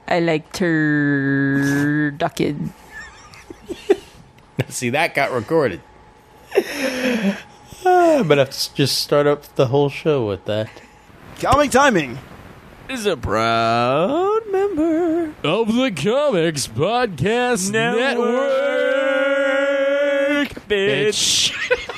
I like turducken. See, that got recorded. I'm gonna have to just start up the whole show with that. Comic Timing is a proud member of the Comics Podcast Network. Bitch.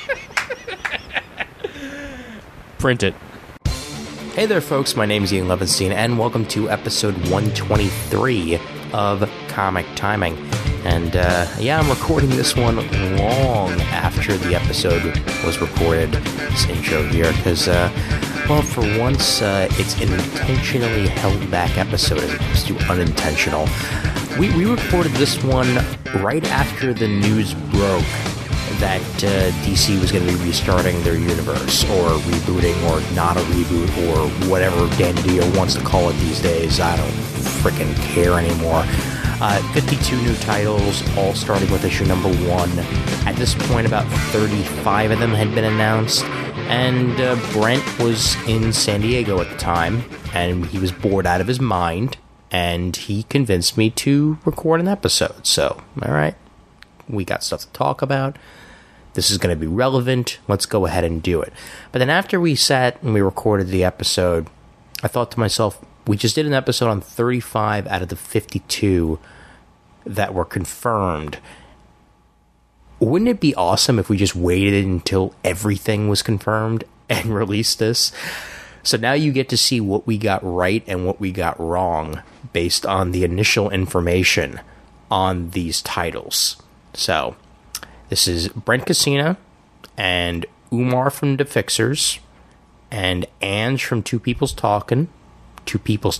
Print it. Hey there, folks. My name is Ian Levinstein, and welcome to episode 123 of Comic Timing. And, I'm recording this one long after the episode was recorded, this intro here, because, for once, it's an intentionally held back episode as opposed to unintentional. We recorded this one right after the news broke that DC was going to be restarting their universe, or rebooting, or not a reboot, or whatever Dan DiDio wants to call it these days. I don't freaking care anymore. 52 new titles, all starting with issue number 1. At this point, about 35 of them had been announced, and Brent was in San Diego at the time, and he was bored out of his mind, and he convinced me to record an episode. So, alright, we got stuff to talk about. This is going to be relevant. Let's go ahead and do it. But then after we sat and we recorded the episode, I thought to myself, we just did an episode on 35 out of the 52 that were confirmed. Wouldn't it be awesome if we just waited until everything was confirmed and released this? So now you get to see what we got right and what we got wrong based on the initial information on these titles. So this is Brent Cassina and Umar from The Fixers and Ange from Two People Talking. How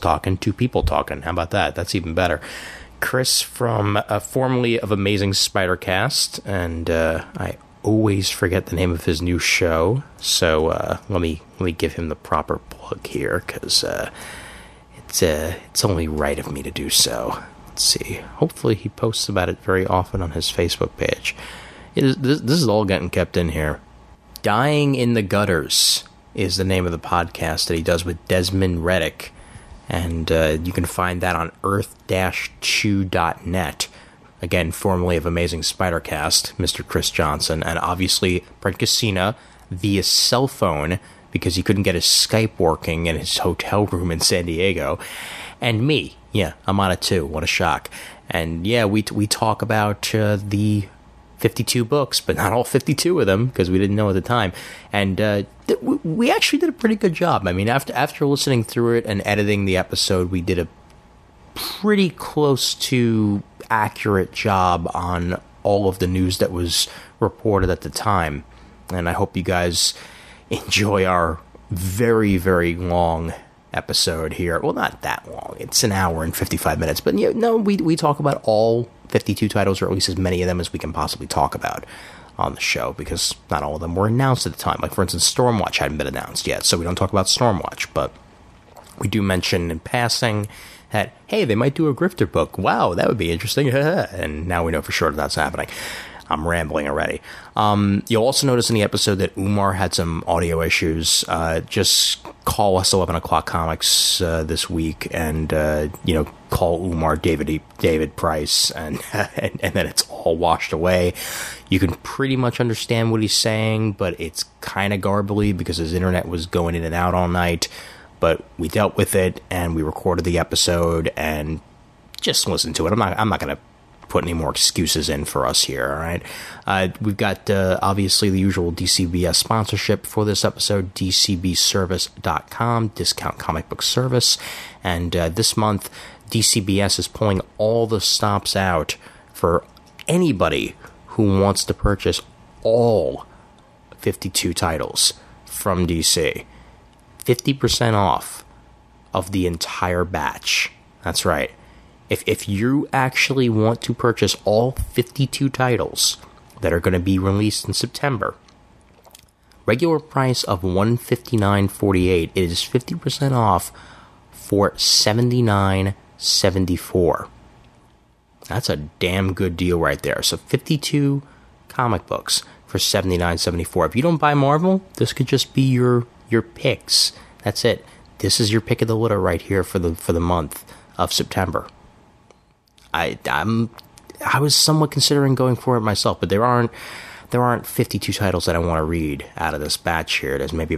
about that? That's even better. Chris from formerly of Amazing Spider-Cast, and I always forget the name of his new show, so let me give him the proper plug here, because it's only right of me to do so. Let's see. Hopefully he posts about it very often on his Facebook page. This is all getting kept in here. Dying in the Gutters is the name of the podcast that he does with Desmond Reddick. And you can find that on earth-chew.net. Again, formerly of Amazing Spider-Cast, Mr. Chris Johnson. And obviously, Brent Cassina via cell phone, because he couldn't get his Skype working in his hotel room in San Diego. And me. Yeah, I'm on it too. What a shock. And yeah, we talk about the 52 books, but not all 52 of them, because we didn't know at the time. And we actually did a pretty good job. I mean, after listening through it and editing the episode, we did a pretty close to accurate job on all of the news that was reported at the time. And I hope you guys enjoy our very, very long episode here. Well, not that long. It's an hour and 55 minutes. But we talk about all 52 titles, or at least as many of them as we can possibly talk about on the show, because not all of them were announced at the time. Like, for instance, Stormwatch hadn't been announced yet, so we don't talk about Stormwatch, but we do mention in passing that, hey, they might do a Grifter book. Wow, that would be interesting. And now we know for sure that's happening. I'm rambling already. You'll also notice in the episode that Umar had some audio issues. Just call us 11 o'clock comics this week, and call Umar David Price, and then it's all washed away. You can pretty much understand what he's saying, but it's kind of garbly because his internet was going in and out all night. But we dealt with it, and we recorded the episode, and just listen to it. I'm not going to put any more excuses in for us here, all right? We've got, obviously, the usual DCBS sponsorship for this episode, dcbservice.com, discount comic book service. And this month, DCBS is pulling all the stops out for anybody who wants to purchase all 52 titles from DC. 50% off of the entire batch. That's right. If you actually want to purchase all 52 titles that are going to be released in September, regular price of $159.48 is 50% off for $79.74. That's a damn good deal right there. So 52 comic books for $79.74. If you don't buy Marvel, this could just be your picks. That's it. This is your pick of the litter right here for the month of September. I was somewhat considering going for it myself, but there aren't 52 titles that I want to read out of this batch here. There's maybe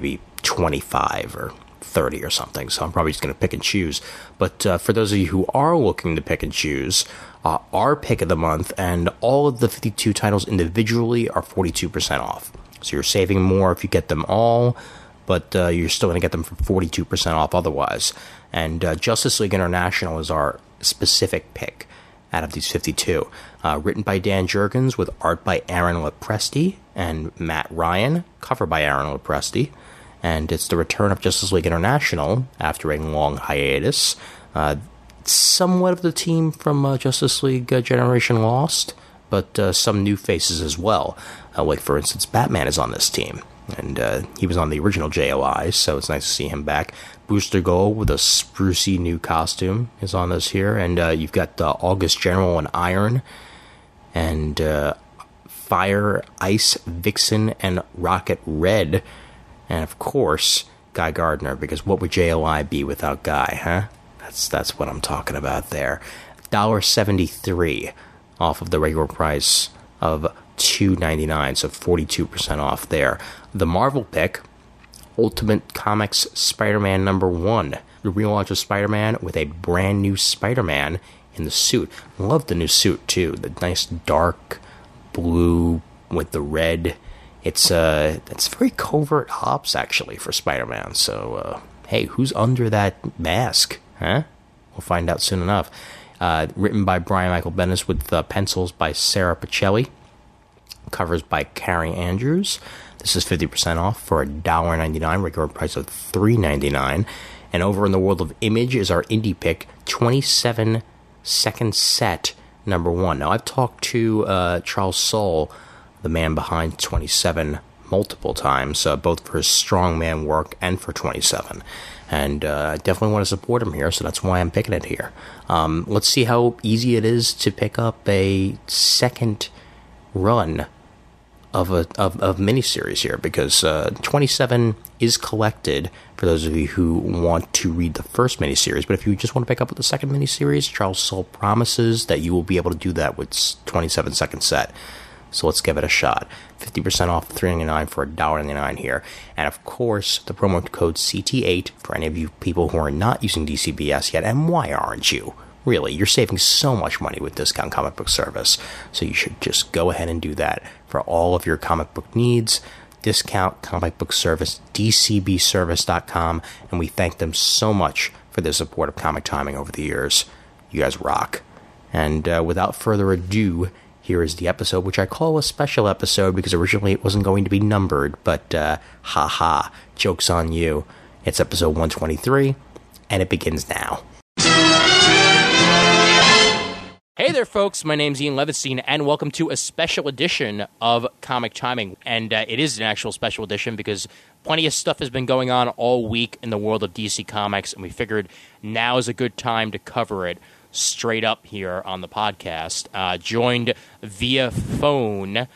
25 or 30 or something, so I'm probably just going to pick and choose. But for those of you who are looking to pick and choose, our pick of the month and all of the 52 titles individually are 42% off. So you're saving more if you get them all, but you're still going to get them for 42% off otherwise. And Justice League International is our specific pick out of these 52. Written by Dan Jurgens with art by Aaron Lopresti and Matt Ryan, cover by Aaron Lopresti. And it's the return of Justice League International after a long hiatus. Somewhat of the team from Justice League Generation Lost, but some new faces as well. Like, for instance, Batman is on this team. And he was on the original JOI, so it's nice to see him back. Booster Gold with a sprucey new costume is on this here. And you've got August General and Iron. And Fire, Ice, Vixen, and Rocket Red. And, of course, Guy Gardner, because what would JOI be without Guy, huh? That's what I'm talking about there. $1.73 off of the regular price of $2.99, so 42% off there. The Marvel pick, Ultimate Comics Spider-Man #1. The relaunch of Spider-Man with a brand new Spider-Man in the suit. Love the new suit, too. The nice dark blue with the red. It's very covert ops, actually, for Spider-Man. So, hey, who's under that mask? Huh? We'll find out soon enough. Written by Brian Michael Bendis with pencils by Sarah Pacelli. Covers by Carrie Andrews. This is 50% off for $1.99, regular price of $3.99. And over in the world of Image is our indie pick, 27 Second Set #1. Now, I've talked to Charles Soule, the man behind 27, multiple times, both for his strongman work and for 27. And I definitely want to support him here, so that's why I'm picking it here. Let's see how easy it is to pick up a second run of miniseries here, because 27 is collected for those of you who want to read the first miniseries. But if you just want to pick up the second miniseries, Charles Soule promises that you will be able to do that with 27 Second Set. So let's give it a shot. 50% off, $3.99 for $1.99 here. And of course, the promo code CT8 for any of you people who are not using DCBS yet. And why aren't you? Really, you're saving so much money with Discount Comic Book Service. So you should just go ahead and do that for all of your comic book needs. Discount Comic Book Service, DCBService.com. And we thank them so much for their support of Comic Timing over the years. You guys rock. And without further ado, here is the episode, which I call a special episode because originally it wasn't going to be numbered, but haha, joke's on you. It's episode 123, and it begins now. Hey there, folks. My name's Ian Levitstein, and welcome to a special edition of Comic Timing. And it is an actual special edition because plenty of stuff has been going on all week in the world of DC Comics, and we figured now is a good time to cover it straight up here on the podcast. Joined via phone,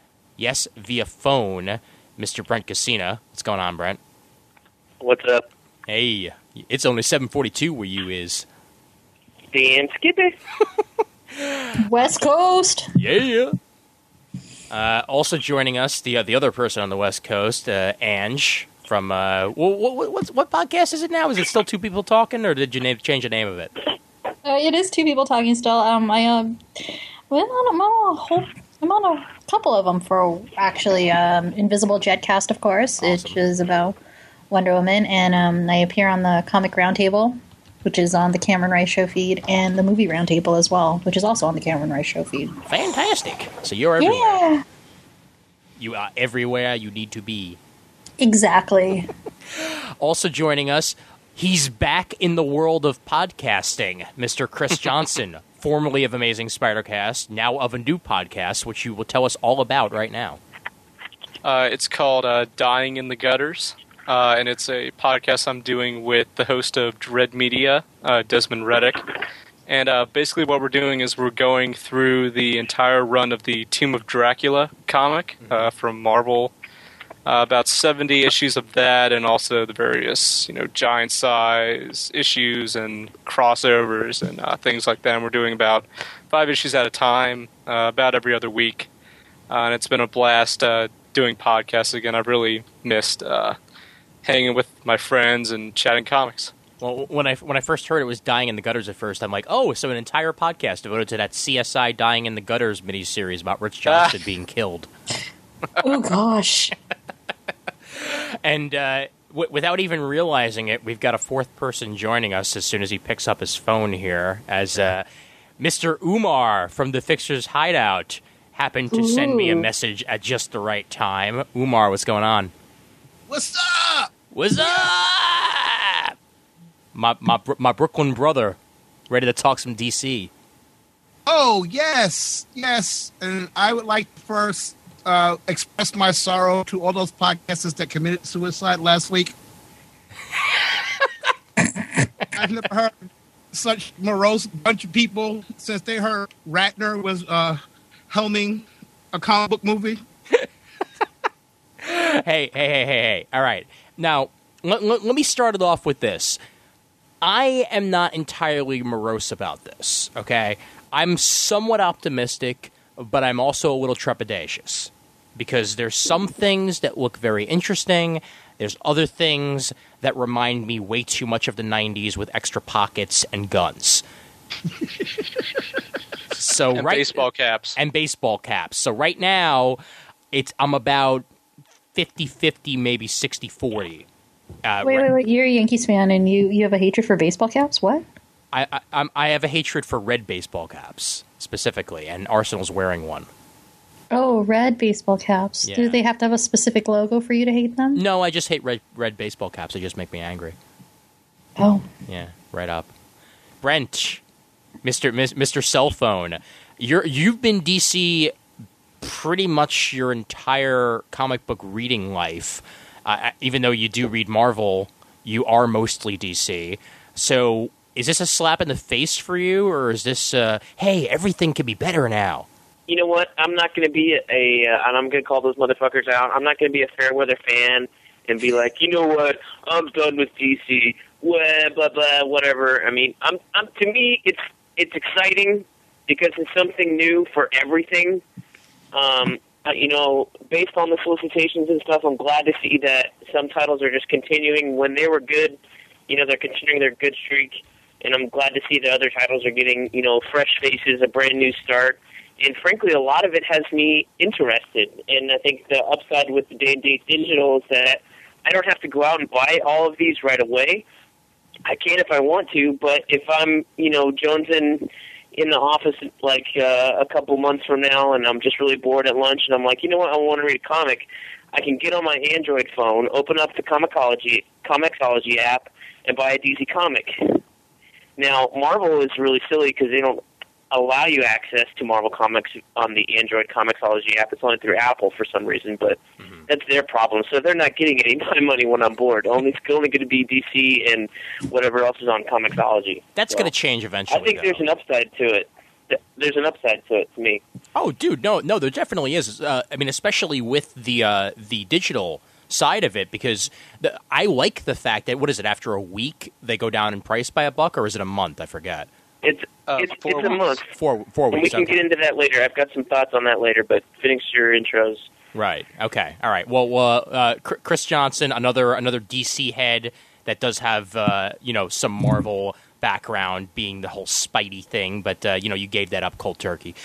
Mr. Brent Cassina. What's going on, Brent? What's up? Hey, it's only 7:42 where you is. Dan Skippy. West Coast. Yeah. Also joining us, the other person on the West Coast, Ange from what podcast is it now? Is it still Two People Talking, or did you change the name of it? It is Two People Talking still. I'm on a couple of them for actually Invisible Jetcast, of course, awesome. Which is about Wonder Woman, and I appear on the Comic Roundtable, which is on the Cameron Rice Show feed, and the Movie Roundtable as well, which is also on the Cameron Rice Show feed. Fantastic! So you're everywhere. Yeah, you are everywhere you need to be. exactly. Also joining us, he's back in the world of podcasting, Mr. Chris Johnson, formerly of Amazing Spider-Cast, now of a new podcast, which you will tell us all about right now. It's called Dying in the Gutters, and it's a podcast I'm doing with the host of Dread Media, Desmond Reddick. And basically what we're doing is we're going through the entire run of the Tomb of Dracula comic from Marvel about 70 issues of that, and also the various, giant size issues and crossovers and things like that. And we're doing about 5 issues at a time, about every other week. And it's been a blast doing podcasts again. I've really missed hanging with my friends and chatting comics. Well, when I first heard it was Dying in the Gutters at first, I'm like, oh, so an entire podcast devoted to that CSI Dying in the Gutters miniseries about Rich Johnston being killed. Oh, gosh. And without even realizing it, we've got a fourth person joining us as soon as he picks up his phone here, as Mr. Umar from the Fixer's Hideout happened to send me a message at just the right time. Umar, what's going on? What's up? What's up? My Brooklyn brother, ready to talk some DC. Oh, yes. And I would like to first express my sorrow to all those podcasters that committed suicide last week. I've never heard such morose bunch of people since they heard Ratner was helming a comic book movie. Hey. All right. Now, let me start it off with this. I am not entirely morose about this, okay? I'm somewhat optimistic, but I'm also a little trepidatious. Because there's some things that look very interesting. There's other things that remind me way too much of the 90s with extra pockets and guns. And baseball caps. And baseball caps. So right now, I'm about 50-50, maybe 60-40. Wait. You're a Yankees fan and you have a hatred for baseball caps? What? I have a hatred for red baseball caps, specifically, and Arsenal's wearing one. Oh, red baseball caps. Yeah. Do they have to have a specific logo for you to hate them? No, I just hate red baseball caps. They just make me angry. Oh. Yeah, right up. Brent, Mr. Cell Phone, you've been DC pretty much your entire comic book reading life. Even though you do read Marvel, you are mostly DC. So is this a slap in the face for you, or is this, hey, everything can be better now? You know what? I'm not going to be and I'm going to call those motherfuckers out. I'm not going to be a Fairweather fan and be like, you know what? I'm done with DC. Blah blah blah. Whatever. I mean, to me, it's exciting because it's something new for everything. Based on the solicitations and stuff, I'm glad to see that some titles are just continuing. When they were good, they're continuing their good streak, and I'm glad to see that other titles are getting, fresh faces, a brand new start. And frankly, a lot of it has me interested. And I think the upside with the day-and-date digital is that I don't have to go out and buy all of these right away. I can if I want to, but if I'm, jonesing in the office like a couple months from now and I'm just really bored at lunch and I'm like, you know what, I want to read a comic, I can get on my Android phone, open up the Comixology app, and buy a DC comic. Now, Marvel is really silly because they don't allow you access to Marvel Comics on the Android Comixology app. It's only through Apple for some reason, but that's their problem. So they're not getting any of my money when I'm bored. It's only going to be DC and whatever else is on Comixology. That's going to change eventually. I think there's an upside to it. There's an upside to it to me. Oh, dude, no, there definitely is. Especially with the digital side of it, because I like the fact that, what is it, after a week they go down in price by $1, or is it a month? I forget. It's a month. 4 weeks. And we can get into that later. I've got some thoughts on that later, but finish your intros. Right. Okay. All right. Well, Chris Johnson, another DC head that does have some Marvel background, being the whole Spidey thing, but you gave that up cold turkey.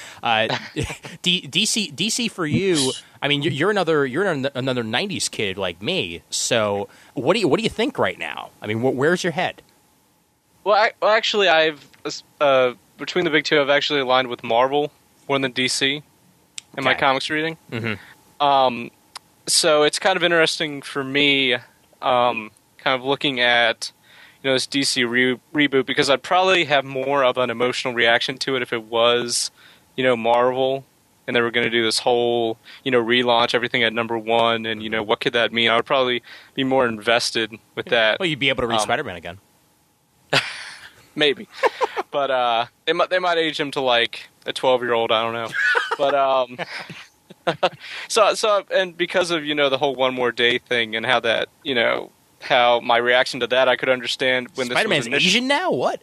DC for you. I mean, you're another '90s kid like me. So what do you think right now? I mean, where's your head? Well, actually, I've between the big two, I've actually aligned with Marvel more than DC in my comics reading. Mm-hmm. So it's kind of interesting for me, kind of looking at this DC reboot, because I'd probably have more of an emotional reaction to it if it was Marvel and they were going to do this whole relaunch, everything at #1, and what could that mean? I would probably be more invested with that. Well, you'd be able to read Spider-Man again. Maybe, but they might age him to like a 12-year-old. I don't know, but So, and because of, the whole One More Day thing and how that, how my reaction to that, I could understand when Spider-Man's this was Asian now? What?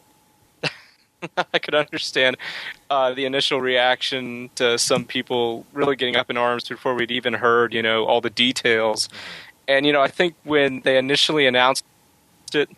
I could understand the initial reaction to some people really getting up in arms before we'd even heard, all the details. And, I think when they initially announced it,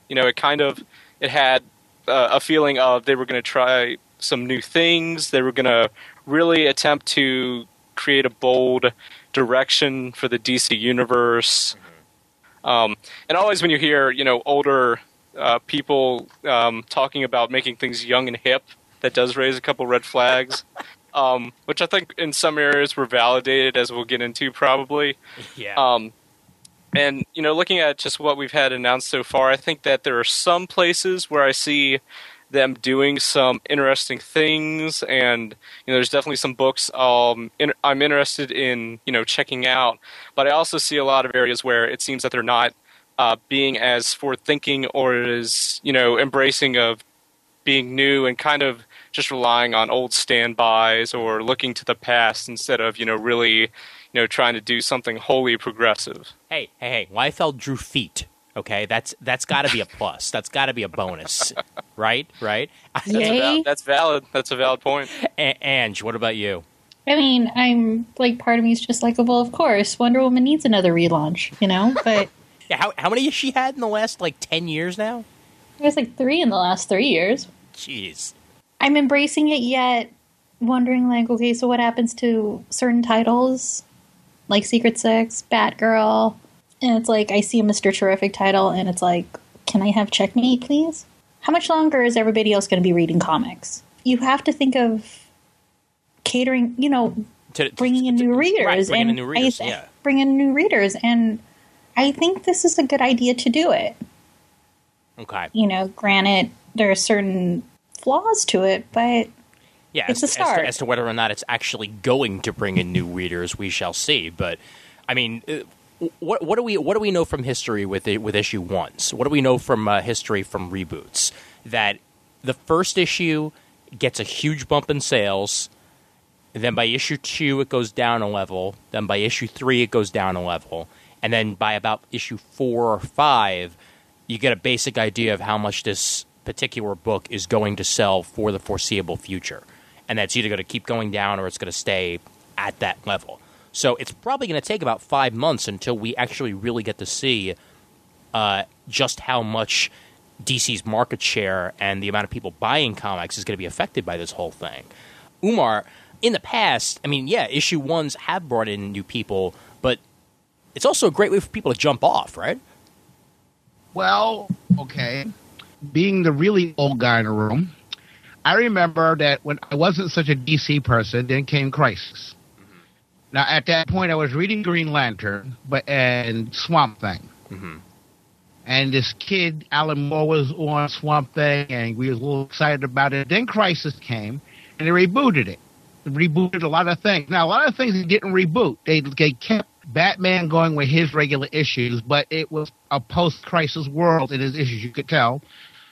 it had a feeling of they were going to try some new things. They were going to really attempt to create a bold direction for the DC universe. And always when you hear, older people talking about making things young and hip, that does raise a couple red flags, which I think in some areas were validated, as we'll get into probably. Yeah. And, looking at just what we've had announced so far, I think that there are some places where I see them doing some interesting things, and there's definitely some books I'm interested in checking out, but I also see a lot of areas where it seems that they're not being as forward-thinking or as embracing of being new and kind of just relying on old standbys or looking to the past instead of really trying to do something wholly progressive. Hey, Liefeld drew feet. Okay, that's got to be a plus. That's got to be a bonus, right? That's valid. That's a valid point. Ange, what about you? I mean, I'm like, part of me is just like, well, of course, Wonder Woman needs another relaunch, But yeah, how many has she had in the last 10 years now? there's 3 in the last 3 years. Jeez. I'm embracing it, yet wondering, okay, so what happens to certain titles, like Secret Six, Batgirl? And it's I see a Mr. Terrific title, and it's can I have Checkmate, please? How much longer is everybody else going to be reading comics? You have to think of catering, bringing in new readers. Right, bringing in new readers, Bring in new readers, and I think this is a good idea to do it. Okay. Granted, there are certain flaws to it, but yeah, it's a start. As to whether or not it's actually going to bring in new readers, we shall see. But, I mean... What do we know from history with issue 1s? What do we know from history from reboots? That the first issue gets a huge bump in sales, and then by issue 2 it goes down a level, then by issue 3 it goes down a level, and then by about issue 4 or 5 you get a basic idea of how much this particular book is going to sell for the foreseeable future. And that's either going to keep going down or it's going to stay at that level. So it's probably going to take about 5 months until we actually really get to see just how much DC's market share and the amount of people buying comics is going to be affected by this whole thing. Umar, in the past, I mean, yeah, issue 1s have brought in new people, but it's also a great way for people to jump off, right? Well, okay. Being the really old guy in the room, I remember that when I wasn't such a DC person, then came Crisis. Now, at that point, I was reading Green Lantern and Swamp Thing. Mm-hmm. And this kid, Alan Moore, was on Swamp Thing, and we were a little excited about it. Then Crisis came, and they rebooted it. They rebooted a lot of things. Now, a lot of things they didn't reboot. They kept Batman going with his regular issues, but it was a post-Crisis world in his issues, you could tell.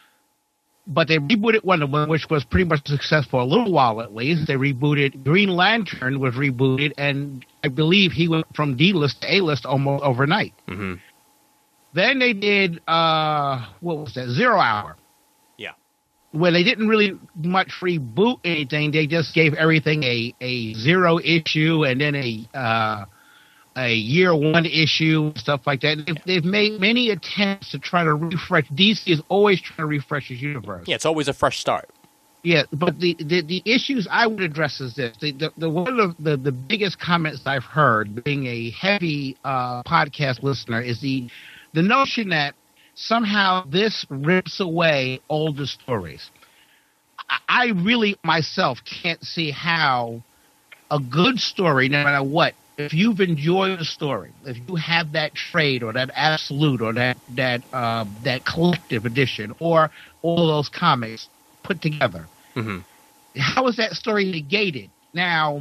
But they rebooted Wonder Woman, which was pretty much a success for a little while at least. They rebooted Green Lantern was rebooted, and I believe he went from D-list to A-list almost overnight. Mm-hmm. Then they did, what was that, Zero Hour. Yeah. Where they didn't really much reboot anything. They just gave everything a 0 issue and then a year 1 issue, stuff like that. They've made many attempts to try to refresh. DC is always trying to refresh its universe. Yeah, it's always a fresh start. Yeah, but the issues I would address is this. One of the biggest comments I've heard, being a heavy podcast listener, is the notion that somehow this rips away older stories. I really, myself, can't see how a good story, no matter what, if you've enjoyed the story, if you have that trade or that absolute or that collective edition or all those comics put together, mm-hmm. how is that story negated? Now,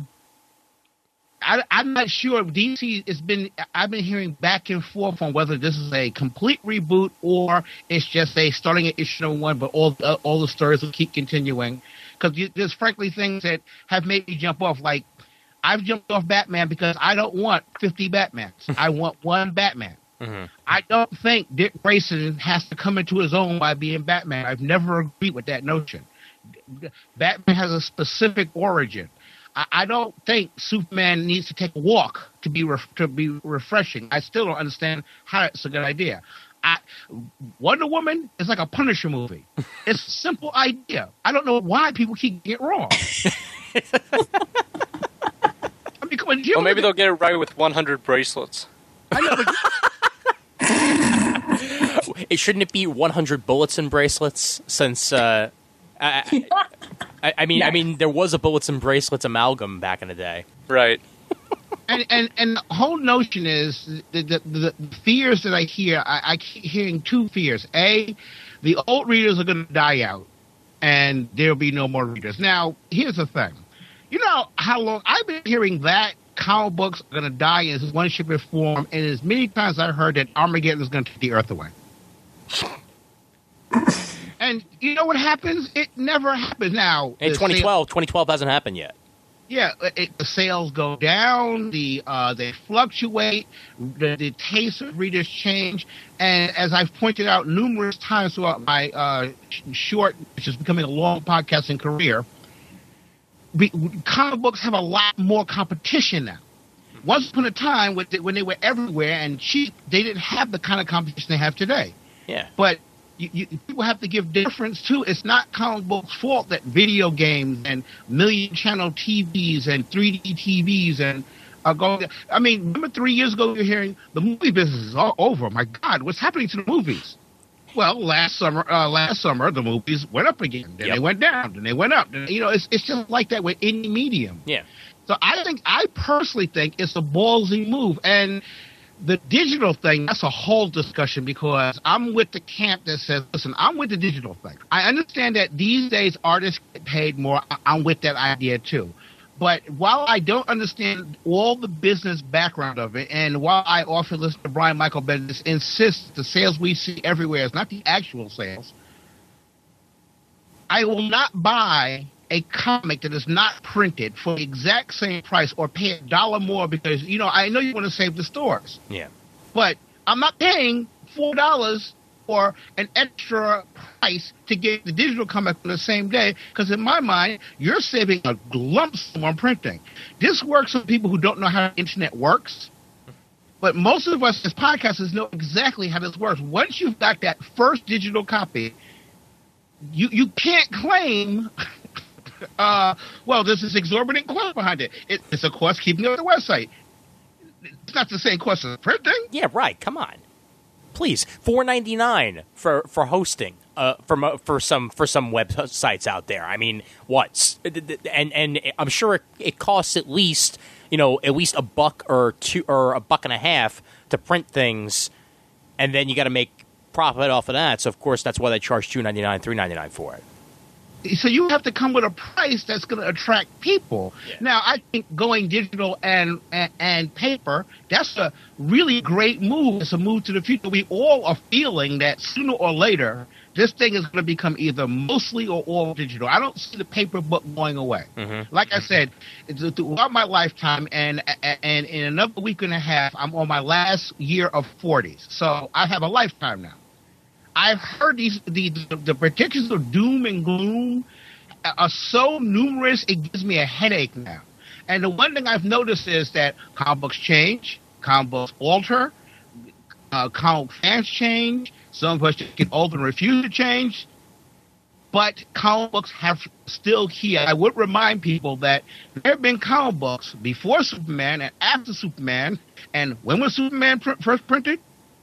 I'm not sure. DC has been. I've been hearing back and forth on whether this is a complete reboot or it's just a starting at issue number 1, but all the stories will keep continuing. Because there's frankly things that have made me jump off. Like I've jumped off Batman because I don't want 50 Batmans. I want one Batman. I don't think Dick Grayson has to come into his own by being Batman. I've never agreed with that notion. Batman has a specific origin. I don't think Superman needs to take a walk to be refreshing. I still don't understand how it's a good idea. Wonder Woman is like a Punisher movie. It's a simple idea. I don't know why people keep getting it wrong. I mean, come on, well, maybe they'll get it right with 100 bracelets. I know, but Shouldn't it be 100 bullets and bracelets? Since I mean, there was a bullets and bracelets amalgam back in the day, Right. and the whole notion is the fears that I hear. I keep hearing two fears. A, the old readers are going to die out, and there'll be no more readers. Now, here's the thing. You know how long I've been hearing that comic books are going to die in this one shape or form, and as many times I've heard that Armageddon is going to take the Earth away. And you know what happens? It never happens. Now, in 2012 hasn't happened yet. Yeah, the sales go down, they fluctuate, the taste of readers change, and as I've pointed out numerous times throughout my short, which is becoming a long podcasting career, comic books have a lot more competition now. Once upon a time, when they were everywhere and cheap, they didn't have the kind of competition they have today. Yeah. But people have to give difference too. It's not comic books' fault that video games and million-channel TVs and 3D TVs and are going. I mean, remember 3 years ago we were hearing the movie business is all over. My God, what's happening to the movies? Well, last summer the movies went up again. Then they went down. Then they went up. You know, it's just like that with any medium. Yeah. So I personally think it's a ballsy move. And the digital thing, that's a whole discussion because I'm with the camp that says, listen, I'm with the digital thing. I understand that these days artists get paid more. I'm with that idea too. But while I don't understand all the business background of it, and while I often listen to Brian Michael Bendis insist the sales we see everywhere is not the actual sales, I will not buy a comic that is not printed for the exact same price or pay $1 more because, you know, I know you want to save the stores. Yeah. But I'm not paying $4 for an extra price to get the digital comic on the same day because in my mind, you're saving a lump sum on printing. This works for people who don't know how the internet works. But most of us as podcasters know exactly how this works. Once you've got that first digital copy, you can't claim... well, there's this exorbitant cost behind it. It's a cost keeping it on the website. It's not the same cost as printing. Yeah, right. Come on, please. $4.99 for hosting. For some websites out there. I mean, what? And I'm sure it costs at least $1 or $2 or $1.50 to print things, and then you got to make profit off of that. So of course that's why they charge $2.99, $3.99 for it. So you have to come with a price that's going to attract people. Yeah. Now, I think going digital and paper, that's a really great move. It's a move to the future. We all are feeling that sooner or later, this thing is going to become either mostly or all digital. I don't see the paper book going away. Mm-hmm. Like I said, throughout my lifetime, and in another week and a half, I'm on my last year of 40s. So I have a lifetime now. I've heard the predictions of doom and gloom are so numerous, it gives me a headache now. And the one thing I've noticed is that comic books change, comic books alter, comic fans change, some of us get old and refuse to change, but comic books have still key. I would remind people that there have been comic books before Superman and after Superman, and when was Superman first printed?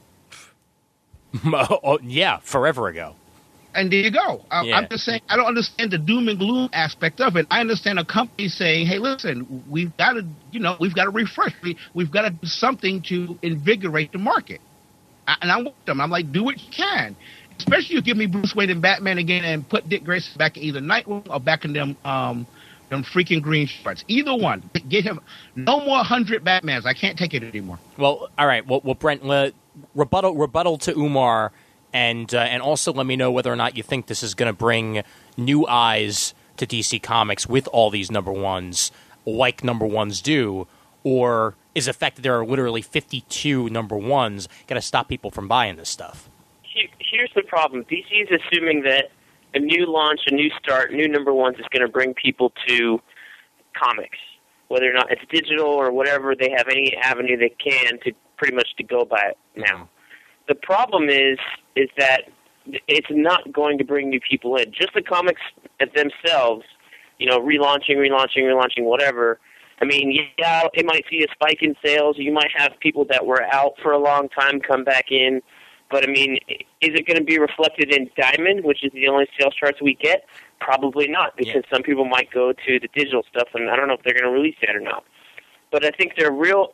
Yeah, forever ago. And there you go. I'm just saying, I don't understand the doom and gloom aspect of it. I understand a company saying, hey, listen, we've got to refresh. We've got to do something to invigorate the market. And I'm with them. I'm like, do what you can. Especially if you give me Bruce Wayne and Batman again and put Dick Grayson back in either Nightwing or back in them freaking green shorts. Either one. Get him. No more 100 Batmans. I can't take it anymore. Well, all right. Well, Brent, rebuttal to Umar, and also let me know whether or not you think this is going to bring new eyes to DC Comics with all these number ones. like number ones do, or is the fact that there are literally 52 number ones going to stop people from buying this stuff? Here's the problem. DC is assuming that a new launch, a new start, new number ones is going to bring people to comics, whether or not it's digital or whatever. They have any avenue they can to pretty much to go by it now. The problem is that it's not going to bring new people in. Just the comics themselves, relaunching, whatever. I mean, yeah, it might see a spike in sales. You might have people that were out for a long time come back in. But, I mean, is it going to be reflected in Diamond, which is the only sales charts we get? Probably not, because some people might go to the digital stuff, and I don't know if they're going to release that or not. But I think their real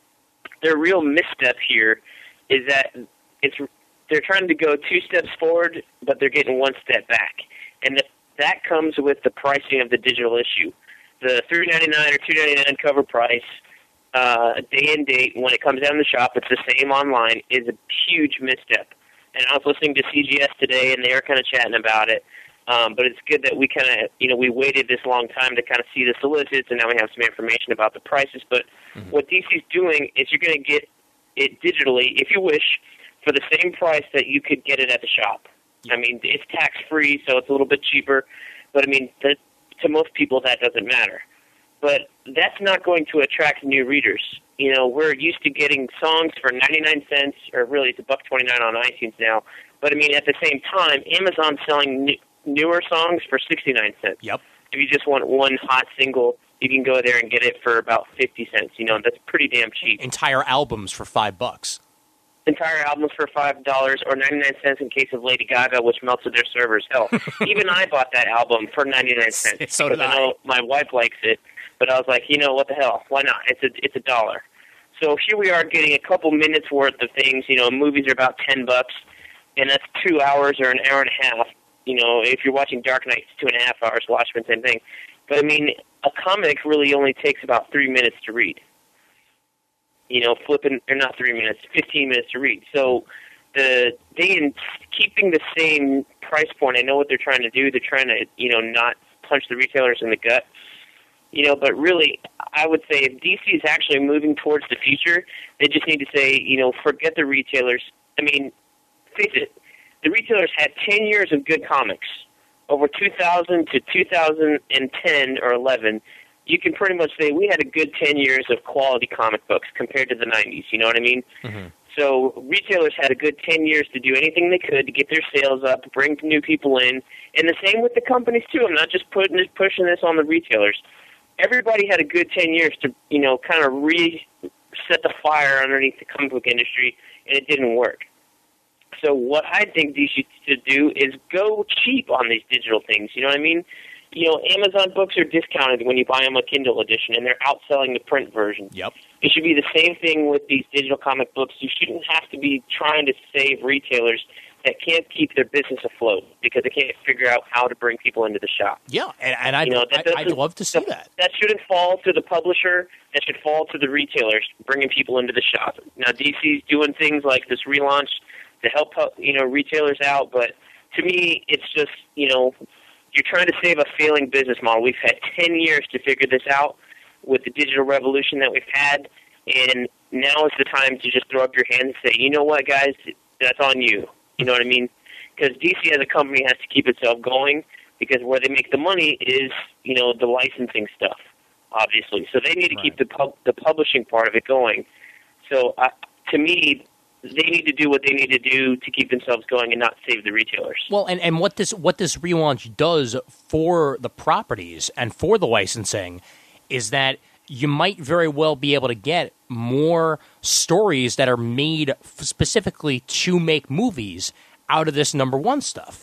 misstep here is that they're trying to go 2 steps forward, but they're getting 1 step back. And that comes with the pricing of the digital issue. The $3.99 or $2.99 cover price, day and date, when it comes down the shop, it's the same online, is a huge misstep. And I was listening to CGS today, and they were kind of chatting about it. But it's good that we kind of, we waited this long time to kind of see the solicits, and now we have some information about the prices. But what DC's doing is you're going to get it digitally, if you wish, for the same price that you could get it at the shop. I mean, it's tax-free, so it's a little bit cheaper. But, I mean, to most people, that doesn't matter. But that's not going to attract new readers. We're used to getting songs for 99 cents, or really it's $1.29 on iTunes now. But, I mean, at the same time, Amazon's selling newer songs for 69 cents. Yep. If you just want one hot single, you can go there and get it for about 50 cents. That's pretty damn cheap. Entire albums for $5. Entire albums for $5 or 99 cents in case of Lady Gaga, which melted their servers. Hell, even I bought that album for 99 cents. So did I. know my wife likes it, but I was like, what the hell? Why not? It's $1. So here we are getting a couple minutes worth of things. Movies are about $10, and that's 2 hours or an hour and a half. If you're watching Dark Knight, it's 2.5 hours. Watchmen, same thing. But I mean, a comic really only takes about 3 minutes to read. Not 3 minutes, 15 minutes to read. So keeping the same price point, I know what they're trying to do. They're trying to, not punch the retailers in the gut. But really, I would say if DC is actually moving towards the future, they just need to say, forget the retailers. I mean, face it, the retailers had 10 years of good comics. Over 2000 to 2010 or 11, you can pretty much say we had a good 10 years of quality comic books compared to the 90s, you know what I mean? Mm-hmm. So retailers had a good 10 years to do anything they could to get their sales up, bring new people in, and the same with the companies too. I'm not just pushing this on the retailers. Everybody had a good 10 years to, kind of reset the fire underneath the comic book industry, and it didn't work. So what I think these should do is go cheap on these digital things, you know what I mean? Amazon books are discounted when you buy them a Kindle edition, and they're outselling the print version. Yep. It should be the same thing with these digital comic books. You shouldn't have to be trying to save retailers that can't keep their business afloat because they can't figure out how to bring people into the shop. Yeah, and I'd love to see that. That shouldn't fall to the publisher. That should fall to the retailers, bringing people into the shop. Now, DC's doing things like this relaunch to help retailers out, but to me, it's just, you're trying to save a failing business model. We've had 10 years to figure this out with the digital revolution that we've had, and now is the time to just throw up your hands and say, you know what, guys, that's on you. You know what I mean? Because DC as a company has to keep itself going because where they make the money is, the licensing stuff, obviously. So they need to keep the publishing part of it going. So to me, they need to do what they need to do to keep themselves going and not save the retailers. Well, and what this relaunch does for the properties and for the licensing is that you might very well be able to get more stories that are made specifically to make movies out of this number one stuff.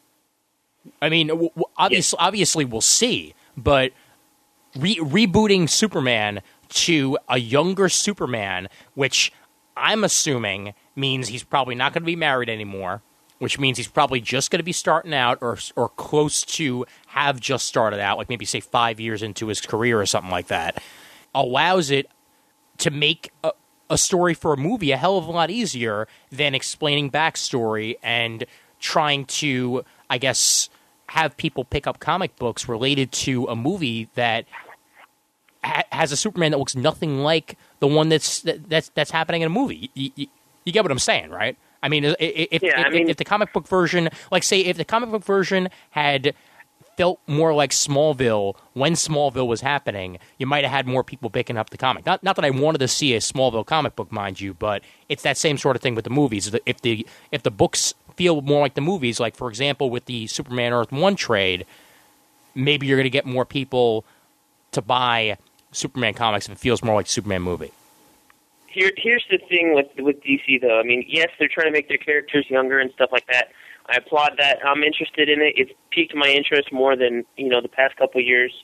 I mean, obviously we'll see, but rebooting Superman to a younger Superman, which I'm assuming means he's probably not going to be married anymore, which means he's probably just going to be starting out or close to have just started out, like maybe say 5 years into his career or something like that, allows it to make a story for a movie a hell of a lot easier than explaining backstory and trying to, I guess, have people pick up comic books related to a movie that has a Superman that looks nothing like the one that's happening in a movie. You get what I'm saying, right? I mean, if the comic book version, like say, if the comic book version had felt more like Smallville when Smallville was happening, you might have had more people picking up the comic. Not that I wanted to see a Smallville comic book, mind you, but it's that same sort of thing with the movies. If the books feel more like the movies, like for example with the Superman Earth 1 trade, maybe you're going to get more people to buy Superman comics if it feels more like a Superman movie. Here's the thing with DC, though. I mean, yes, they're trying to make their characters younger and stuff like that. I applaud that. I'm interested in it. It's piqued my interest more than, the past couple of years.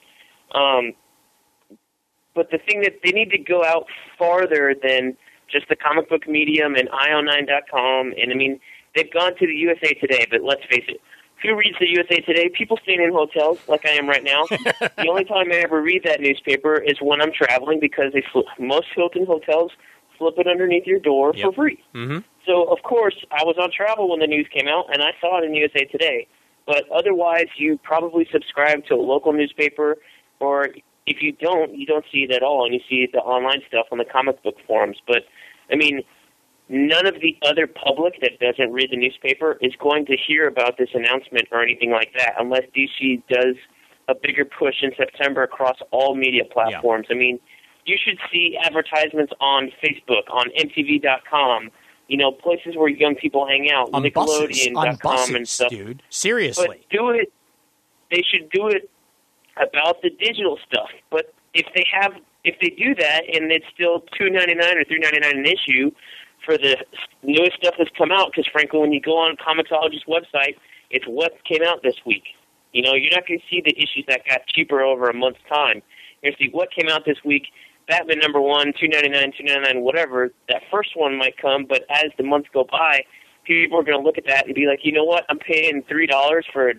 But the thing that they need to go out farther than just the comic book medium and IO9.com. And, I mean, they've gone to the USA Today, but let's face it. Who reads the USA Today? People staying in hotels like I am right now. The only time I ever read that newspaper is when I'm traveling because most Hilton hotels slip it underneath your door for free. Mm-hmm. So, of course, I was on travel when the news came out, and I saw it in USA Today. But otherwise, you probably subscribe to a local newspaper, or if you don't see it at all, and you see the online stuff on the comic book forums. But, I mean, none of the other public that doesn't read the newspaper is going to hear about this announcement or anything like that unless DC does a bigger push in September across all media platforms. Yeah. I mean, you should see advertisements on Facebook, on MTV.com, places where young people hang out, on Nickelodeon.com and stuff. Dude. Seriously. But they should do it about the digital stuff. But if they do that and it's still $2.99 or $3.99 an issue for the newest stuff that's come out, because frankly, when you go on Comixology's website, it's what came out this week. You're not going to see the issues that got cheaper over a month's time. You're going to see what came out this week. Batman #1, $2.99, whatever. That first one might come, but as the months go by, people are going to look at that and be like, you know what? I'm paying $3 for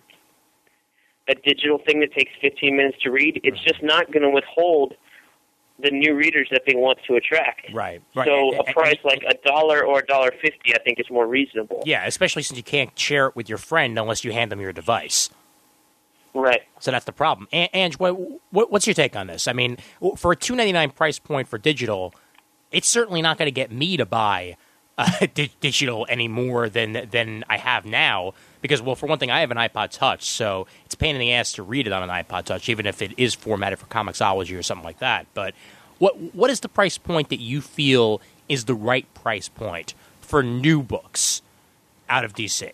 a digital thing that takes 15 minutes to read. It's just not going to withhold the new readers that they want to attract. Right. So a price like $1 or $1.50, I think, is more reasonable. Yeah, especially since you can't share it with your friend unless you hand them your device. Right. So that's the problem. Ange, what's your take on this? I mean, for a $2.99 price point for digital, it's certainly not going to get me to buy digital any more than I have now. Because, well, for one thing, I have an iPod Touch, so it's a pain in the ass to read it on an iPod Touch, even if it is formatted for Comixology or something like that. But what is the price point that you feel is the right price point for new books out of DC?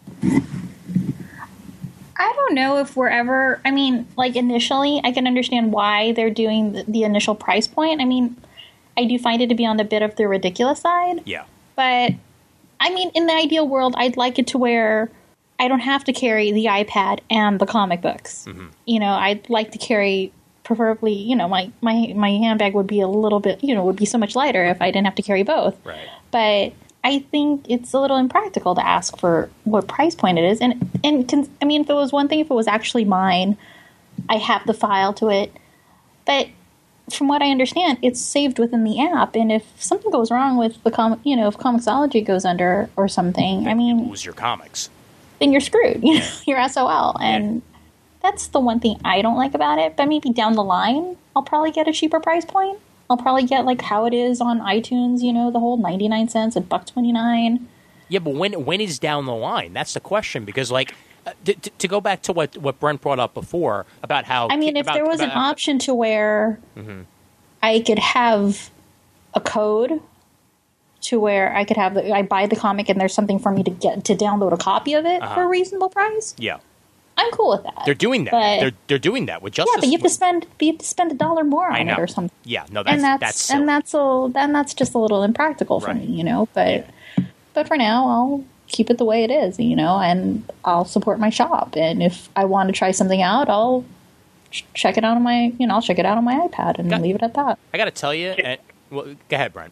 I don't know if we're ever... I mean, like, initially, I can understand why they're doing the initial price point. I mean, I do find it to be on the bit of the ridiculous side. Yeah. But, I mean, in the ideal world, I'd like it to where I don't have to carry the iPad and the comic books. Mm-hmm. I'd like to carry, preferably, my handbag would be a little bit, would be so much lighter if I didn't have to carry both. Right. But I think it's a little impractical to ask for what price point it is. And I mean, if it was one thing, if it was actually mine, I have the file to it. But from what I understand, it's saved within the app. And if something goes wrong with the if Comixology goes under or something, then you lose your comics. Then you're screwed. You're SOL. And that's the one thing I don't like about it. But maybe down the line, I'll probably get a cheaper price point. I'll probably get like how it is on iTunes, the whole 99 cents and $1.29. Yeah, but when is down the line? That's the question. Because like to go back to what Brent brought up before about how... I mean, if there was an option to where I could have a code to where I could have I buy the comic and there's something for me to get to download a copy of it for a reasonable price. Yeah. I'm cool with that. They're doing that. But, they're doing that with Justice. Yeah, but you have to spend $1 more on it or something. Yeah, no, that's silly. And that's just a little impractical for me, But for now, I'll keep it the way it is, and I'll support my shop. And if I want to try something out, I'll check it out on my, I'll check it out on my iPad and leave it at that. I got to tell you, go ahead, Brent.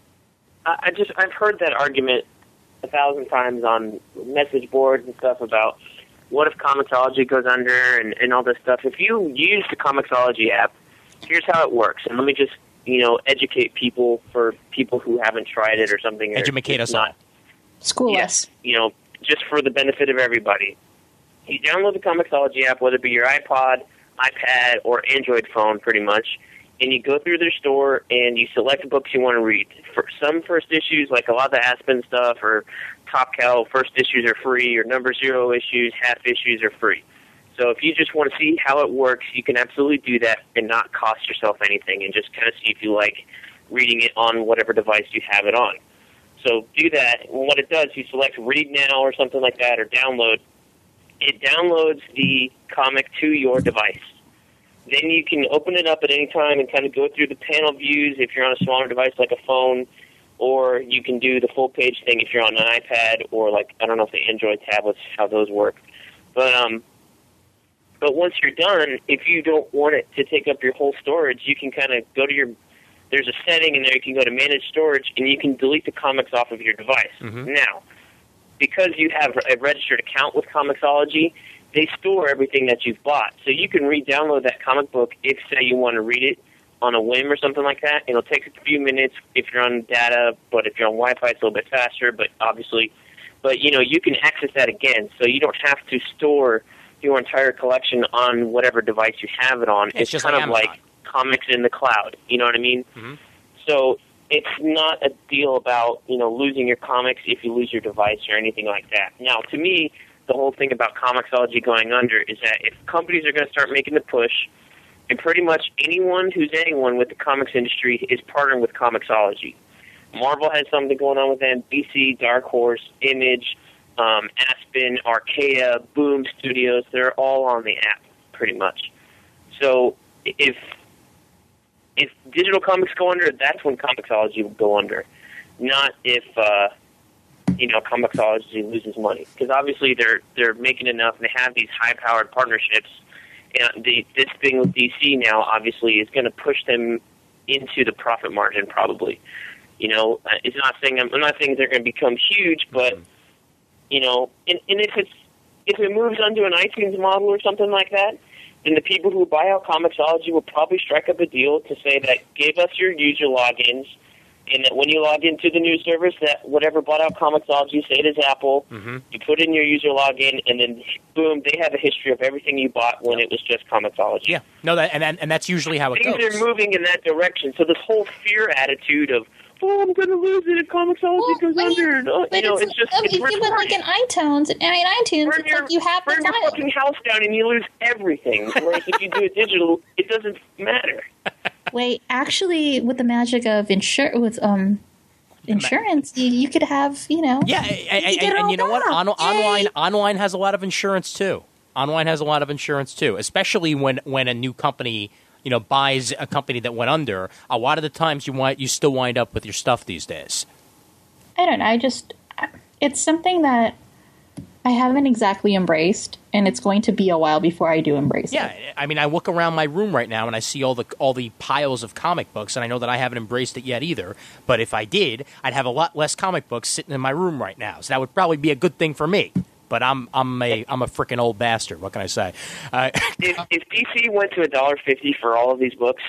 I've heard that argument 1,000 times on message boards and stuff about what if Comixology goes under and all this stuff. If you use the Comixology app, here's how it works. And let me just, educate people for people who haven't tried it or something. Educate us all. School us. Just for the benefit of everybody. You download the Comixology app, whether it be your iPod, iPad, or Android phone, pretty much. and you go through their store and you select books you want to read. For some first issues, like a lot of the Aspen stuff or Top Cow, first issues are free, or number 0 issues, half issues are free. So if you just want to see how it works, you can absolutely do that and not cost yourself anything, and just kind of see if you like reading it on whatever device you have it on. So do that. And what it does, you select Read Now or something like that, or Download. It downloads the comic to your device. Then you can open it up at any time and kind of go through the panel views if you're on a smaller device like a phone, or you can do the full page thing if you're on an iPad, or like, I don't know if the Android tablets, how those work. But once you're done, if you don't want it to take up your whole storage, you can kind of go to there's a setting in there, you can go to Manage Storage, and you can delete the comics off of your device. Mm-hmm. Now, because you have a registered account with Comixology, they store everything that you've bought. So you can re-download that comic book if, say, you want to read it on a whim or something like that. It'll take a few minutes if you're on data, but if you're on Wi-Fi, it's a little bit faster, but you can access that again. So you don't have to store your entire collection on whatever device you have it on. It's just kind of like like comics in the cloud. You know what I mean? Mm-hmm. So it's not a deal about, losing your comics if you lose your device or anything like that. Now, to me, the whole thing about Comixology going under is that if companies are going to start making the push, and pretty much anyone with the comics industry is partnering with Comixology. Marvel has something going on with them, DC, Dark Horse, Image, Aspen, Archaea, Boom Studios, they're all on the app, pretty much. So if digital comics go under, that's when Comixology will go under, not if Comixology loses money, because obviously they're making enough and they have these high-powered partnerships. And this thing with DC now obviously is going to push them into the profit margin probably. I'm not saying they're going to become huge, but and if it moves onto an iTunes model or something like that, then the people who buy out Comixology will probably strike up a deal to say that give us your user logins, and that when you log into the new service, that whatever bought out Comixology, say it is Apple, Mm-hmm. you put in your user login, and then boom, they have a history of everything you bought when it was just Comixology. Yeah, no, and that's usually how it Things goes. are moving in that direction. So this whole fear attitude of, I'm going to lose it if Comixology goes under. It's just it's but like in iTunes, it's like you have burn the your fucking house down and you lose everything. Like if you do it digital, it doesn't matter. Wait, actually, with the magic of insurance, you could have, Yeah, and you know what? Online has a lot of insurance too. Online has a lot of insurance too, especially when a new company buys a company that went under. A lot of the times you still wind up with your stuff these days. I don't know. It's something that I haven't exactly embraced, and it's going to be a while before I do embrace it. Yeah, I mean, I look around my room right now and I see all the piles of comic books, and I know that I haven't embraced it yet either. But if I did, I'd have a lot less comic books sitting in my room right now. So that would probably be a good thing for me. But I'm a freaking old bastard. What can I say? If DC went to $1.50 for all of these books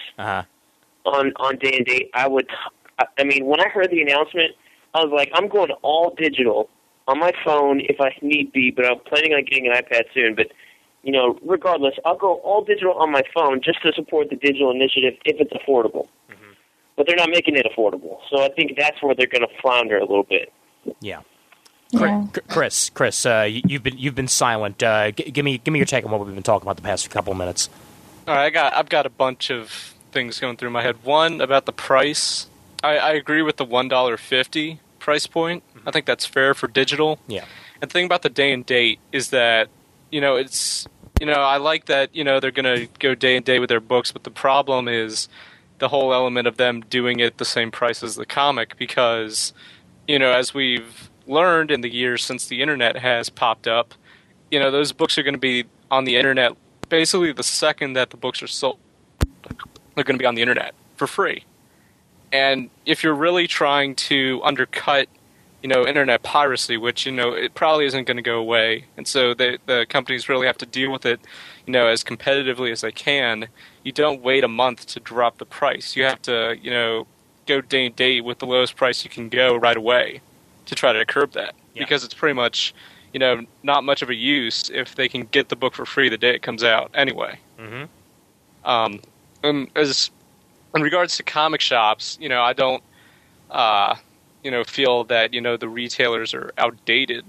on day and date, I would. I mean, when I heard the announcement, I was like, I'm going all digital on my phone if I need be, but I'm planning on getting an iPad soon. But regardless, I'll go all digital on my phone just to support the digital initiative if it's affordable. Mm-hmm. But they're not making it affordable, so I think that's where they're going to flounder a little bit. Yeah. Yeah. Chris, you've been silent. Give me your take on what we've been talking about the past couple of minutes. All right, I've got a bunch of things going through my head. One, about the price. I agree with the $1.50 price point. I think that's fair for digital. Yeah. And the thing about the day and date is that it's I like that they're going to go day and date with their books, but the problem is the whole element of them doing it the same price as the comic, because as we've learned in the years since the internet has popped up, those books are going to be on the internet basically the second that the books are sold. They're going to be on the internet for free. And if you're really trying to undercut internet piracy, which it probably isn't going to go away, and so the companies really have to deal with it as competitively as they can, you don't wait a month to drop the price. You have to go day and date with the lowest price you can go right away to try to curb that, because it's pretty much, not much of a use if they can get the book for free the day it comes out anyway. Mm-hmm. And as in regards to comic shops, I don't, feel that, the retailers are outdated.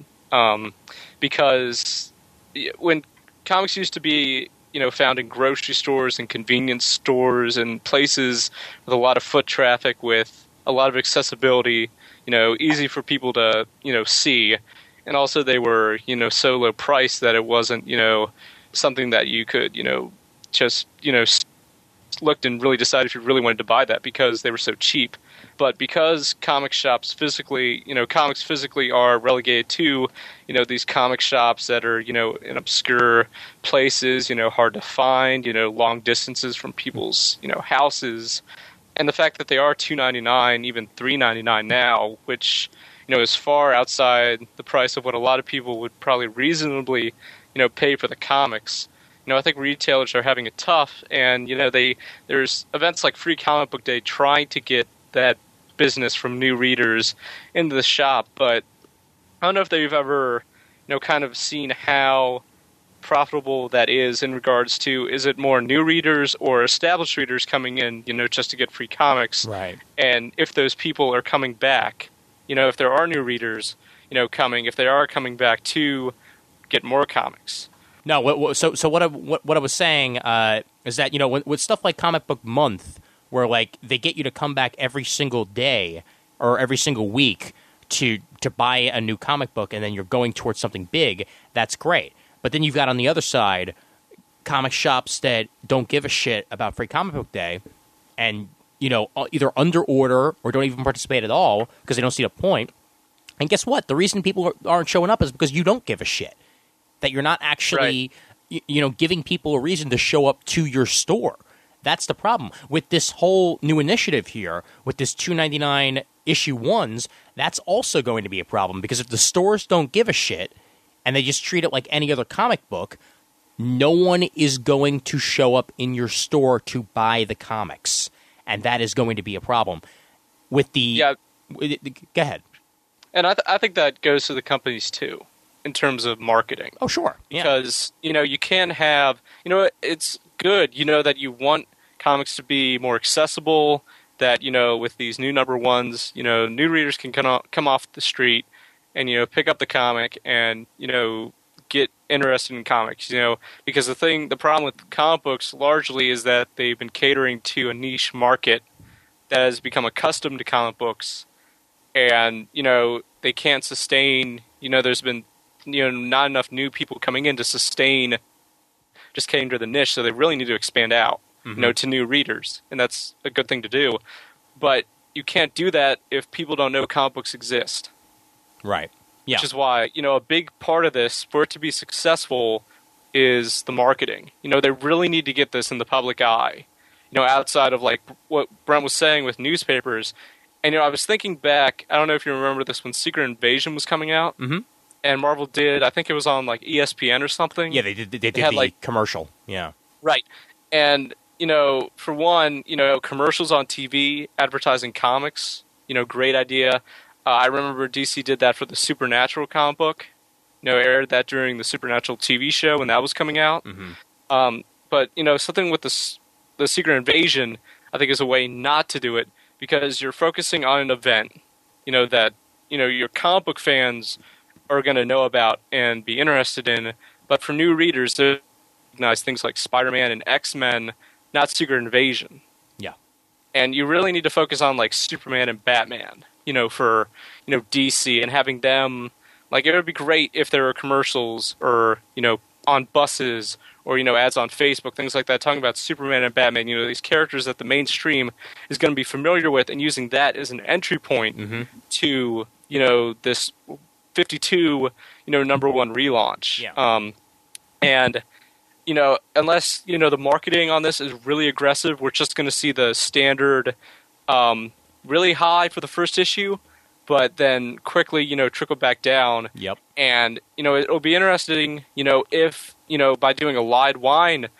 Because when comics used to be, found in grocery stores and convenience stores and places with a lot of foot traffic, with a lot of accessibility, easy for people to, see. And also they were, so low priced that it wasn't, something that you could, just, looked and really decided if you really wanted to buy that because they were so cheap. But because comics physically are relegated to, these comic shops that are, in obscure places, hard to find, long distances from people's, houses. And the fact that they are $2.99, even $3.99 now, which, is far outside the price of what a lot of people would probably reasonably, pay for the comics. I think retailers are having it tough, and there's events like Free Comic Book Day trying to get that business from new readers into the shop, but I don't know if they've ever, kind of seen how profitable that is in regards to, is it more new readers or established readers coming in, just to get free comics, right? And if those people are coming back, if there are new readers, coming, if they are coming back to get more comics. No, so what I was saying is that with stuff like Comic Book Month, where like they get you to come back every single day or every single week to buy a new comic book, and then you're going towards something big. That's great. But then you've got on the other side comic shops that don't give a shit about Free Comic Book Day, and either under order or don't even participate at all because they don't see the point. And guess what? The reason people aren't showing up is because you don't give a shit. That you're not actually, giving people a reason to show up to your store. That's the problem. With this whole new initiative here, with this $2.99 issue ones, that's also going to be a problem. Because if the stores don't give a shit, and they just treat it like any other comic book, no one is going to show up in your store to buy the comics. And that is going to be a problem. With the... Yeah. Go ahead. And I think that goes to the companies, too. In terms of marketing. Oh, sure. Yeah. Because, you can have, it's good, that you want comics to be more accessible, that, with these new number ones, new readers can come off the street and, pick up the comic and, get interested in comics, because the problem with comic books largely is that they've been catering to a niche market that has become accustomed to comic books and, they can't sustain, there's been not enough new people coming in to sustain just catering to the niche, so they really need to expand out, to new readers, and that's a good thing to do. But you can't do that if people don't know comic books exist. Right. Yeah. Which is why, a big part of this, for it to be successful, is the marketing. They really need to get this in the public eye, outside of like what Brent was saying with newspapers. And, I was thinking back, I don't know if you remember this, when Secret Invasion was coming out. Mm-hmm. And Marvel did, I think it was on like ESPN or something. Yeah, they did the like, commercial. Yeah. Right. And, for one, commercials on TV advertising comics, great idea. I remember DC did that for the Supernatural comic book. Aired that during the Supernatural TV show when that was coming out. Mm-hmm. But, something with the Secret Invasion, I think, is a way not to do it because you're focusing on an event, that, your comic book fans are going to know about and be interested in, but for new readers, they recognize things like Spider-Man and X-Men, not Secret Invasion. Yeah. And you really need to focus on, like, Superman and Batman, for, DC, and having them, like, it would be great if there were commercials or, on buses or, ads on Facebook, things like that, talking about Superman and Batman, these characters that the mainstream is going to be familiar with, and using that as an entry point to, this 52, number one relaunch. Yeah. And, unless, the marketing on this is really aggressive, we're just going to see the standard really high for the first issue, but then quickly, trickle back down. Yep. And, it'll be interesting, if, by doing a wide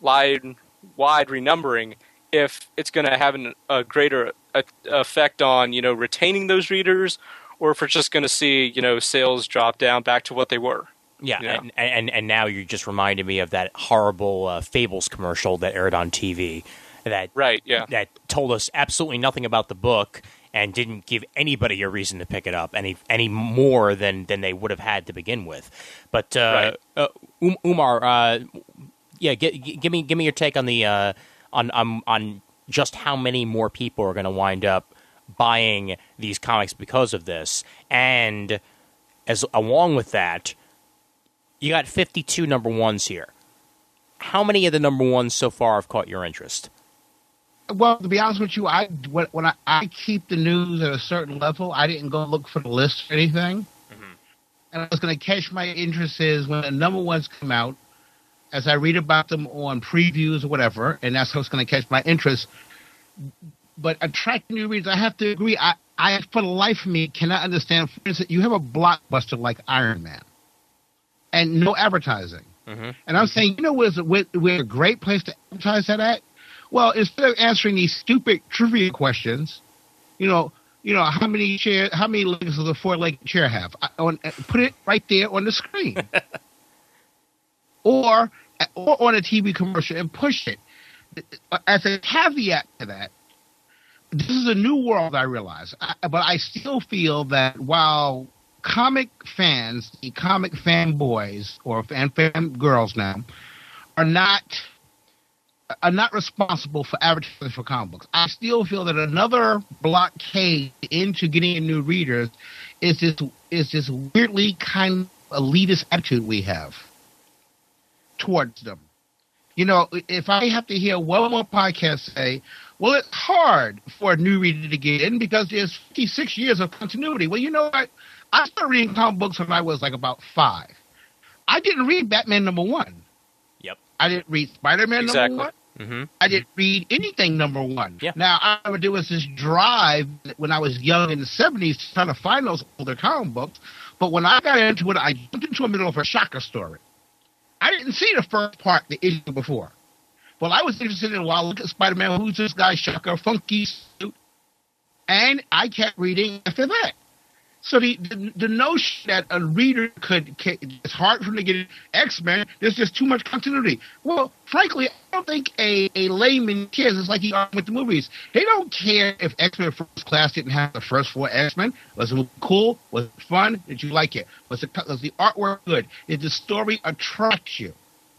renumbering, if it's going to have a greater effect on, retaining those readers, or if we're just going to see, sales drop down back to what they were. Yeah, and now you just reminded me of that horrible Fables commercial that aired on TV. that that told us absolutely nothing about the book and didn't give anybody a reason to pick it up any more than they would have had to begin with. But Umar, give me your take on the on just how many more people are going to wind up buying these comics because of this, and as along with that, you got 52 number ones here. How many of the number ones so far have caught your interest? Well, to be honest with you, when I keep the news at a certain level, I didn't go look for the list or anything. Mm-hmm. And I was going to catch my interest is when the number ones come out, as I read about them on previews or whatever, and that's what's going to catch my interest. But attracting new readers, I have to agree. I for the life of me, cannot understand. For instance, you have a blockbuster like Iron Man, and no advertising. Mm-hmm. And I'm saying, where's a great place to advertise that at? Well, instead of answering these stupid trivia questions, how many legs does a four-legged chair have? Put it right there on the screen, or on a TV commercial and push it. As a caveat to that, this is a new world, I realize. But I still feel that while comic fans, the comic fanboys or fan girls now, are not responsible for advertising for comic books, I still feel that another blockade into getting new readers is this weirdly kind of elitist attitude we have towards them. If I have to hear one more podcast say, well, it's hard for a new reader to get in because there's 56 years of continuity. Well, you know what? I started reading comic books when I was like about 5. I didn't read Batman number 1. Yep. I didn't read Spider-Man number 1. Mm-hmm. I didn't read anything number 1. Yeah. Now, there was this drive when I was young in the 70s trying to find those older comic books. But when I got into it, I jumped into the middle of a Shocker story. I didn't see the first part, the issue before. Well, I was interested in, look at Spider-Man, who's this guy, Shocker, funky suit. And I kept reading after that. So the notion that a reader it's hard for them to get X-Men, there's just too much continuity. Well, frankly, I don't think a layman cares. It's like he argued with the movies. They don't care if X-Men First Class didn't have the first 4 X-Men. Was it cool? Was it fun? Did you like it? Was the artwork good? Did the story attract you?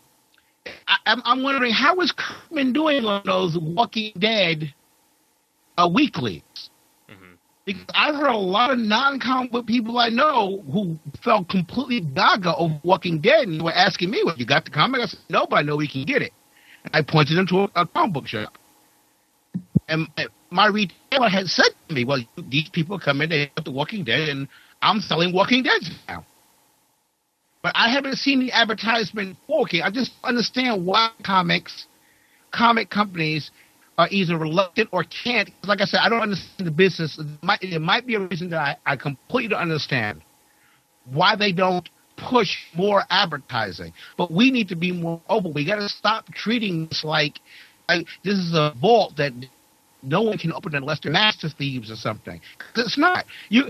I'm wondering, how is Kirkman doing on those Walking Dead weeklies? Because I've heard a lot of non-comic book people I know who felt completely gaga over Walking Dead and were asking me, well, you got the comic? I said, no, but I know we can get it. And I pointed them to a comic book shop. And my retailer had said to me, well, these people come in, they have the Walking Dead, and I'm selling Walking Dead now. But I haven't seen the advertisement for Walking. I just understand why comic companies are either reluctant or can't. Like I said, I don't understand the business. There might be a reason that I completely don't understand why they don't push more advertising. But we need to be more open. We got to stop treating this like this is a vault that no one can open unless they're master thieves or something. It's not.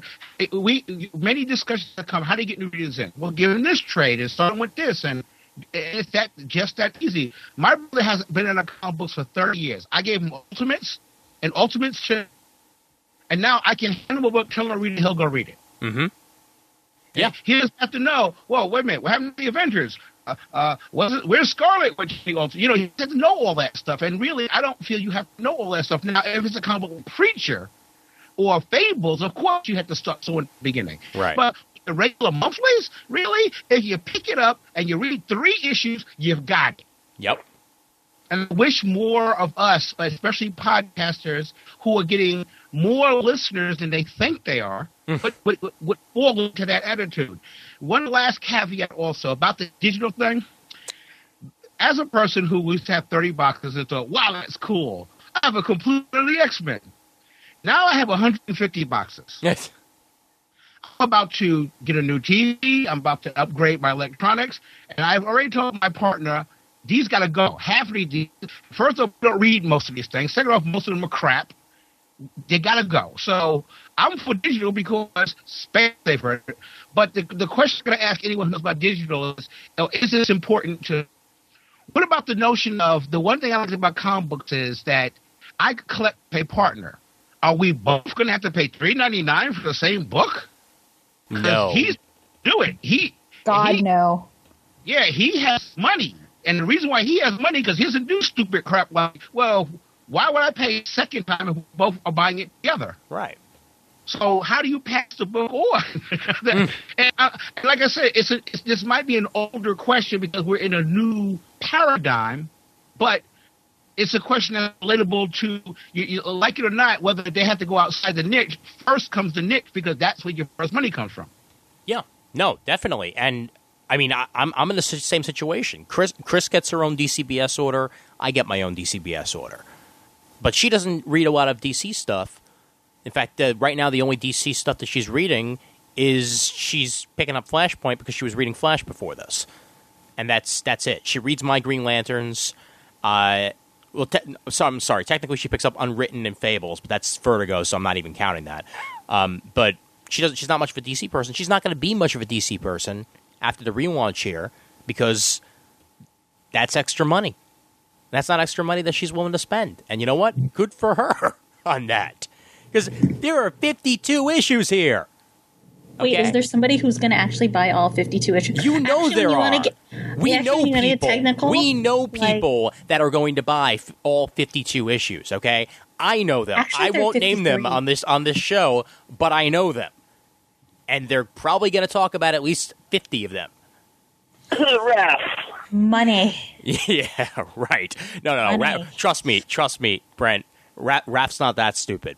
Many discussions have come. How do you get new readers in? Well, given this trade and starting with this, and it's just that easy. My brother has been in comic books for 30 years. I gave him Ultimates and Ultimates, and now I can hand him a book, tell him to read it, he'll go read it. Mm-hmm. Yeah. He doesn't have to know, well, wait a minute, what happened to the Avengers? Where's Scarlet? He has to know all that stuff. And really, I don't feel you have to know all that stuff. Now, if it's a comic book Preacher or Fables, of course you have to start so in the beginning. Right. But the regular monthlies, really, if you pick it up and you read 3 issues, you've got it. Yep. And I wish more of us, especially podcasters, who are getting more listeners than they think they are, would fall into that attitude. One last caveat also about the digital thing. As a person who used to have 30 boxes and thought, wow, that's cool, I have a completely X-Men. Now I have 150 boxes. Yes. I'm about to get a new TV. I'm about to upgrade my electronics. And I've already told my partner, these got to go. Half of these, first of all, we don't read most of these things. Second off, most of them are crap. They got to go. So I'm for digital because space safer. But the question I'm going to ask anyone who knows about digital is this important to what about the notion of the one thing I like about comic books is that I could collect a partner. Are we both going to have to pay $3.99 for the same book? No. He's do it. No. Yeah, he has money. And the reason why he has money because he doesn't do stupid crap like, well, why would I pay a second time if both are buying it together? Right. So how do you pass the book on? And like I said, this might be an older question because we're in a new paradigm, but it's a question that's relatable to, you like it or not, whether they have to go outside the niche. First comes the niche because that's where your first money comes from. Yeah. No, definitely. And I mean, I'm in the same situation. Chris gets her own DCBS order. I get my own DCBS order. But she doesn't read a lot of DC stuff. In fact, right now the only DC stuff that she's reading is she's picking up Flashpoint because she was reading Flash before this. And that's it. She reads My Green Lanterns. I'm sorry. Technically, she picks up Unwritten and Fables, but that's Vertigo, so I'm not even counting that. But she's not much of a DC person. She's not going to be much of a DC person after the relaunch here because that's extra money. That's not extra money that she's willing to spend. And you know what? Good for her on that. Because there are 52 issues here. Wait, Okay? is there somebody who's going to actually buy all 52 issues? You know Actually, there you are. wanna get- We actually, know you wanna get people. technical? We know Like- people that are going to buy all 52 issues. Okay, I know them. Actually, I they're won't name them 53. on this show, but I know them, and they're probably going to talk about at least 50 of them. Raph. Money. Yeah, right. No. Money. Trust me, Brent. Raph's not that stupid.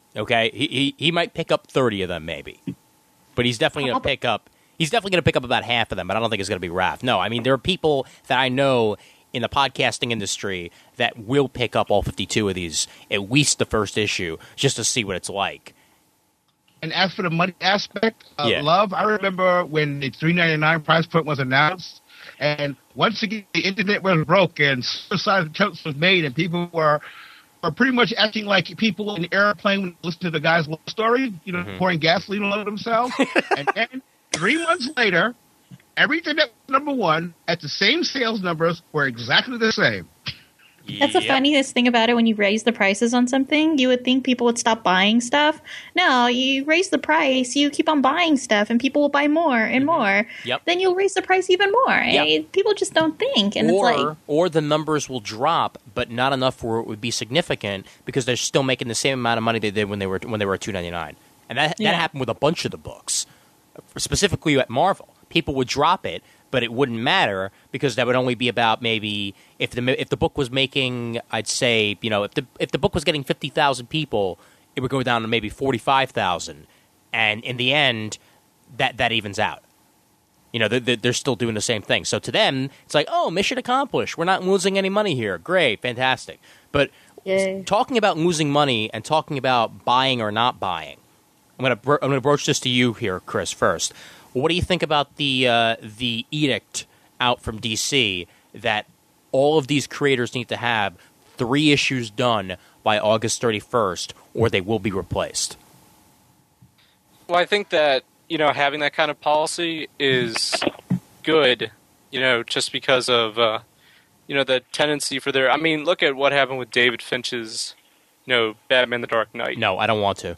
Okay, he might pick up 30 of them, maybe, but he's definitely going to pick up. He's definitely going to pick up about half of them, but I don't think it's going to be Raph. No, I mean there are people that I know in the podcasting industry that will pick up all 52 of these, at least the first issue, just to see what it's like. And as for the money aspect of Yeah. Love, I remember when the $3.99 price point was announced, and once again the internet was broke and suicide attempts was made, and people were pretty much acting like people in the airplane when they listen to the guy's love story, pouring gasoline all over themselves. And then 3 months later, everything that was number one at the same sales numbers were exactly the same. That's the funniest thing about it. When you raise the prices on something, you would think people would stop buying stuff. No, you raise the price, you keep on buying stuff, and people will buy more and more. Yep. Then you'll raise the price even more. Yep. People just don't think. And it's like, Or the numbers will drop, but not enough where it would be significant because they're still making the same amount of money they did when they were $2.99. And that happened with a bunch of the books, specifically at Marvel. People would drop it, but it wouldn't matter because that would only be about maybe if the book was making, I'd say, if the book was getting 50,000 people, it would go down to maybe 45,000, and in the end, that evens out. They're still doing the same thing. So to them, it's like, oh, mission accomplished. We're not losing any money here. Great, fantastic. But Yay. talking about losing money and talking about buying or not buying, I'm gonna broach this to you here, Chris, first. What do you think about the edict out from DC that all of these creators need to have 3 issues done by August 31st, or they will be replaced? Well, I think that, having that kind of policy is good, just because of, the tendency for their... I mean, look at what happened with David Finch's, Batman the Dark Knight. No, I don't want to.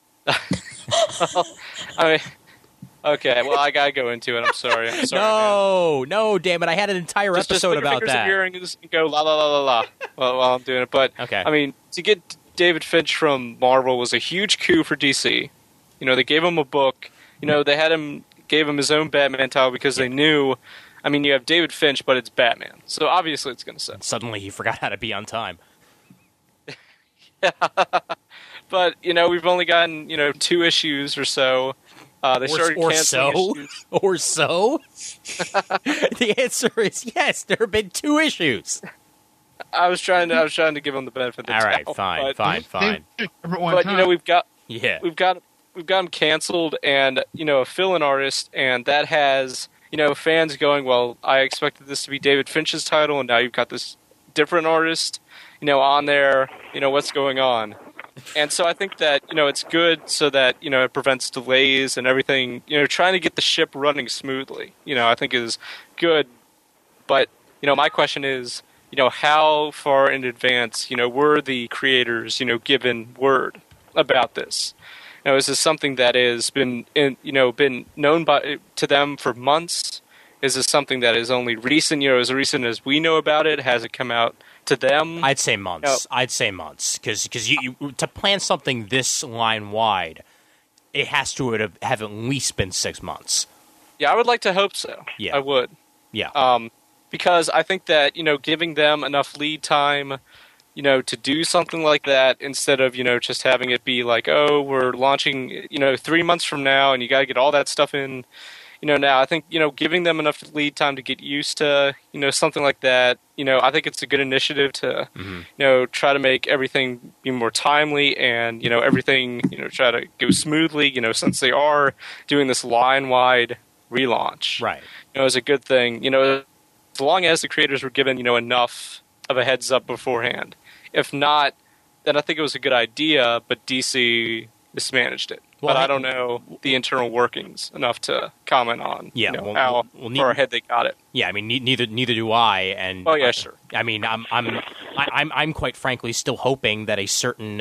I mean... Okay, well, I gotta go into it. I'm sorry. No, damn it! I had an entire episode about fingers that. In your earrings and go la la la la la while I'm doing it. But okay. I mean, to get David Finch from Marvel was a huge coup for DC. They gave him a book. They gave him his own Batman title because they knew. I mean, you have David Finch, but it's Batman, so obviously it's going to sell. Suddenly, he forgot how to be on time. Yeah, but we've only gotten 2 issues or so. They started canceling issues. Or so? The answer is yes. There have been 2 issues. I was trying to give them the benefit of the doubt. All right, fine. But we've got them canceled, and a fill-in artist, and that has fans going, well, I expected this to be David Finch's title, and now you've got this different artist, on there. What's going on? And so I think that, it's good so that, it prevents delays and everything, trying to get the ship running smoothly, I think is good. But, my question is, how far in advance, were the creators, given word about this? Is this something that has been known to them for months? Is this something that is only recent? As recent as we know about it, has it come out to them? I'd say months. I'd say months because you to plan something this line wide, it has to have at least been 6 months. Yeah, I would like to hope so. Yeah, I would. Yeah. Because I think that giving them enough lead time, to do something like that instead of just having it be like, oh, we're launching 3 months from now, and you got to get all that stuff in. Now I think giving them enough lead time to get used to something like that. I think it's a good initiative to try to make everything be more timely and everything try to go smoothly. Since they are doing this line wide relaunch, right? Is a good thing. As long as the creators were given enough of a heads up beforehand. If not, then I think it was a good idea, but DC mismanaged it. Well, but I don't know the internal workings enough to comment on how far ahead they got it. Yeah, I mean, neither do I. And oh yeah, sure. I mean, I'm quite frankly still hoping that a certain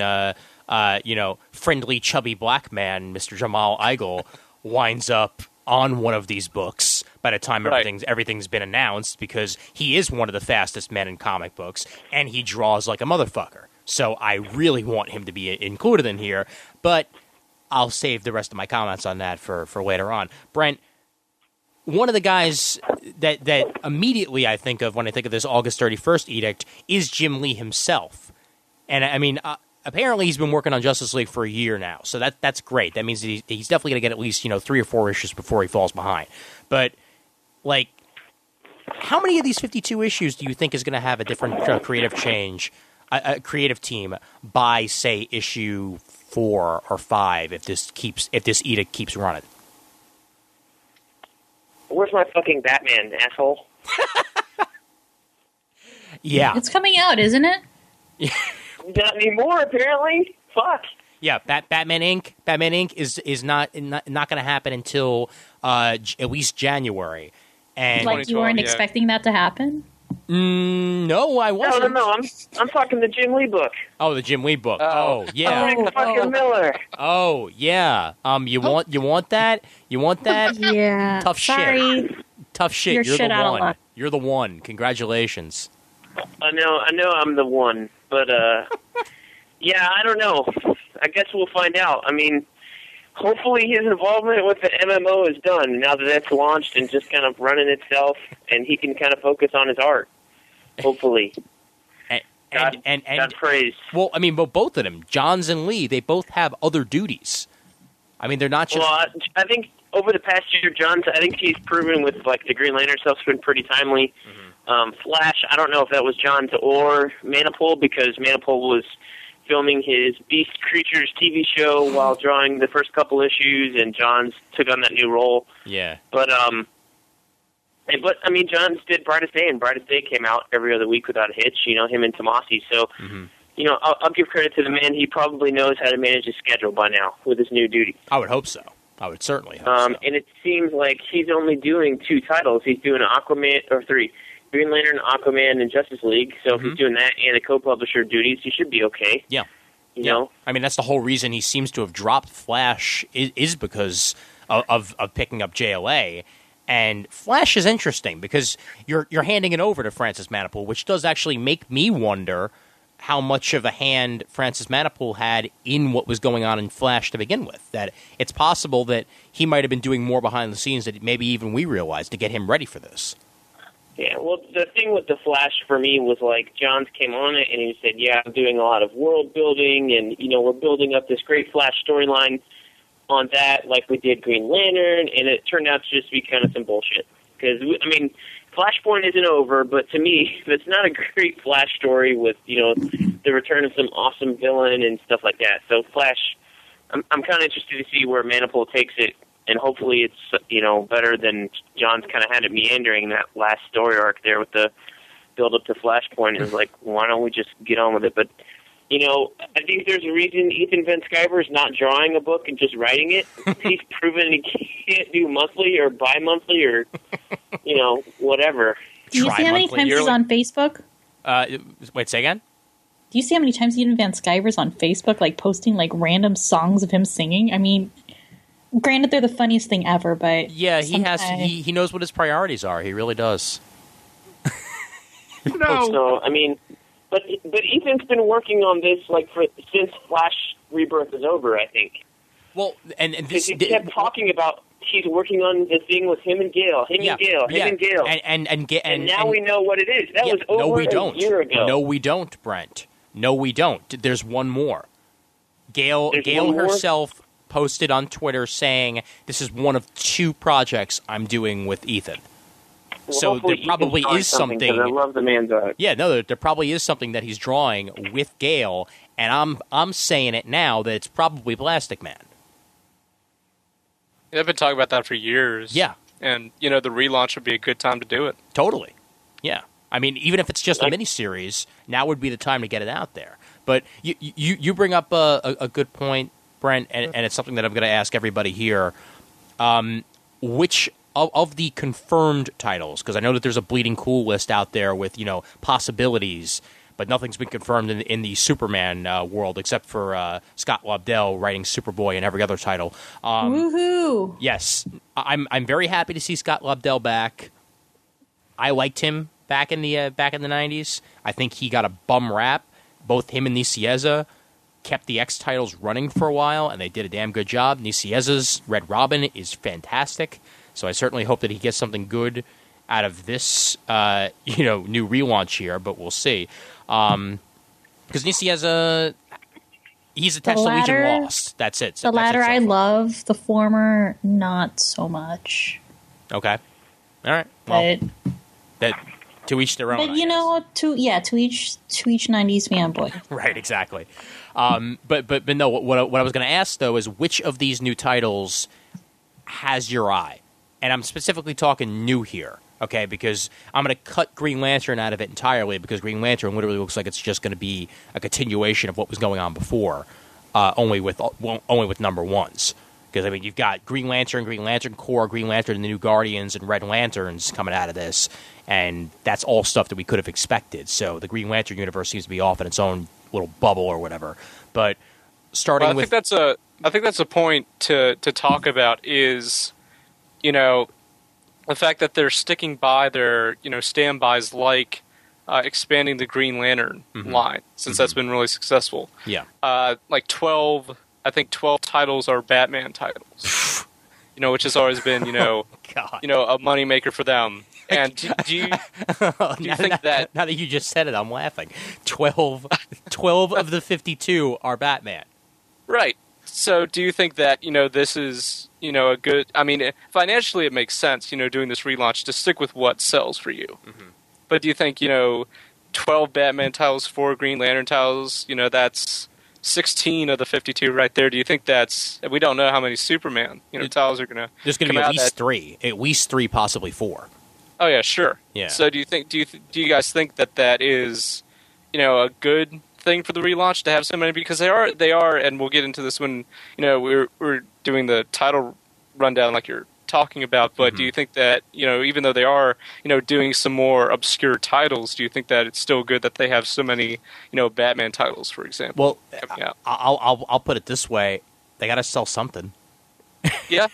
friendly, chubby black man, Mr. Jamal Igle, winds up on one of these books by the time everything's been announced, because he is one of the fastest men in comic books, and he draws like a motherfucker. So I really want him to be included in here, but I'll save the rest of my comments on that for later on. Brent, one of the guys that immediately I think of when I think of this August 31st edict is Jim Lee himself. And I mean, apparently he's been working on Justice League for a year now, so that's great. That means that he's definitely going to get at least 3 or 4 issues before he falls behind. But like, how many of these 52 issues do you think is going to have a different creative change, a creative team by say issue 4 or 5 if this edict keeps running? Where's my fucking Batman, asshole? Yeah, it's coming out, isn't it? Not anymore, apparently. Fuck. Yeah, Batman Inc. is not going to happen until at least January. And like you weren't expecting that to happen? No, I wasn't. No. I'm talking the Jim Lee book. Oh, the Jim Lee book. Oh, yeah. Fucking Miller. Oh, yeah. You want that? You want that? Yeah. Tough Sorry. shit. Tough shit. You're the shit out of one. luck. You're the one. Congratulations. I know I'm the one, but yeah, I don't know. I guess we'll find out. I mean, hopefully his involvement with the MMO is done now that it's launched and just kind of running itself, and he can kind of focus on his art. Hopefully. God praise. Well, I mean, both of them, Johns and Lee, they both have other duties. I mean, they're not just... Well, I think over the past year, Johns, I think he's proven with like the Green Lantern stuff's been pretty timely. Flash, I don't know if that was Johns or Manapul, because Manapul was filming his Beast Creatures TV show while drawing the first couple issues, and Johns took on that new role. Yeah. But I mean, Johns did Brightest Day, and Brightest Day came out every other week without a hitch. Him and Tomasi. So, I'll give credit to the man. He probably knows how to manage his schedule by now with his new duty. I would hope so. I would certainly hope so. And it seems like he's only doing 2 titles. He's doing Aquaman, or 3. Green Lantern, Aquaman, and Justice League. So if he's doing that and the co-publisher duties, he should be okay. Yeah. You know? I mean, that's the whole reason he seems to have dropped Flash is because of picking up JLA. And Flash is interesting because you're handing it over to Francis Manapul, which does actually make me wonder how much of a hand Francis Manapul had in what was going on in Flash to begin with. That it's possible that he might have been doing more behind the scenes that maybe even we realized to get him ready for this. Yeah, well, the thing with the Flash for me was like Johns came on it and he said, "Yeah, I'm doing a lot of world building, and we're building up this great Flash storyline on that, like we did Green Lantern," and it turned out to just be kind of some bullshit. Because I mean, Flashpoint isn't over, but to me, it's not a great Flash story with the return of some awesome villain and stuff like that. So Flash, I'm kind of interested to see where Manapul takes it. And hopefully it's, better than John's kind of had it meandering that last story arc there with the build-up to Flashpoint. It was like, why don't we just get on with it? But, I think there's a reason Ethan Van Sciver is not drawing a book and just writing it. He's proven he can't do monthly or bi-monthly or, whatever. Do you see how many times he's on Facebook? Wait, say again? Do you see how many times Ethan Van Sciver's on Facebook, like posting like random songs of him singing? I mean, granted, they're the funniest thing ever, but yeah, he knows what his priorities are. He really does. No. So I mean, but Ethan's been working on this since Flash Rebirth is over, I think. Well, and this he kept talking about he's working on the thing with him and Gale, and Gale. And now we know what it is. That was over a year ago. No, we don't, Brent. No, we don't. There's one more. Gale herself posted on Twitter saying, this is one of 2 projects I'm doing with Ethan. Well, so there probably is something. I love the man's art. Yeah, no, there probably is something that he's drawing with Gale, and I'm saying it now that it's probably Plastic Man. Yeah, I've been talking about that for years. Yeah. And, the relaunch would be a good time to do it. Totally. Yeah. I mean, even if it's just a miniseries, now would be the time to get it out there. But you bring up a good point, Brent, and it's something that I'm going to ask everybody here. Which of the confirmed titles, because I know that there's a Bleeding Cool list out there with, possibilities, but nothing's been confirmed in the Superman world except for Scott Lobdell writing Superboy and every other title. Woohoo! Yes. I'm very happy to see Scott Lobdell back. I liked him back in the 90s. I think he got a bum rap. Both him and Nicieza kept the X titles running for a while, and they did a damn good job. Nicieza's Red Robin is fantastic, so I certainly hope that he gets something good out of this, new relaunch here. But we'll see, because Nicieza, he's attached to Legion Lost. That's it. The latter I love. The former, not so much. Okay, all right. Well, that. To each their own. But to each 90s fanboy. Right, exactly. But no. What I was going to ask though is which of these new titles has your eye, and I'm specifically talking new here. Okay, because I'm going to cut Green Lantern out of it entirely because Green Lantern literally looks like it's just going to be a continuation of what was going on before, only with number ones. Because, I mean, you've got Green Lantern Corps, Green Lantern and the New Guardians, and Red Lanterns coming out of this, and that's all stuff that we could have expected. So the Green Lantern universe seems to be off in its own little bubble or whatever. But starting with... I think that's a point to talk about is, the fact that they're sticking by their, standbys like expanding the Green Lantern line, since that's been really successful. Yeah. 12 titles are Batman titles, which has always been, a moneymaker for them. And do you think that... Now that you just said it, I'm laughing. 12 of the 52 are Batman. Right. So do you think that, this is, a good... I mean, financially it makes sense, doing this relaunch to stick with what sells for you. Mm-hmm. But do you think, 12 Batman titles, 4 Green Lantern titles, that's... 16 of the 52 right there. Do you think that's... We don't know how many Superman titles are going to... There's going to be at least three, possibly 4. Oh yeah, sure. Yeah. So do you guys think that is, a good thing for the relaunch to have so many? Because they are, and we'll get into this when we're doing the title rundown like you're talking about. But do you think that even though they are doing some more obscure titles, do you think that it's still good that they have so many Batman titles, for example? Well, coming out? I'll put it this way: they got to sell something. Yeah.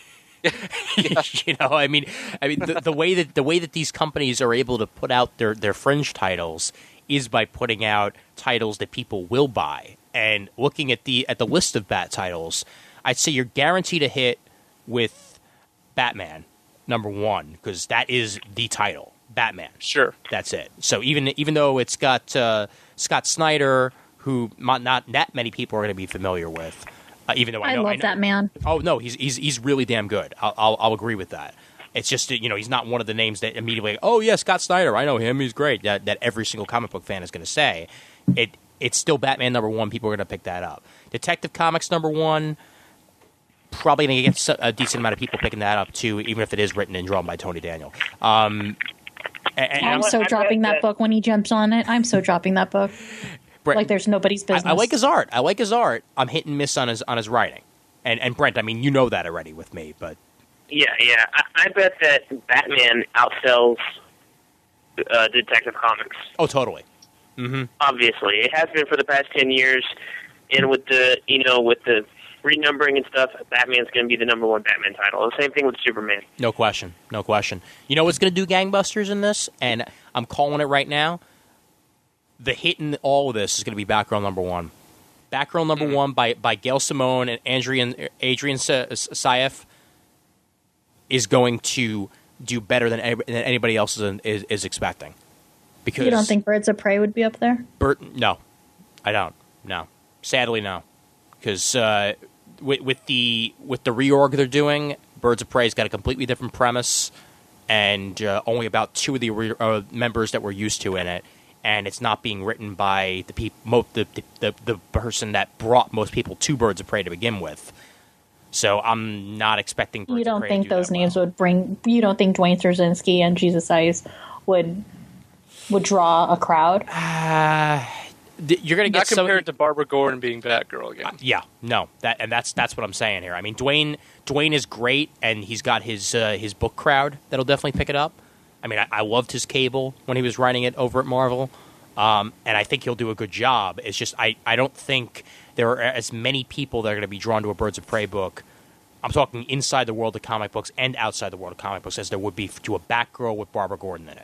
I mean, the way that these companies are able to put out their fringe titles is by putting out titles that people will buy. And looking at the list of Bat titles, I'd say you're guaranteed a hit with Batman #1 because that is the title, Batman. Sure, that's it. So even though it's got Scott Snyder, who not that many people are going to be familiar with. Even though I love that man. Oh no, he's really damn good. I'll agree with that. It's just he's not one of the names that immediately. Oh yeah, Scott Snyder, I know him. He's great. That every single comic book fan is going to say. It's still Batman #1. People are going to pick that up. Detective Comics #1. Probably going to get a decent amount of people picking that up too, even if it is written and drawn by Tony Daniel. I'm so dropping that book when he jumps on it. I'm so dropping that book. Brent, like there's nobody's business. I like his art. I'm hit and miss on his writing. And Brent, I mean, you know that already with me, but yeah. I bet that Batman outsells Detective Comics. Oh, totally. Mm-hmm. Obviously, it has been for the past 10 years, and with the renumbering and stuff, Batman's going to be the number one Batman title. The same thing with Superman. No question. No question. You know what's going to do gangbusters in this? And I'm calling it right now. The hit in all of this is going to be Batgirl number one. Batgirl number one by Gail Simone and Adrian Saif is going to do better than anybody else is expecting. Because you don't think Birds of Prey would be up there? No, I don't. No, sadly, no. Because with the reorg they're doing, Birds of Prey's got a completely different premise, and only about 2 of the members that we're used to in it, and it's not being written by the person that brought most people to Birds of Prey to begin with. So I'm not expecting Birds You don't of Prey think to do those that names well. would bring? You don't think Dwayne Straczynski and Jesus Ice would draw a crowd? You're going to get Not compared to Barbara Gordon being Batgirl again. Yeah, no, that's what I'm saying here. I mean, Dwayne is great, and he's got his book crowd that'll definitely pick it up. I mean, I loved his Cable when he was writing it over at Marvel, and I think he'll do a good job. It's just I don't think there are as many people that are going to be drawn to a Birds of Prey book. I'm talking inside the world of comic books and outside the world of comic books as there would be to a Batgirl with Barbara Gordon in it.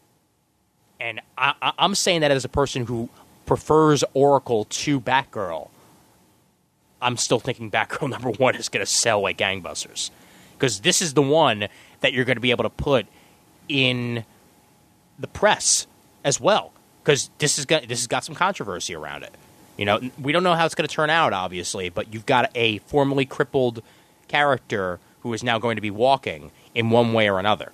And I'm saying that as a person who prefers Oracle to Batgirl. I'm still thinking Batgirl number one is going to sell like gangbusters. Because this is the one that you're going to be able to put in the press as well. Because this has got some controversy around it. You know, we don't know how it's going to turn out, obviously, but you've got a formerly crippled character who is now going to be walking in one way or another.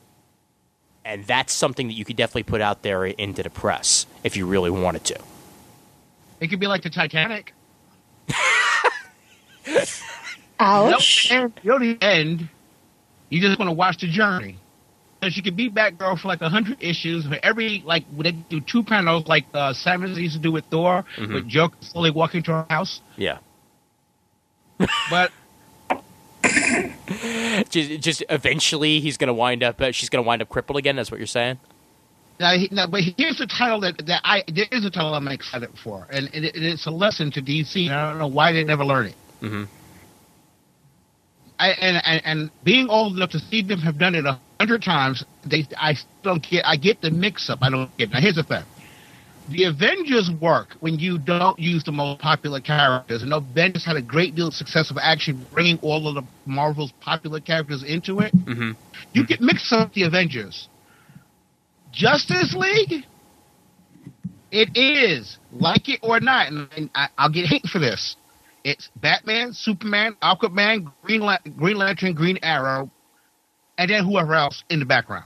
And that's something that you could definitely put out there into the press if you really wanted to. It could be like the Titanic. Ouch. You know, the end, you just want to watch the journey. So she could be Batgirl for like 100 issues. For every, like, they do 2 panels like Simon used to do with Thor, with Joker slowly walking to her house. Yeah. But just eventually she's going to wind up crippled again. That's what you're saying? but here's the title there is a title I'm excited for, and it's a lesson to DC. And I don't know why they never learn it. Mm-hmm. And being old enough to see them have done it 100 times, I don't get. I get the mix-up. I don't get. Now here's the thing: the Avengers work when you don't use the most popular characters. And Avengers had a great deal of success of actually bringing all of the Marvel's popular characters into it. Mm-hmm. You get mixed up the Avengers. Justice League, it is, like it or not, and I'll get hate for this. It's Batman, Superman, Aquaman, Green Lantern, Green Arrow, and then whoever else in the background.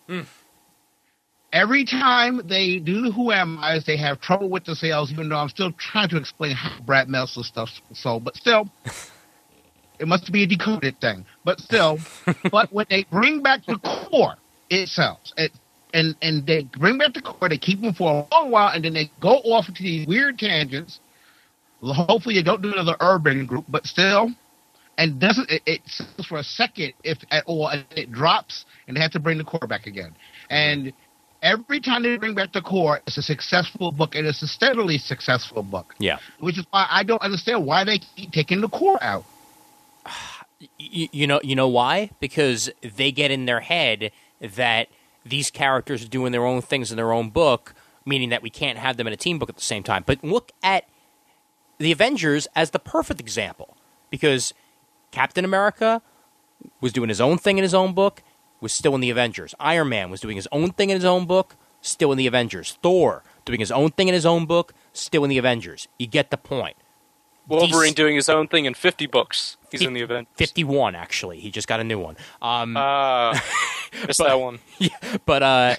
Every time they do the Who Am I's, they have trouble with the sales, even though I'm still trying to explain how Brad Meltzer stuff sold. But still, it must be a decoded thing. But still, but when they bring back the core, it sells. And they bring back the core, they keep them for a long while, and then they go off into these weird tangents. Hopefully, you don't do another urban group, but still, and doesn't it sells for a second, if at all, and it drops, and they have to bring the core back again. And every time they bring back the core, it's a successful book, and it's a steadily successful book. Yeah, which is why I don't understand why they keep taking the core out. You know why? Because they get in their head that these characters are doing their own things in their own book, meaning that we can't have them in a team book at the same time. But look at the Avengers as the perfect example, because Captain America was doing his own thing in his own book, was still in the Avengers. Iron Man was doing his own thing in his own book, still in the Avengers. Thor doing his own thing in his own book, still in the Avengers. You get the point. Wolverine doing his own thing in 50 books. He's in the Avengers. 51, actually. He just got a new one. Missed that one. Yeah, but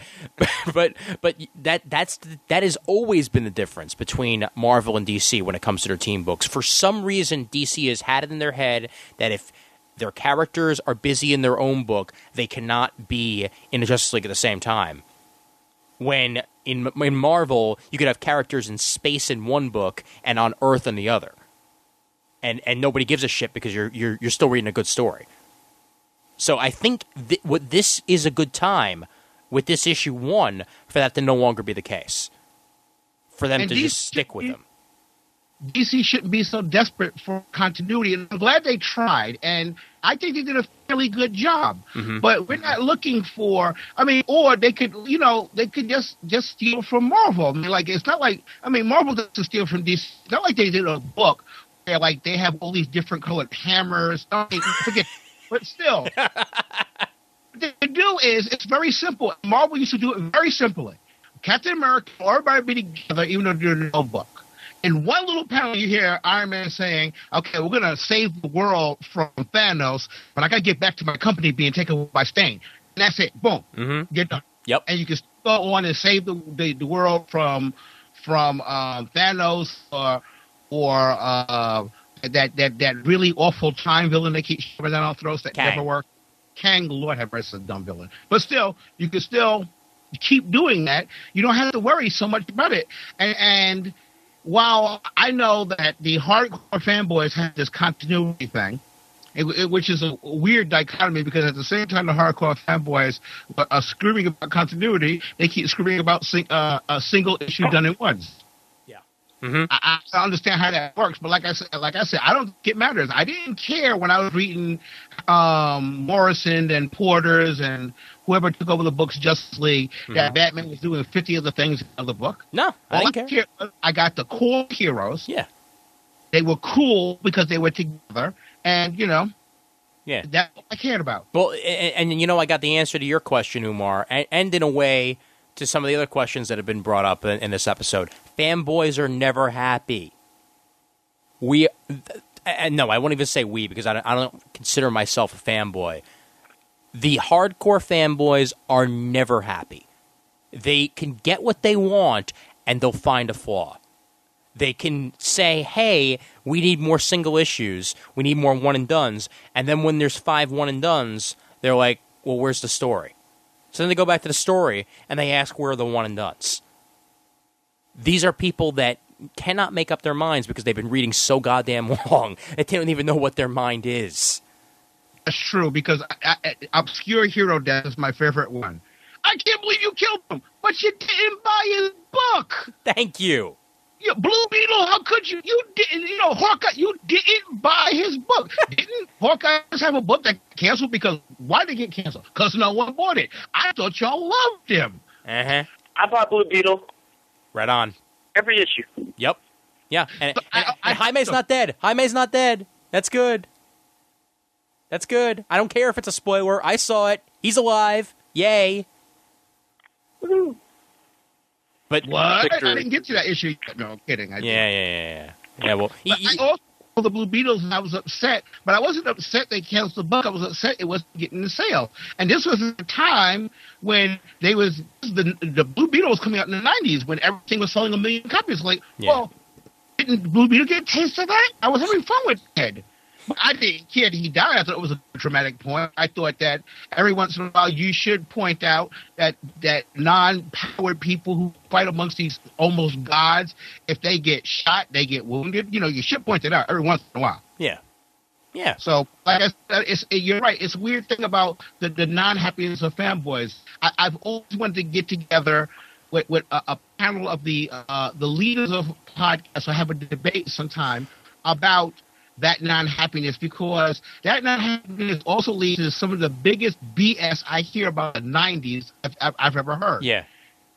that has always been the difference between Marvel and DC when it comes to their team books. For some reason, DC has had it in their head that if their characters are busy in their own book, they cannot be in the Justice League at the same time. When in Marvel, you could have characters in space in one book and on Earth in the other, and nobody gives a shit because you're still reading a good story. So I think what this is a good time with this issue 1 for that to no longer be the case. For them to just stick with them. DC shouldn't be so desperate for continuity, and I'm glad they tried, and I think they did a fairly good job. Mm-hmm. But we're not looking for, or they could, they could just steal from Marvel. I mean, like, it's not like, Marvel doesn't steal from DC. It's not like they did a book where, like, they have all these different colored hammers. Forget, but still. What they do is, it's very simple. Marvel used to do it very simply. Captain America, everybody be together, even though they're no book. In one little panel, you hear Iron Man saying, okay, we're going to save the world from Thanos, but I got to get back to my company being taken over by Stain. And that's it. Boom. Mm-hmm. Get done. Yep. And you can go on and save the world from Thanos or that really awful time villain they keep shoving down our throats that never worked. Kang, Lord have mercy, a dumb villain. But still, you can still keep doing that. You don't have to worry so much about it. And while I know that the hardcore fanboys have this continuity thing, which is a weird dichotomy because at the same time the hardcore fanboys are screaming about continuity, they keep screaming about a single issue done at once. Yeah, mm-hmm. I understand how that works, but like I said, I don't think it matters. I didn't care when I was reading Morrison and Porter's and whoever took over the books, Justice League, that Batman was doing 50 of the things in the book. No, I didn't care. I got the core heroes. Yeah. They were cool because they were together, and, that's what I cared about. Well, and I got the answer to your question, Umar, and in a way to some of the other questions that have been brought up in this episode. Fanboys are never happy. No, I won't even say we because I don't consider myself a fanboy. The hardcore fanboys are never happy. They can get what they want, and they'll find a flaw. They can say, hey, we need more single issues, we need more one-and-dones, and then when there's 5 one-and-dones, they're like, well, where's the story? So then they go back to the story, and they ask, where are the one-and-dones? These are people that cannot make up their minds because they've been reading so goddamn long that they don't even know what their mind is. That's true, because Obscure Hero Death is my favorite one. I can't believe you killed him, but you didn't buy his book. Thank you. Yeah, Blue Beetle, how could you? You didn't, Hawkeye, you didn't buy his book. Didn't Hawkeye have a book that canceled? Because why did it get canceled? Because no one bought it. I thought y'all loved him. Uh-huh. I bought Blue Beetle. Right on. Every issue. Yep. Yeah, and Jaime's not dead. Jaime's not dead. That's good. That's good. I don't care if it's a spoiler. I saw it. He's alive. Yay. Woo-hoo. But what? Victory. I didn't get to that issue. No, I'm kidding. Yeah. Well, I also saw the Blue Beetles, and I was upset. But I wasn't upset they canceled the book. I was upset it wasn't getting the sale. And this was a time when the Blue Beetle was coming out in the 90s, when everything was selling 1 million copies. Like, well, didn't Blue Beetle get a taste of that? I was having fun with Ted. But I didn't care that he died. I thought it was a dramatic point. I thought that every once in a while you should point out that non-powered people who fight amongst these almost gods, if they get shot, they get wounded. You should point it out every once in a while. Yeah. So, like I said, you're right. It's a weird thing about the non-happiness of fanboys. I've always wanted to get together with a panel of the leaders of podcasts or have a debate sometime about that non-happiness, because that non-happiness also leads to some of the biggest BS I hear about the 90s I've ever heard. Yeah.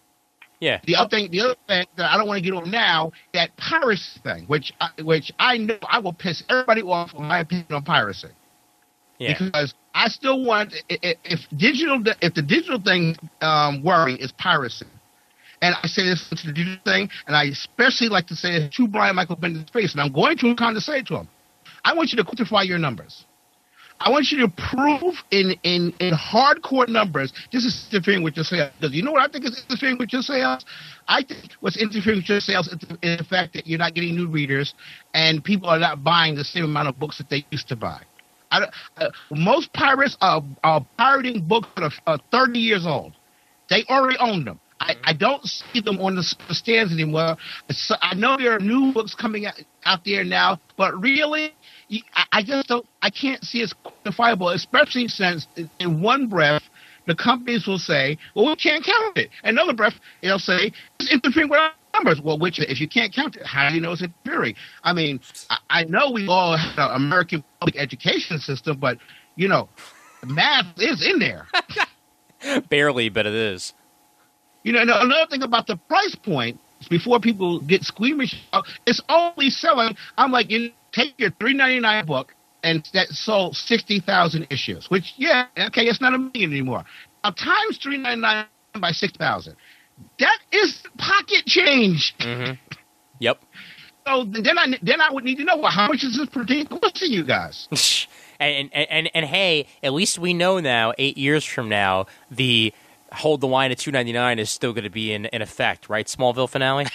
The other thing that I don't want to get on now, that piracy thing, which I know I will piss everybody off on my opinion on piracy. Yeah. Because I still want, if the digital thing worry is piracy, and I say this to the digital thing, and I especially like to say it to Brian Michael Bendis' face, and I'm going to kind of say it to him. I want you to quantify your numbers. I want you to prove in hardcore numbers this is interfering with your sales. Because you know what I think is interfering with your sales? I think what's interfering with your sales is the fact that you're not getting new readers and people are not buying the same amount of books that they used to buy. Most pirates are pirating books that are 30 years old. They already own them. I don't see them on the stands anymore. So I know there are new books coming out there now, but really, I just don't. I can't see it's quantifiable, especially since in one breath the companies will say, well, we can't count it. Another breath, they'll say, it's interfering with our numbers. Well, which, if you can't count it, how do you know it's interfering? I mean, I know we all have an American public education system, but, you know, math is in there. Barely, but it is. You know, another thing about the price point, before people get squeamish, it's only selling. I'm like, you take your $3.99 book, and that sold 60,000 issues. Which, yeah, okay, it's not a million anymore. Now times $3.99 by 6,000. That is pocket change. Mm-hmm. Yep. So then I would need to know, well, how much is this particular cost to you guys? And hey, at least we know now, 8 years from now, the hold the line at $2.99 is still going to be in effect, right? Smallville finale.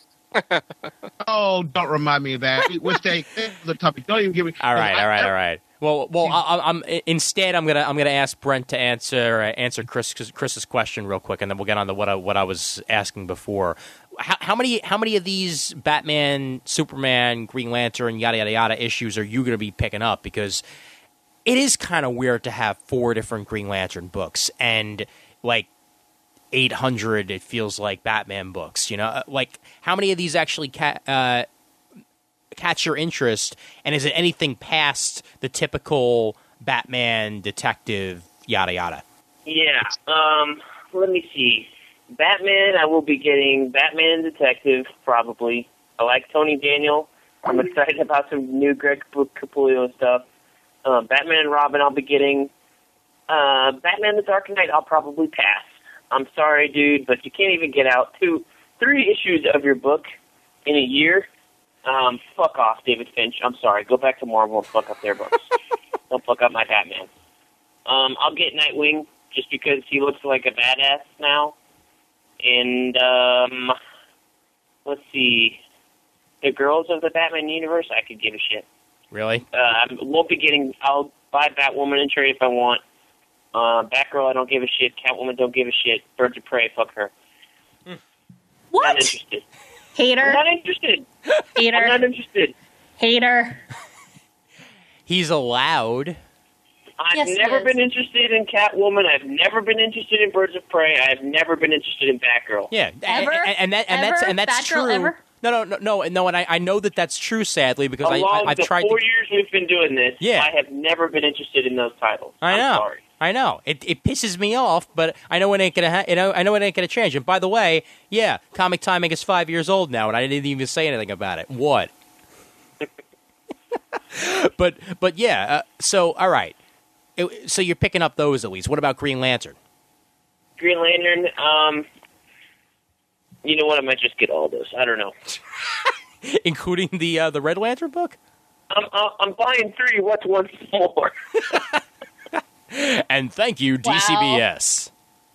Oh, don't remind me of that. Which day? The topic. Don't even give me. All right. Well, I'm instead I'm gonna ask Brent to answer Chris's question real quick, and then we'll get on to what I was asking before. How many of these Batman, Superman, Green Lantern, yada yada yada issues are you going to be picking up? Because it is kind of weird to have 4 different Green Lantern books and like 800, it feels like, Batman books. You know, like how many of these actually catch your interest, and is it anything past the typical Batman detective yada yada? Yeah. Let me see. Batman, I will be getting Batman Detective, probably. I like Tony Daniel. I'm excited about some new Greg Capullo stuff. Batman and Robin, I'll be getting. Batman the Dark Knight, I'll probably pass. I'm sorry, dude, but you can't even get out 3 issues of your book in a year. Fuck off, David Finch. I'm sorry. Go back to Marvel and fuck up their books. Don't fuck up my Batman. I'll get Nightwing just because he looks like a badass now. And, let's see. The girls of the Batman universe, I could give a shit. Really? I'll buy Batwoman and trade if I want. Batgirl, I don't give a shit. Catwoman, don't give a shit. Birds of Prey, fuck her. What? Not interested. Hater. I'm not interested. Hater. I'm not interested. Hater. He's allowed. I've never been interested in Catwoman. I've never been interested in Birds of Prey. I've never been interested in Batgirl. Yeah, Ever? and that's Batgirl true. Ever? No, and I know that's true. Sadly, because I've the tried. 4 years we've been doing this, Yeah. I have never been interested in those titles. I know. I'm sorry. I know. It pisses me off, but I know it ain't gonna. I know it ain't gonna change. And by the way, yeah, Comic Timing is 5 years old now, and I didn't even say anything about it. What? but yeah. So all right. So you're picking up those at least. What about Green Lantern? Green Lantern. You know what? I might just get all those. I don't know. Including the Red Lantern book? I'm buying 3. What's one more? And thank you, DCBS.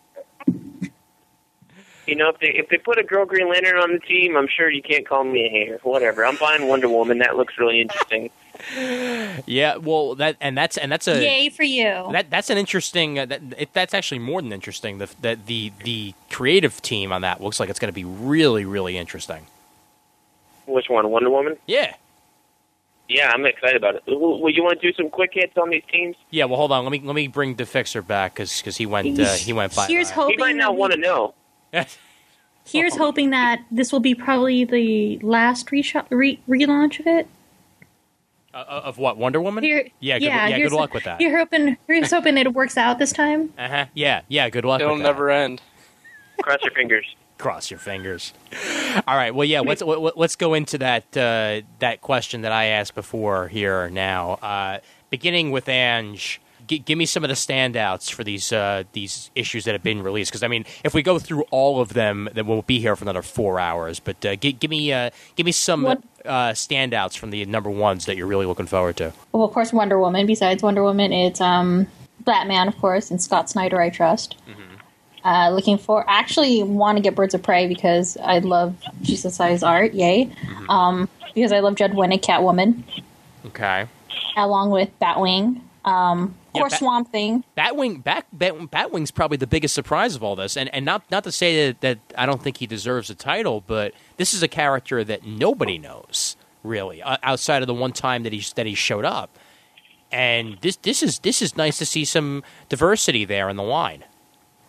You know, if they put a girl Green Lantern on the team, I'm sure you can't call me a hater. Whatever. I'm buying Wonder Woman. That looks really interesting. Yeah, well, that's a yay for you. That's an interesting. That's actually more than interesting. The creative team on that looks like it's going to be really, really interesting. Which one, Wonder Woman? Yeah. Yeah, I'm excited about it. Well, you want to do some quick hits on these teams? Yeah. Well, hold on. Let me bring DeFixer back because he went by. Here's He hoping might not want to know. Here's hoping that this will be probably the last relaunch of it. Of what, Wonder Woman? Good luck with that. Here's hoping it works out this time. Yeah. Good luck. It'll with that. never end. Cross your fingers. Cross your fingers. All right. Well, yeah. Let's go into that question that I asked before here now. Beginning with Ange, give me some of the standouts for these issues that have been released. Because I mean, if we go through all of them, then we'll be here for another 4 hours. But give me some standouts from the number ones that you're really looking forward to. Well, of course, Wonder Woman. Besides Wonder Woman, it's Batman, of course, and Scott Snyder, I trust. Mm-hmm. Actually want to get Birds of Prey because I love Jesus Size art. Yay. Mm-hmm. Because I love Judd Winnick, Catwoman. Okay. Along with Batwing. Of course, Swamp Thing. Batwing's probably the biggest surprise of all this, and not to say that I don't think he deserves a title, but this is a character that nobody knows really outside of the one time that he showed up, and this is nice to see some diversity there in the line.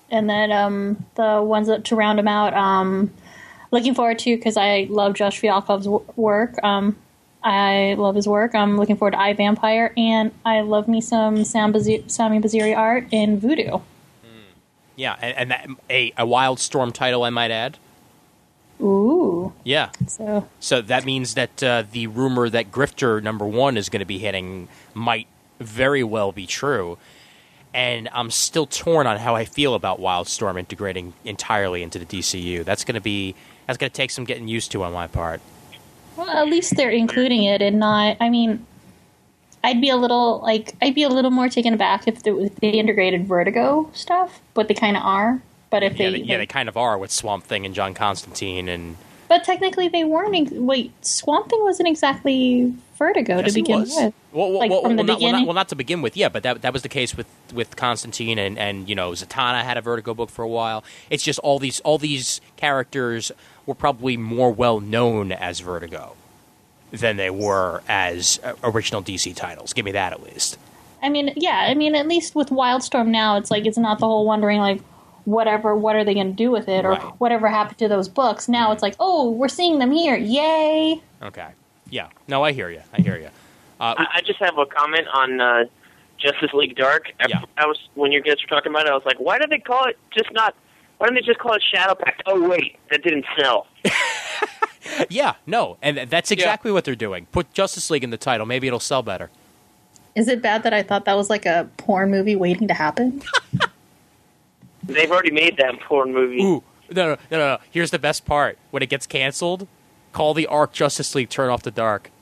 And then the ones that to round them out, looking forward to, because I love Josh Fialkov's work. I love his work. I'm looking forward to iVampire, and I love me some Sami Baziri art in Voodoo. Yeah, and that, a Wildstorm title, I might add. Ooh. Yeah. So that means that the rumor that Grifter #1 is going to be hitting might very well be true. And I'm still torn on how I feel about Wildstorm integrating entirely into the DCU. That's going to take some getting used to on my part. Well, at least they're including it and not. I mean, I'd be a little more taken aback if they integrated Vertigo stuff, but they kind of are. But if they kind of are with Swamp Thing and John Constantine and. But technically, they weren't. Swamp Thing wasn't exactly Vertigo to begin with. From the beginning. Not to begin with, yeah, but that was the case with Constantine and Zatanna had a Vertigo book for a while. It's just all these characters were probably more well known as Vertigo than they were as original DC titles. Give me that at least. I mean, yeah. I mean, at least with Wildstorm now, it's like it's not the whole wondering what are they going to do with it, or whatever happened to those books. Now it's like, oh, we're seeing them here, yay! Okay, yeah, no, I hear you. I just have a comment on Justice League Dark. When you guys were talking about it, I was like, why did they call it why didn't they just call it Shadow Pact? Oh wait, that didn't sell. Yeah, no, and that's exactly what they're doing. Put Justice League in the title, maybe it'll sell better. Is it bad that I thought that was like a porn movie waiting to happen? They've already made that porn movie. Ooh, no. Here's the best part. When it gets canceled, call the arc Justice League Turn Off the Dark.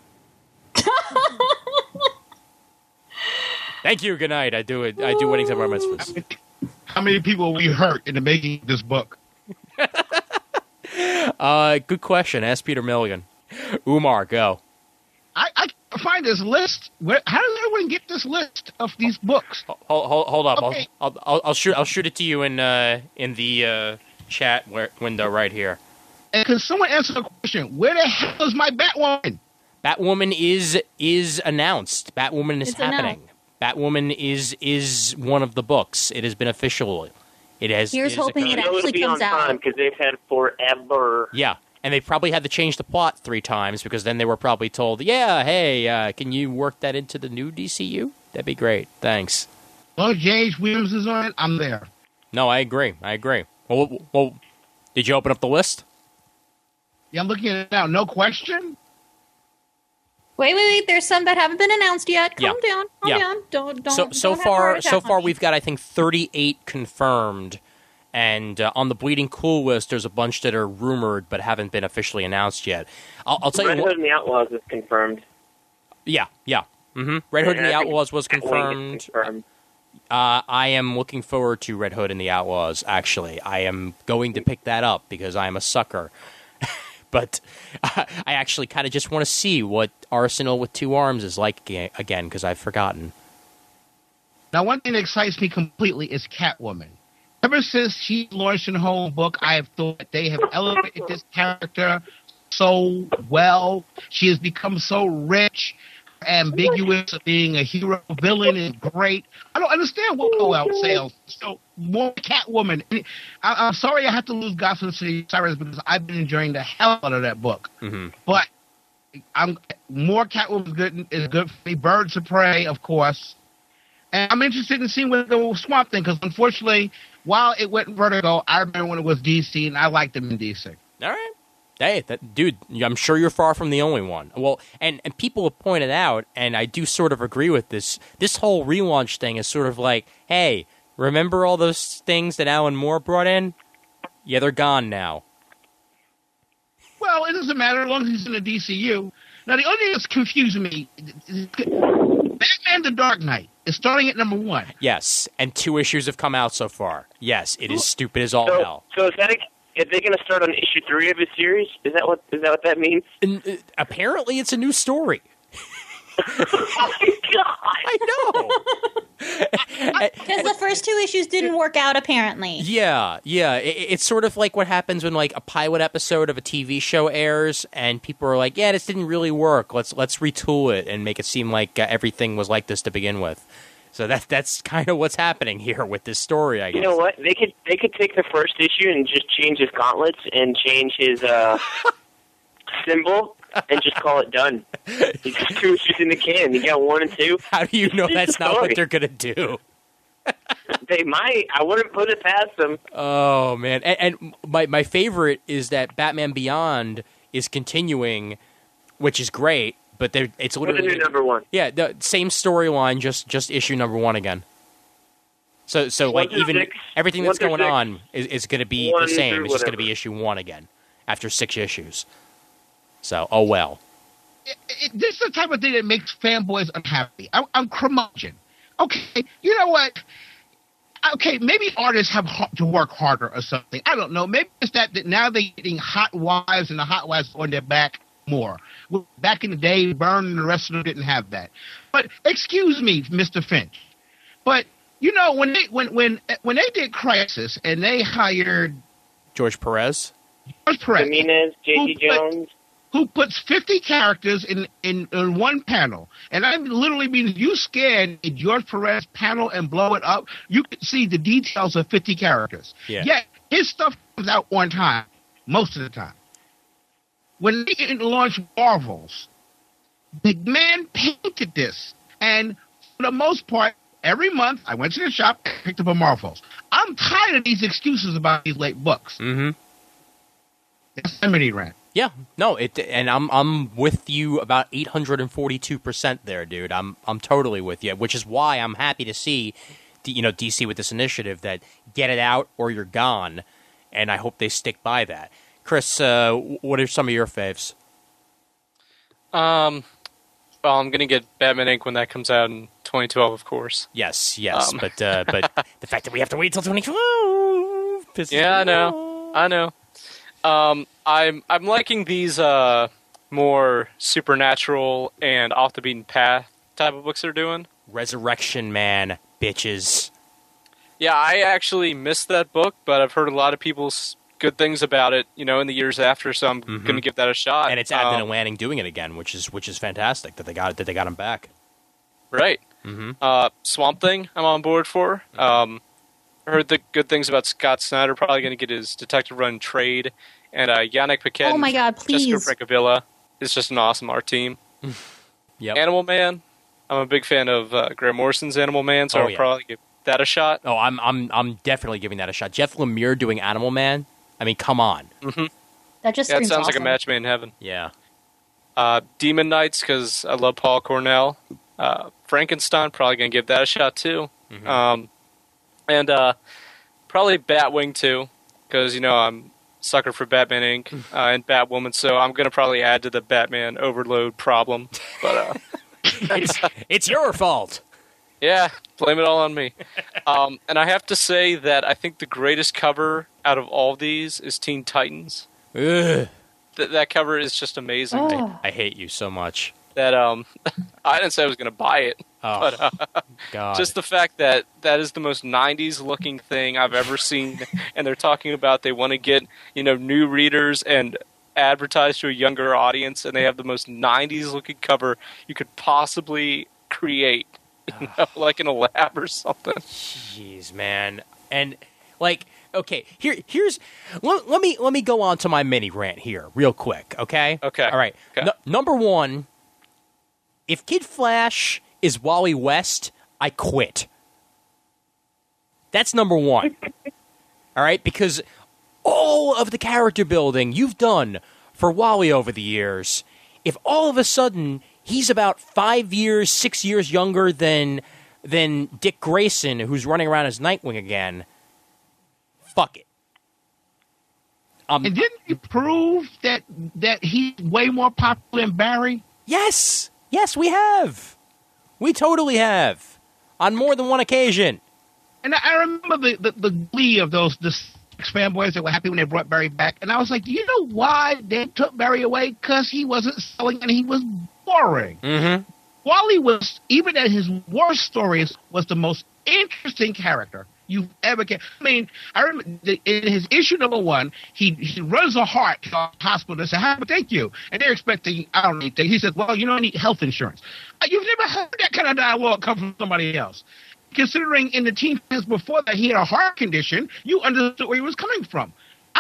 Thank you, good night. I do weddings and bar mitzvahs. How many people we hurt in the making of this book? Good question. Ask Peter Milligan. Umar, go. I find this list. How does everyone get this list of these books? Hold up. Okay. I'll shoot it to you in the chat window right here. And can someone answer the question? Where the hell is my Batwoman? Batwoman is announced. Batwoman is happening. Batwoman is one of the books. It has been official. It has. Here's hoping it actually comes out because they've had forever. Yeah. And they probably had to change the plot 3 times because then they were probably told, can you work that into the new DCU? That'd be great. Thanks. Well, James Williams is on it. I'm there. No, I agree. Well, did you open up the list? Yeah, I'm looking at it now. No question? Wait. There's some that haven't been announced yet. Calm down. Don't. So far, we've got, I think, 38 confirmed. And on the Bleeding Cool list, there's a bunch that are rumored but haven't been officially announced yet. I'll tell you Red Hood and the Outlaws is confirmed. Yeah. Mm-hmm. Red Hood and the Outlaws was confirmed. I am looking forward to Red Hood and the Outlaws, actually. I am going to pick that up because I am a sucker. But I actually kind of just want to see what Arsenal with 2 Arms is like again because I've forgotten. Now, one thing that excites me completely is Catwoman. Ever since she launched her whole book, I have thought they have elevated this character so well. She has become so rich, ambiguous, being a hero villain is great. I don't understand what out sales. So more Catwoman. I'm sorry I have to lose Gotham City Sirens because I've been enjoying the hell out of that book. Mm-hmm. But more Catwoman is good for me. Birds of Prey, of course. And I'm interested in seeing what the Swamp Thing, because unfortunately, while it went Vertigo, I remember when it was DC, and I liked them in DC. All right. Hey, dude, I'm sure you're far from the only one. Well, and people have pointed out, and I do sort of agree with this whole relaunch thing is sort of like, hey, remember all those things that Alan Moore brought in? Yeah, they're gone now. Well, it doesn't matter as long as he's in the DCU. Now, the only thing that's confusing me, Batman the Dark Knight is starting at #1. Yes, and 2 issues have come out so far. Yes, it is stupid as all hell. So is they going to start on issue 3 of his series? Is that what that means? Apparently, it's a new story. Oh my God! I know. Because the first 2 issues didn't work out, apparently. Yeah. It's sort of like what happens when like a pilot episode of a TV show airs, and people are like, "Yeah, this didn't really work. Let's retool it and make it seem like everything was like this to begin with." So that's kind of what's happening here with this story, I guess. You know what? They could take the first issue and just change his gauntlets and change his symbol and just call it done. He's 2 issues in the can. You got 1 and 2. How do you know that's not what they're going to do? They might. I wouldn't put it past them. Oh, man. And my favorite is that Batman Beyond is continuing, which is great, but it's literally... What's the new number 1? Yeah, the same storyline, just issue number 1 again. So like, even 6, everything that's going 6, on is going to be the same. It's just going to be issue 1 again after 6 issues. So, oh well. This is the type of thing that makes fanboys unhappy. I'm curmudgeon. Okay, you know what? Okay, maybe artists have to work harder or something. I don't know. Maybe it's that now they're getting hot wives and the hot wives on their back more. Back in the day, Byrne and the rest of them didn't have that. But excuse me, Mr. Finch. But you know when they did Crisis and they hired George Perez, Jimenez, J.G. Jones, who puts 50 characters in one panel. And I literally mean, if you scan a George Perez panel and blow it up, you can see the details of 50 characters. Yeah. Yet, his stuff comes out on time, most of the time. When they launched Marvels, the man painted this. And for the most part, every month, I went to the shop and picked up a Marvels. I'm tired of these excuses about these late books. Mm-hmm. That's a mini rant. Yeah, no, and I'm with you about 842% there, dude. I'm totally with you, which is why I'm happy to see, DC with this initiative that get it out or you're gone, and I hope they stick by that. Chris, what are some of your faves? Well, I'm gonna get Batman Inc. when that comes out in 2012, of course. Yes, but the fact that we have to wait till 2012 pisses me off. I know. I'm liking these more supernatural and off the beaten path type of books they're doing. Resurrection Man, bitches. Yeah, I actually missed that book, but I've heard a lot of people's good things about it, in the years after, so I'm going to give that a shot. And it's Abnett and Lanning doing it again, which is fantastic that they got him back. Right. Mm-hmm. Swamp Thing, I'm on board for. Heard the good things about Scott Snyder, probably going to get his Detective Run trade. And Yannick Paquette, oh my God, please. Jessica Francavilla is just an awesome art team. Yep. Animal Man, I'm a big fan of Grant Morrison's Animal Man, so I'll probably give that a shot. Oh, I'm definitely giving that a shot. Jeff Lemire doing Animal Man. I mean, come on. Mm-hmm. That just it sounds awesome. like a match made in heaven. Yeah. Demon Knights, because I love Paul Cornell. Frankenstein, probably going to give that a shot too. Mm-hmm. And probably Batwing too, because I'm sucker for Batman Inc. And Batwoman, so I'm going to probably add to the Batman overload problem. But it's your fault. Yeah, blame it all on me. And I have to say that I think the greatest cover out of all these is Teen Titans. Ugh. That cover is just amazing. Oh. I hate you so much. That I didn't say I was going to buy it. Oh, but God. just the fact that is the most 90s looking thing I've ever seen, and they're talking about they want to get new readers and advertise to a younger audience, and they have the most 90s looking cover you could possibly create, like in a lab or something. Jeez, man. And like, okay, here's let me go on to my mini rant here real quick, okay? Okay. All right. Okay. Number one, if Kid Flash is Wally West, I quit. That's number one. All right? Because all of the character building you've done for Wally over the years, if all of a sudden he's about 5 years, 6 years younger than Dick Grayson, who's running around as Nightwing again, fuck it. And didn't you prove that he's way more popular than Barry? Yes, we have. We totally have. On more than one occasion. And I remember the glee of those fanboys that were happy when they brought Barry back. And I was like, do you know why they took Barry away? Because he wasn't selling and he was boring. Mm-hmm. Wally was, even at his worst stories, was the most interesting character you've ever get. I mean, I remember in his issue number 1, he runs a heart to the hospital and says, thank you. And they're expecting, I don't need things. He says, well, I need health insurance. You've never heard that kind of dialogue come from somebody else. considering in the teen times before that he had a heart condition, you understood where he was coming from.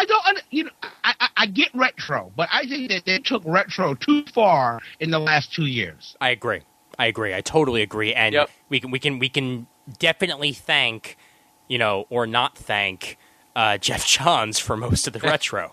I get retro, but I think that they took retro too far in the last 2 years. I agree. I totally agree. And Yep. we can definitely thank, or not thank Jeff Johns for most of the retro.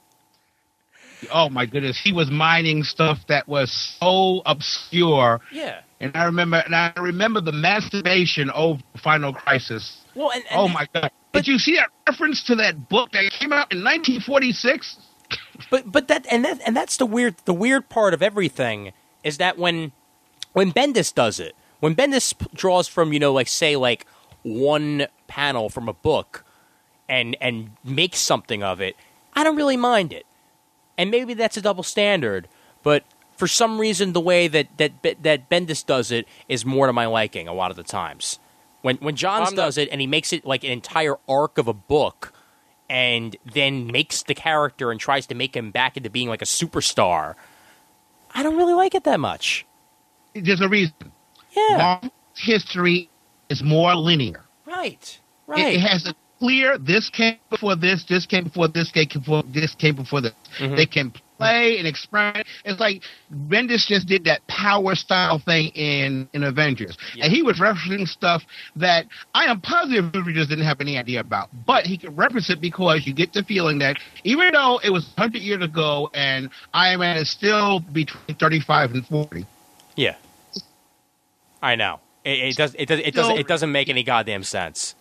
Oh my goodness, he was mining stuff that was so obscure. Yeah. And I remember the masturbation over Final Crisis. Well, Oh my God! Did you see that reference to that book that came out in 1946? But that's the weird part of everything is that when Bendis does it, when Bendis draws from say one panel from a book and makes something of it, I don't really mind it. And maybe that's a double standard, but for some reason the way that Bendis does it is more to my liking a lot of the times. When Johns does it and he makes it like an entire arc of a book and then makes the character and tries to make him back into being like a superstar, I don't really like it that much. There's a reason. Yeah. Marvel's history is more linear. Right. It has a clear, this came before this came before this came before this came before this. Mhm. They can play and experiment. It's like Bendis just did that power style thing in Avengers. Yeah. And he was referencing stuff that I am positive the readers didn't have any idea about. But he could reference it because you get the feeling that even though it was 100 years ago and Iron Man is still between 35 and 40. Yeah. I know. It doesn't make any goddamn sense.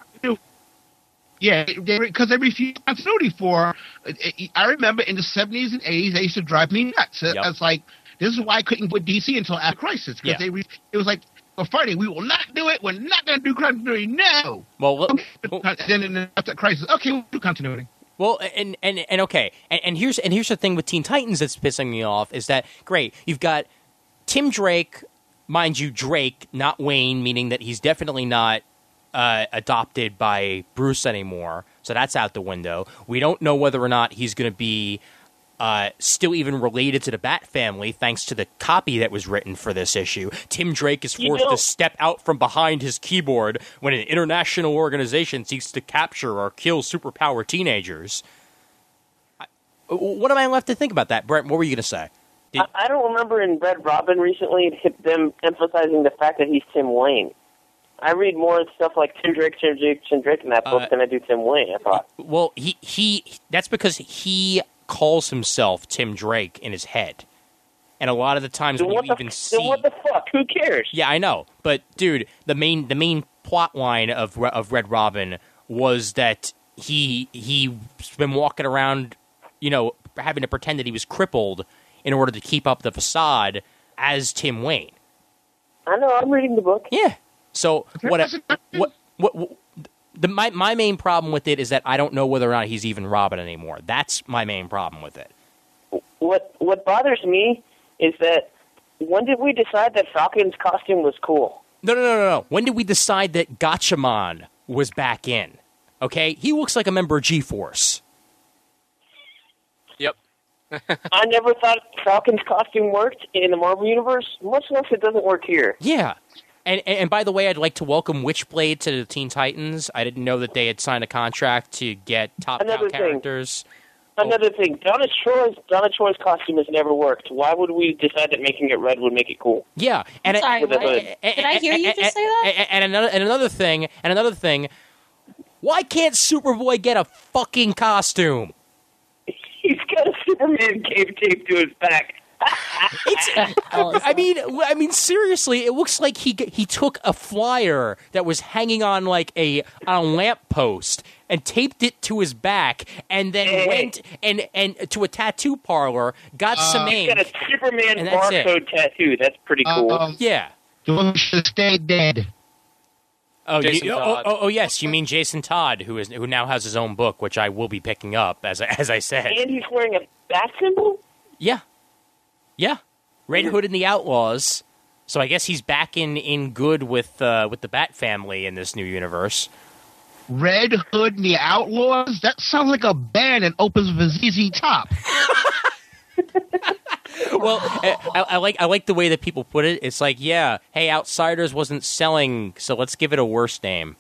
Yeah, because they refused continuity for. I remember in the 70s and 80s, they used to drive me nuts. Yep. It's like, this is why I couldn't put DC until after Crisis. Because it was like, we're fighting. We will not do it. We're not going to do continuity. No. Well, Then after Crisis, okay, we'll do continuity. well, and okay, and here's the thing with Teen Titans that's pissing me off is that great, you've got Tim Drake, mind you, Drake, not Wayne, meaning that he's definitely not adopted by Bruce anymore, so that's out the window. We don't know whether or not he's going to be still even related to the Bat family, thanks to the copy that was written for this issue. Tim Drake is forced to step out from behind his keyboard when an international organization seeks to capture or kill superpower teenagers. What am I left to think about that? Brent, what were you going to say? I don't remember in Red Robin recently them emphasizing the fact that he's Tim Wayne. I read more stuff like Tim Drake in that book than I do Tim Wayne, I thought. Well, he that's because he calls himself Tim Drake in his head. And a lot of the times when you even see... So what the fuck? Who cares? Yeah, I know. But, dude, the main plot line of Red Robin was that he's been walking around, having to pretend that he was crippled in order to keep up the facade as Tim Wayne. I know, I'm reading the book. Yeah. So my main problem with it is that I don't know whether or not he's even Robin anymore. That's my main problem with it. What bothers me is that when did we decide that Falcon's costume was cool? No. When did we decide that Gatchaman was back in? Okay, he looks like a member of G-Force. Yep. I never thought Falcon's costume worked in the Marvel Universe, much less it doesn't work here. Yeah. And by the way, I'd like to welcome Witchblade to the Teen Titans. I didn't know that they had signed a contract to get top characters. Another thing, Donna Troy's costume has never worked. Why would we decide that making it red would make it cool? Yeah, and Sorry, what? Did I hear you just say that? And another thing. Why can't Superboy get a fucking costume? He's got a Superman cape taped to his back. I mean, seriously, it looks like he took a flyer that was hanging on like a lamppost and taped it to his back, and then went and to a tattoo parlor, got some ink. He's got a Superman barcode tattoo. That's pretty cool. Yeah. The one should stay dead. Oh, yes, you mean Jason Todd, who now has his own book, which I will be picking up, as I said. And he's wearing a bat symbol? Yeah. Red Hood and the Outlaws. So I guess he's back in good with the Bat family in this new universe. Red Hood and the Outlaws? That sounds like a band that opens with ZZ Top. Well, I like the way that people put it. It's like, yeah, hey, Outsiders wasn't selling, so let's give it a worse name.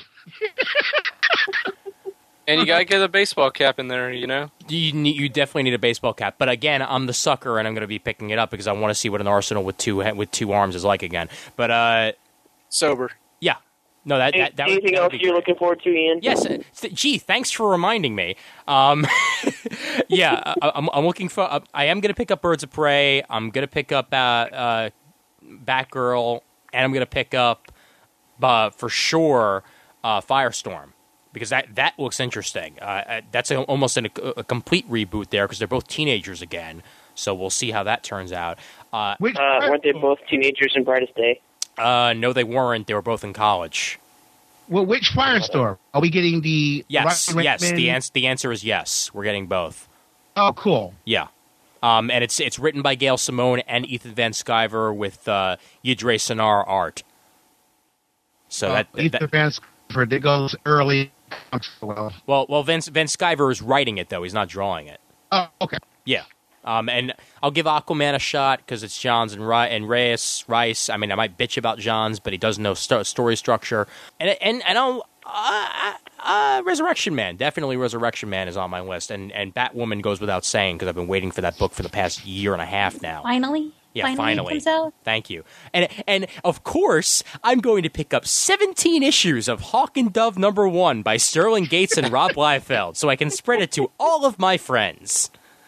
And you gotta get a baseball cap in there, you know? You definitely need a baseball cap. But again, I'm the sucker, and I'm going to be picking it up because I want to see what an Arsenal with two arms is like again. But Sober. yeah, no, that anything else you're looking forward to, Ian? Yes. Gee, thanks for reminding me. Yeah, I'm looking for. I am going to pick up Birds of Prey. I'm going to pick up Batgirl, and I'm going to pick up for sure Firestorm. Because that looks interesting. That's almost a complete reboot there because they're both teenagers again. So we'll see how that turns out. Weren't they both teenagers in Brightest Day? No, they weren't. They were both in college. Well, which Firestorm? Are we getting the... Yes. The answer is yes. We're getting both. Oh, cool. Yeah. And it's written by Gail Simone and Ethan Van Sciver with Yadre Sonar art. So Ethan Van Sciver, that goes early... Well, Van Sciver is writing it, though. He's not drawing it. Oh, okay. Yeah. And I'll give Aquaman a shot because it's Johns and Rice. I mean, I might bitch about Johns, but he does know story structure. And I'll... Resurrection Man. Definitely Resurrection Man is on my list. And Batwoman goes without saying because I've been waiting for that book for the past year and a half now. Finally? Yeah, finally. It comes out? Thank you. And of course, I'm going to pick up 17 issues of Hawk and Dove #1 by Sterling Gates and Rob Liefeld so I can spread it to all of my friends.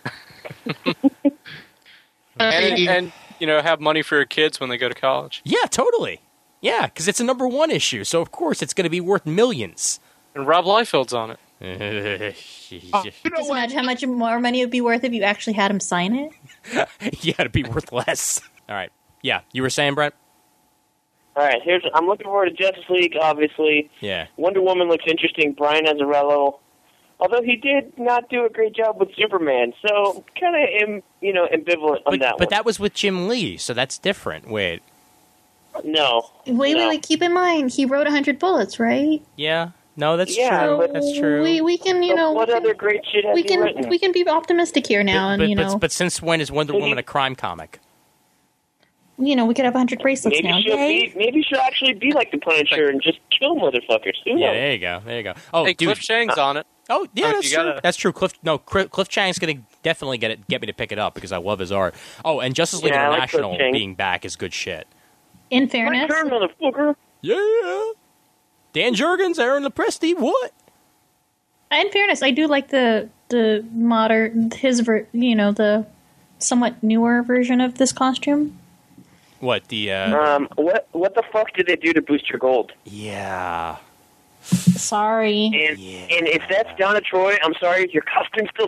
and you know, have money for your kids when they go to college. Yeah, totally. Yeah, because it's a #1 issue, so of course it's going to be worth millions. And Rob Liefeld's on it. Just imagine how much more money it would be worth if you actually had him sign it. Yeah, it'd be worth less. All right. Yeah, you were saying, Brent? All right, I'm looking forward to Justice League, obviously. Yeah. Wonder Woman looks interesting. Brian Azzarello, although he did not do a great job with Superman, so kind of ambivalent on that one. But that was with Jim Lee, so that's different. Wait. No. Wait. Keep in mind, he wrote 100 Bullets, right? Yeah. No, that's Yeah, true. but That's true. We can, What other great shit has he written? we can be optimistic here now, But since when is Wonder Woman a crime comic? we could have 100 bracelets now. Maybe she'll actually be like the Punisher and just kill motherfuckers. Who knows? Yeah, there you go. Oh, hey, dude. Cliff Chang's on it. Oh, yeah, So that's true. That's true. Cliff Chang's going to definitely get me to pick it up because I love his art. Oh, and Justice League International being back is good shit. In fairness, my turn, motherfucker. Yeah. Dan Jurgens, Aaron Lepresti, what? in fairness, I do like the modern the somewhat newer version of this costume. What the? What the fuck did they do to Booster Gold? Yeah. Sorry. And if that's Donna Troy, I'm sorry, your costume still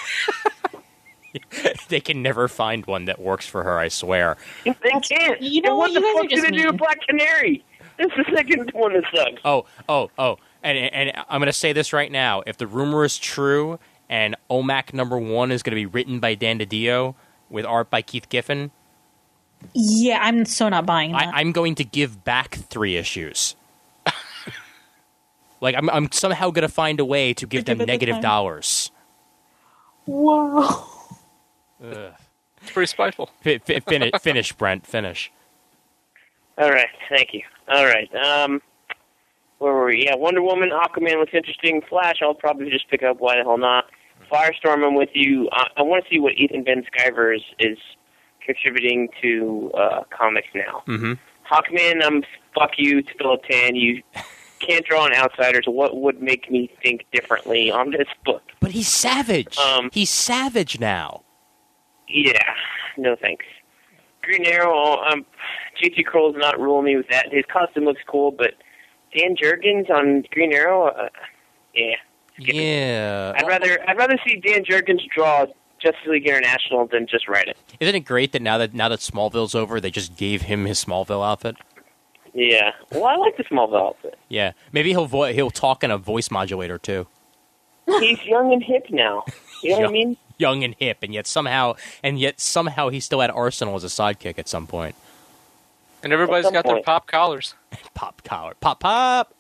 sucks. They can never find one that works for her, I swear. They can't. You know what what? the You guys fuck are did just they do to mean. Black Canary? That's the second one that sucks. Oh. And I'm going to say this right now. If the rumor is true and OMAC #1 is going to be written by Dan DiDio with art by Keith Giffen, Yeah, I'm so not buying that. I'm going to give back 3 issues. Like, I'm somehow going to find a way to give them negative dollars. Wow. It's pretty spiteful. Finish, Brent. Finish. All right, thank you. All right, where were we? Yeah, Wonder Woman, Aquaman looks interesting. Flash, I'll probably just pick up. Why the hell not? Firestorm, I'm with you. I want to see what Ethan Van Sciver is contributing to comics now. Mm-hmm. Hawkman, fuck you, Philip Tan. You can't draw on Outsiders. What would make me think differently on this book? But he's savage. He's savage now. Yeah, no thanks. Green Arrow, J.T. Kroll's not ruling me with that. His costume looks cool, but Dan Jurgens on Green Arrow, yeah. Yeah. I'd rather see Dan Jurgens draw Justice League International than just write it. Isn't it great that now that Smallville's over, they just gave him his Smallville outfit? Yeah. Well, I like the Smallville outfit. Yeah. Maybe he'll talk in a voice modulator too. He's young and hip now. You know what I mean? Young and hip, and yet somehow he still had Arsenal as a sidekick at some point. And everybody's got their pop collars. Pop collar. Pop.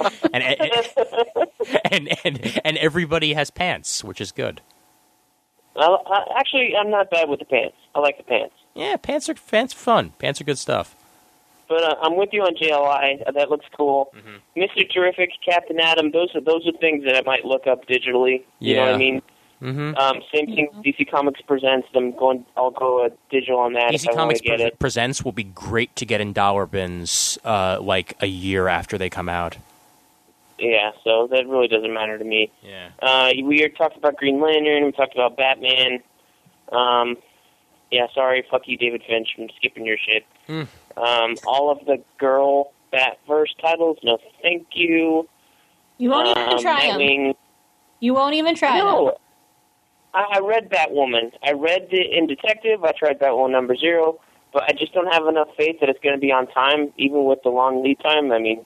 and everybody has pants, which is good. Actually, I'm not bad with the pants. I like the pants. Yeah, pants are fun. Pants are good stuff. But I'm with you on JLI. That looks cool. Mm-hmm. Mr. Terrific, Captain Atom. Those are things that I might look up digitally. You know what I mean? Mm-hmm. Same thing. DC Comics presents. I'll go digital on that. DC if I Comics get it. presents will be great to get in dollar bins, like a year after they come out. Yeah, so that really doesn't matter to me. Yeah. We talked about Green Lantern. We talked about Batman. Yeah, sorry, fuck you, David Finch. I'm skipping your shit. All of the girl Batverse titles, no thank you. You won't even try them. You won't even try them. No. I read Batwoman. I read it in Detective. I tried Batwoman number 0, but I just don't have enough faith that it's going to be on time, even with the long lead time. I mean,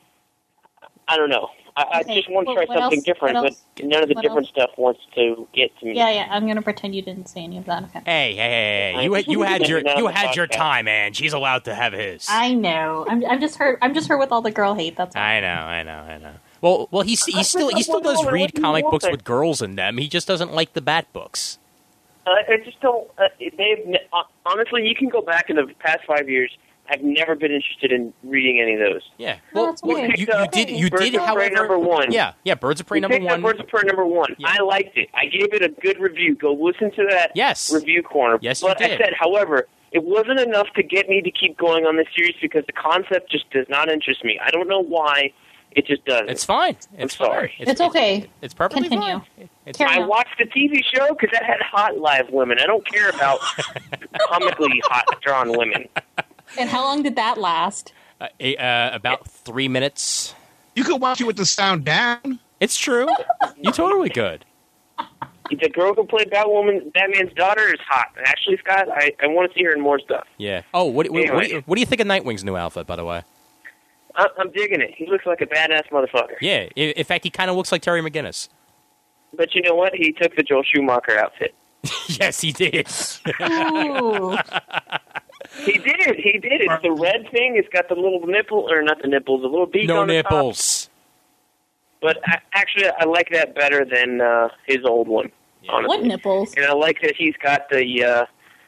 I don't know. I just want to try something different, but none of the different stuff wants to get to me. Yeah, I'm going to pretend you didn't say any of that. Okay. Hey! You had your time, man. She's allowed to have his. I know. I'm just hurt with all the girl hate. That's all. I know. Well, he still does read comic books with girls in them. He just doesn't like the Bat books. I just don't. Honestly, you can go back in the past 5 years. I've never been interested in reading any of those. Yeah. Well, you did, however, number 1. Yeah, Birds of Prey number 1. Birds of Prey number 1. Yeah. I liked it. I gave it a good review. Go listen to that review corner. Yes, but you did. I said, however, it wasn't enough to get me to keep going on this series because the concept just does not interest me. I don't know why. It just doesn't. It's fine. I'm sorry. It's okay. It's perfectly Continue. fine. I watched the TV show because that had hot live women. I don't care about comically hot drawn women. And how long did that last? About 3 minutes. You could watch it with the sound down. It's true. You totally could. The girl who played Batman's daughter, is hot. Ashley Scott, I want to see her in more stuff. Yeah. Oh, what do you think of Nightwing's new outfit, by the way? I'm digging it. He looks like a badass motherfucker. Yeah. In fact, he kind of looks like Terry McGinnis. But you know what? He took the Joel Schumacher outfit. Yes, he did. Ooh. He did. It's the red thing. It's got the little nipple, or not the nipples, the little beak on the nipples. Top. But actually, I like that better than his old one. Yeah. Honestly. What nipples? And I like that he's got the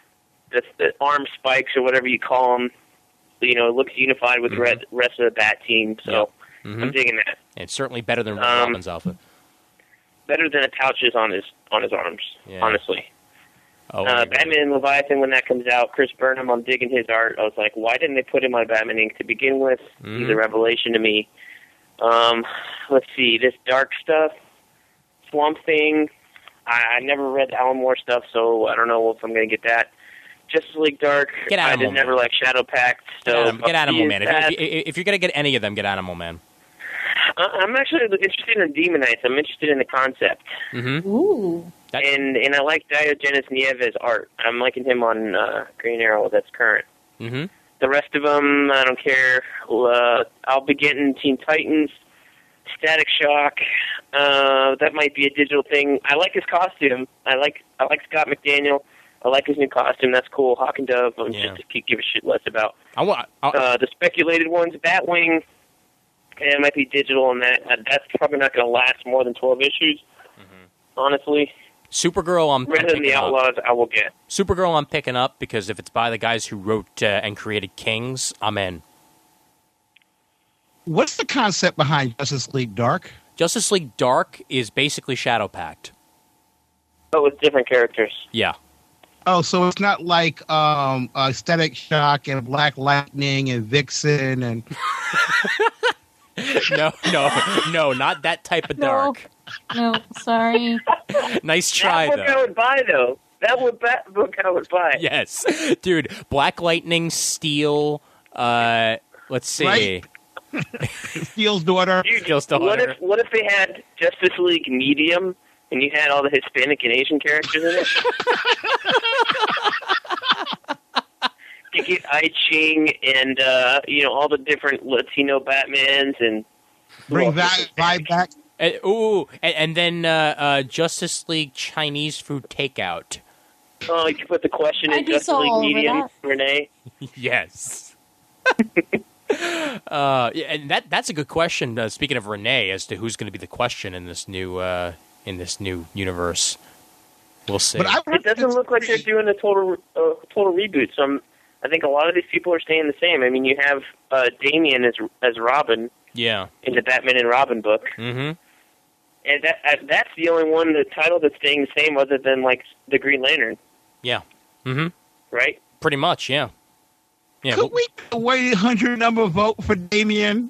arm spikes or whatever you call them. You know, it looks unified with the rest of the Bat team. So I'm digging that. It's certainly better than Red Robin's outfit. Better than the pouches on his arms. Yeah. Honestly. Oh, Batman and Leviathan, when that comes out, Chris Burnham, I'm digging his art. I was like, why didn't they put him on Batman Inc. to begin with? He's a revelation to me. Let's see, this dark stuff, Swamp Thing. I never read the Alan Moore stuff, so I don't know if I'm going to get that. Justice League Dark. Get Animal Man. Never liked Shadow Pact. So get Animal Man. If you're going to get any of them, get Animal Man. I'm actually interested in Demonites. I'm interested in the concept. Mm-hmm. Ooh. And I like Diogenes Nieves' art. I'm liking him on Green Arrow. That's current. Mm-hmm. The rest of them, I don't care. I'll be getting Teen Titans, Static Shock. That might be a digital thing. I like his costume. I like Scott McDaniel. I like his new costume. That's cool. Hawk and Dove. I'm just to give a shit less about. The speculated ones, Batwing. And it might be digital, and that's probably not going to last more than 12 issues. Honestly. Supergirl, I'm rather than the Outlaws, I will get. Supergirl, I'm picking up because if it's by the guys who wrote and created Kings, I'm in. What's the concept behind Justice League Dark? Justice League Dark is basically Shadow Pact. But with different characters. Yeah. Oh, so it's not like Static Shock and Black Lightning and Vixen and... No, not that type of dark. No, sorry. Nice try, though. That book I would buy, though. That book I would buy. Yes. Dude, Black Lightning, Steel, let's see. Right? Steel's daughter. Dude, what if they had Justice League Medium and you had all the Hispanic and Asian characters in it? You get I Ching and all the different Latino Batmans and bring that vibe back. And then Justice League Chinese food takeout. Oh, you can put the question in Justice League Medium, Renee. Yes. And that's a good question. Speaking of Renee, as to who's going to be the question in this new universe. We'll see. But It doesn't look like they're doing a total reboot. So I think a lot of these people are staying the same. I mean, you have Damian as Robin yeah. in the Batman and Robin book, Mm-hmm. and that's the only one, the title that's staying the same, other than like the Green Lantern, Yeah. Mm-hmm. right? Pretty much, yeah. Yeah. Could we get a 1-800 number vote for Damian?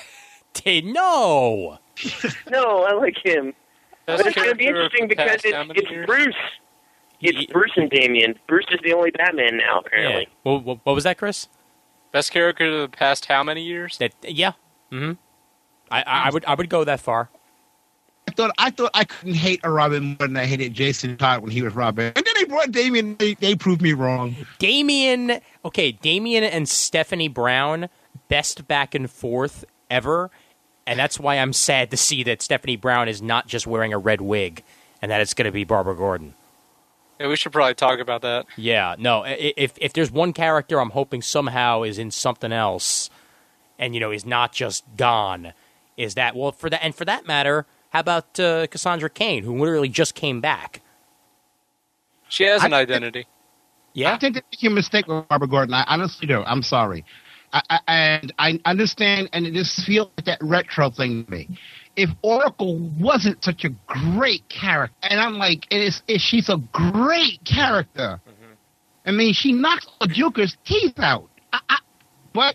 No! No, I like him. Best But it's going to be character interesting of the because past how many it's years? Bruce. It's Bruce and Damian. Bruce is the only Batman now, Yeah. apparently. What was that, Chris? Best character of the past how many years? Yeah. Mm-hmm. I would go that far. I thought I couldn't hate a Robin more than I hated Jason Todd when he was Robin. And then they brought Damian. They proved me wrong. Damian and Stephanie Brown, best back and forth ever. And that's why I'm sad to see that Stephanie Brown is not just wearing a red wig and that it's going to be Barbara Gordon. Yeah, we should probably talk about that. Yeah, no, if there's one character I'm hoping somehow is in something else and, is not just gone, is that, well, for that matter, how about Cassandra Cain, who literally just came back? She has an identity. Yeah? I think they're making a mistake with Barbara Gordon. I honestly do. I'm sorry. And I understand, and it just feels like that retro thing to me. If Oracle wasn't such a great character, and I'm like, she's a great character. Mm-hmm. I mean, she knocks the Joker's teeth out. But,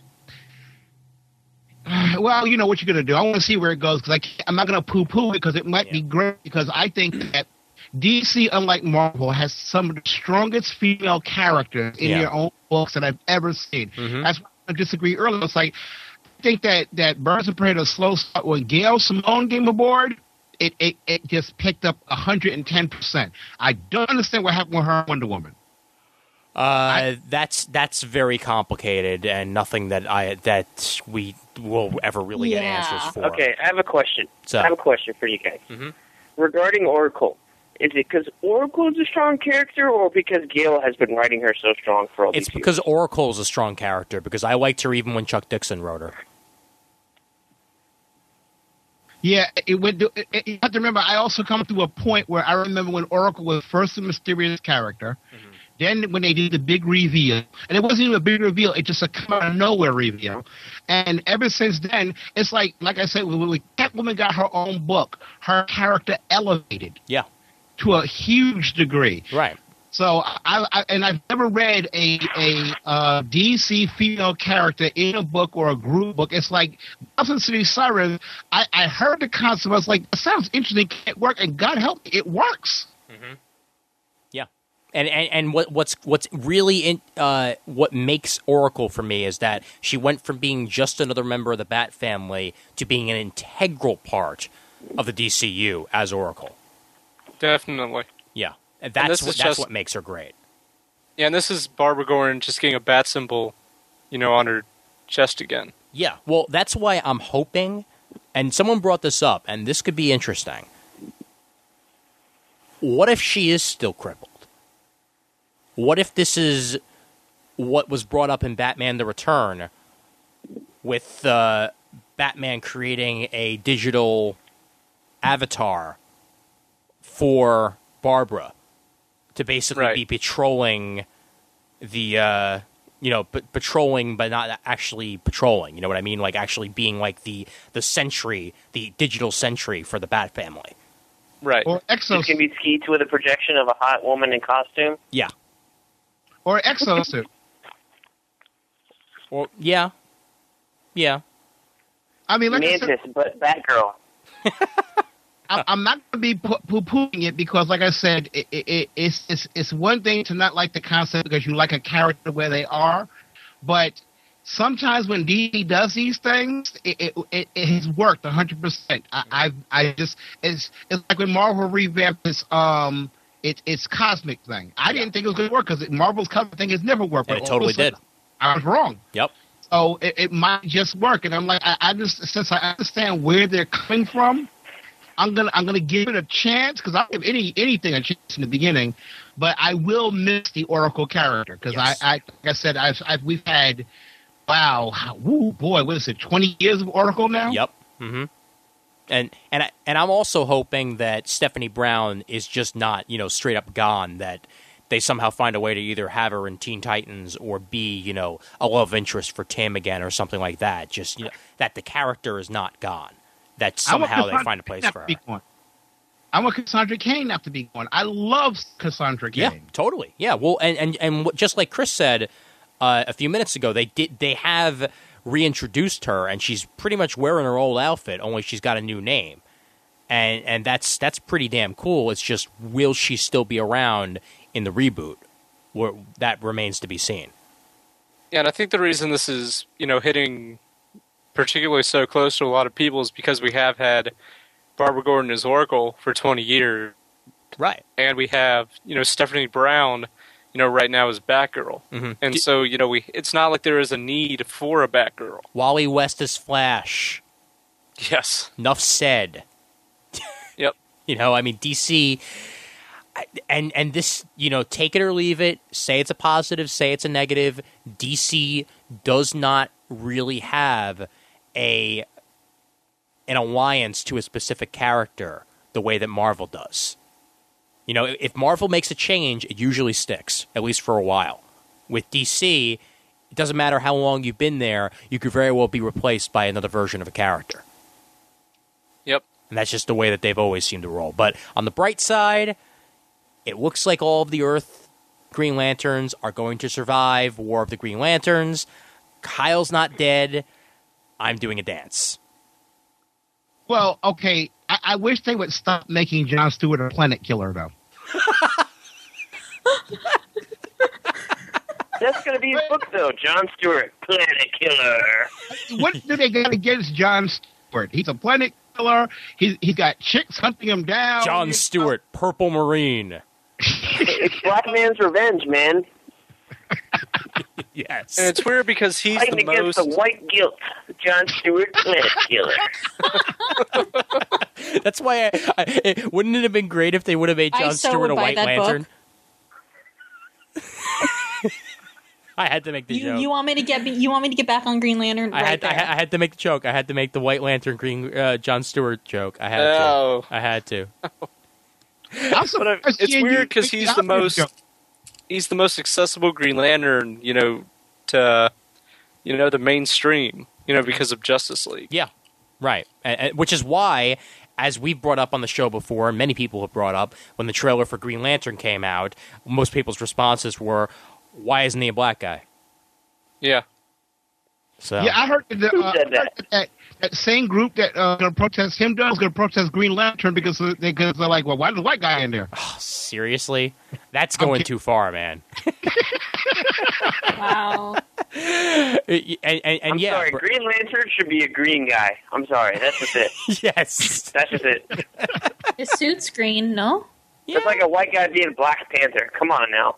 well, you know what you're going to do. I want to see where it goes, because I'm not going to poo-poo it, because it might be great, because I think that DC, unlike Marvel, has some of the strongest female characters in their own books that I've ever seen. Mm-hmm. That's why I disagree earlier. It's like, I think that Birds of Prey had a slow start. When Gail Simone came aboard, it just picked up 110%. I don't understand what happened with her Wonder Woman. That's very complicated and nothing that we will ever really get answers for. Okay, I have a question. So, I have a question for you guys. Mm-hmm. Regarding Oracle, is it because Oracle is a strong character, or because Gail has been writing her so strong for all these years? It's because Oracle is a strong character, because I liked her even when Chuck Dixon wrote her. Yeah, you have to remember, I also come to a point where I remember when Oracle was first a mysterious character, mm-hmm. Then when they did the big reveal, and it wasn't even a big reveal, it just a come out of nowhere reveal. And ever since then, it's like I said, when Catwoman got her own book, her character elevated. Yeah. To a huge degree. Right. So I've never read a DC female character in a book or a group book. It's like Gotham City Sirens. I heard the concept. I was like, that sounds interesting. Can't work, and God help me, it works. Mm-hmm. Yeah. And what's really what makes Oracle for me is that she went from being just another member of the Bat family to being an integral part of the DCU as Oracle. Definitely. Yeah. And that's what makes her great. Yeah, and this is Barbara Gordon just getting a bat symbol, on her chest again. Yeah. Well, that's why I'm hoping, and someone brought this up, and this could be interesting. What if she is still crippled? What if this is what was brought up in Batman The Return with Batman creating a digital avatar for Barbara to basically be patrolling the, patrolling but not actually patrolling. You know what I mean? Like actually being like the sentry, the digital sentry for the Bat family. Right. Or Exosuit. It can be Skeets with a projection of a hot woman in costume. Yeah. Or Exosuit. Or yeah. I mean, like Mantis, I said, but Batgirl. I'm not going to be poo-pooing it because, like I said, it's one thing to not like the concept because you like a character where they are, but sometimes when DC does these things, it has worked 100%. It's like when Marvel revamped this its cosmic thing. I didn't think it was going to work because Marvel's cosmic thing has never worked. And it totally did. I was wrong. Yep. So it might just work, and I'm like, since I understand where they're coming from, I'm gonna give it a chance because I'll give anything a chance in the beginning, but I will miss the Oracle character because yes. like I said, we've had what is it, 20 years of Oracle now? Yep. Mm-hmm. And I'm also hoping that Stephanie Brown is just not, straight up gone, that they somehow find a way to either have her in Teen Titans or be, a love interest for Tim again or something like that. Just, that the character is not gone. That somehow they find a place for her. I want Cassandra Cain not to be gone. I love Cassandra Cain. Yeah, totally. Yeah, well, and just like Chris said a few minutes ago, they have reintroduced her, and she's pretty much wearing her old outfit, only she's got a new name. And that's pretty damn cool. It's just, will she still be around in the reboot? That remains to be seen. Yeah, and I think the reason this is, hitting particularly so close to a lot of people is because we have had Barbara Gordon as Oracle for 20 years. Right. And we have, Stephanie Brown, right now as Batgirl. Mm-hmm. And so, it's not like there is a need for a Batgirl. Wally West is Flash. Yes. Enough said. Yep. DC, and this, take it or leave it, say it's a positive, say it's a negative, DC does not really have an alliance to a specific character the way that Marvel does. If Marvel makes a change, it usually sticks, at least for a while. With DC, it doesn't matter how long you've been there, you could very well be replaced by another version of a character. Yep. And that's just the way that they've always seemed to roll. But on the bright side, it looks like all of the Earth Green Lanterns are going to survive War of the Green Lanterns. Kyle's not dead. I'm doing a dance. Well, okay. I wish they would stop making Jon Stewart a planet killer, though. That's going to be his book, though. Jon Stewart, Planet Killer. What do they got against Jon Stewart? He's a planet killer. He's got chicks hunting him down. Jon Stewart, Purple Marine. It's Black Man's Revenge, man. Yes. And it's weird because he's fighting against the white guilt. Jon Stewart, Planet Killer. That's why wouldn't it have been great if they would have made Jon Stewart a White Lantern? I had to make the joke. You want me to get back on Green Lantern? I had to make the joke. I had to make the White Lantern Jon Stewart joke. I had to. It's weird because he's the most accessible Green Lantern, to the mainstream, because of Justice League. Yeah, right. And which is why, as we've brought up on the show before, and many people have brought up, when the trailer for Green Lantern came out, most people's responses were, "Why isn't he a black guy?" Yeah. So yeah, I heard that same group that going to protest him is going to protest Green Lantern because they're like, well, why is the white guy in there? Oh, seriously? That's going too far, man. Wow. I'm sorry, Green Lantern should be a green guy. I'm sorry, that's just it. Yes. That's just it. His suit's green, no? Yeah. It's like a white guy being Black Panther. Come on now.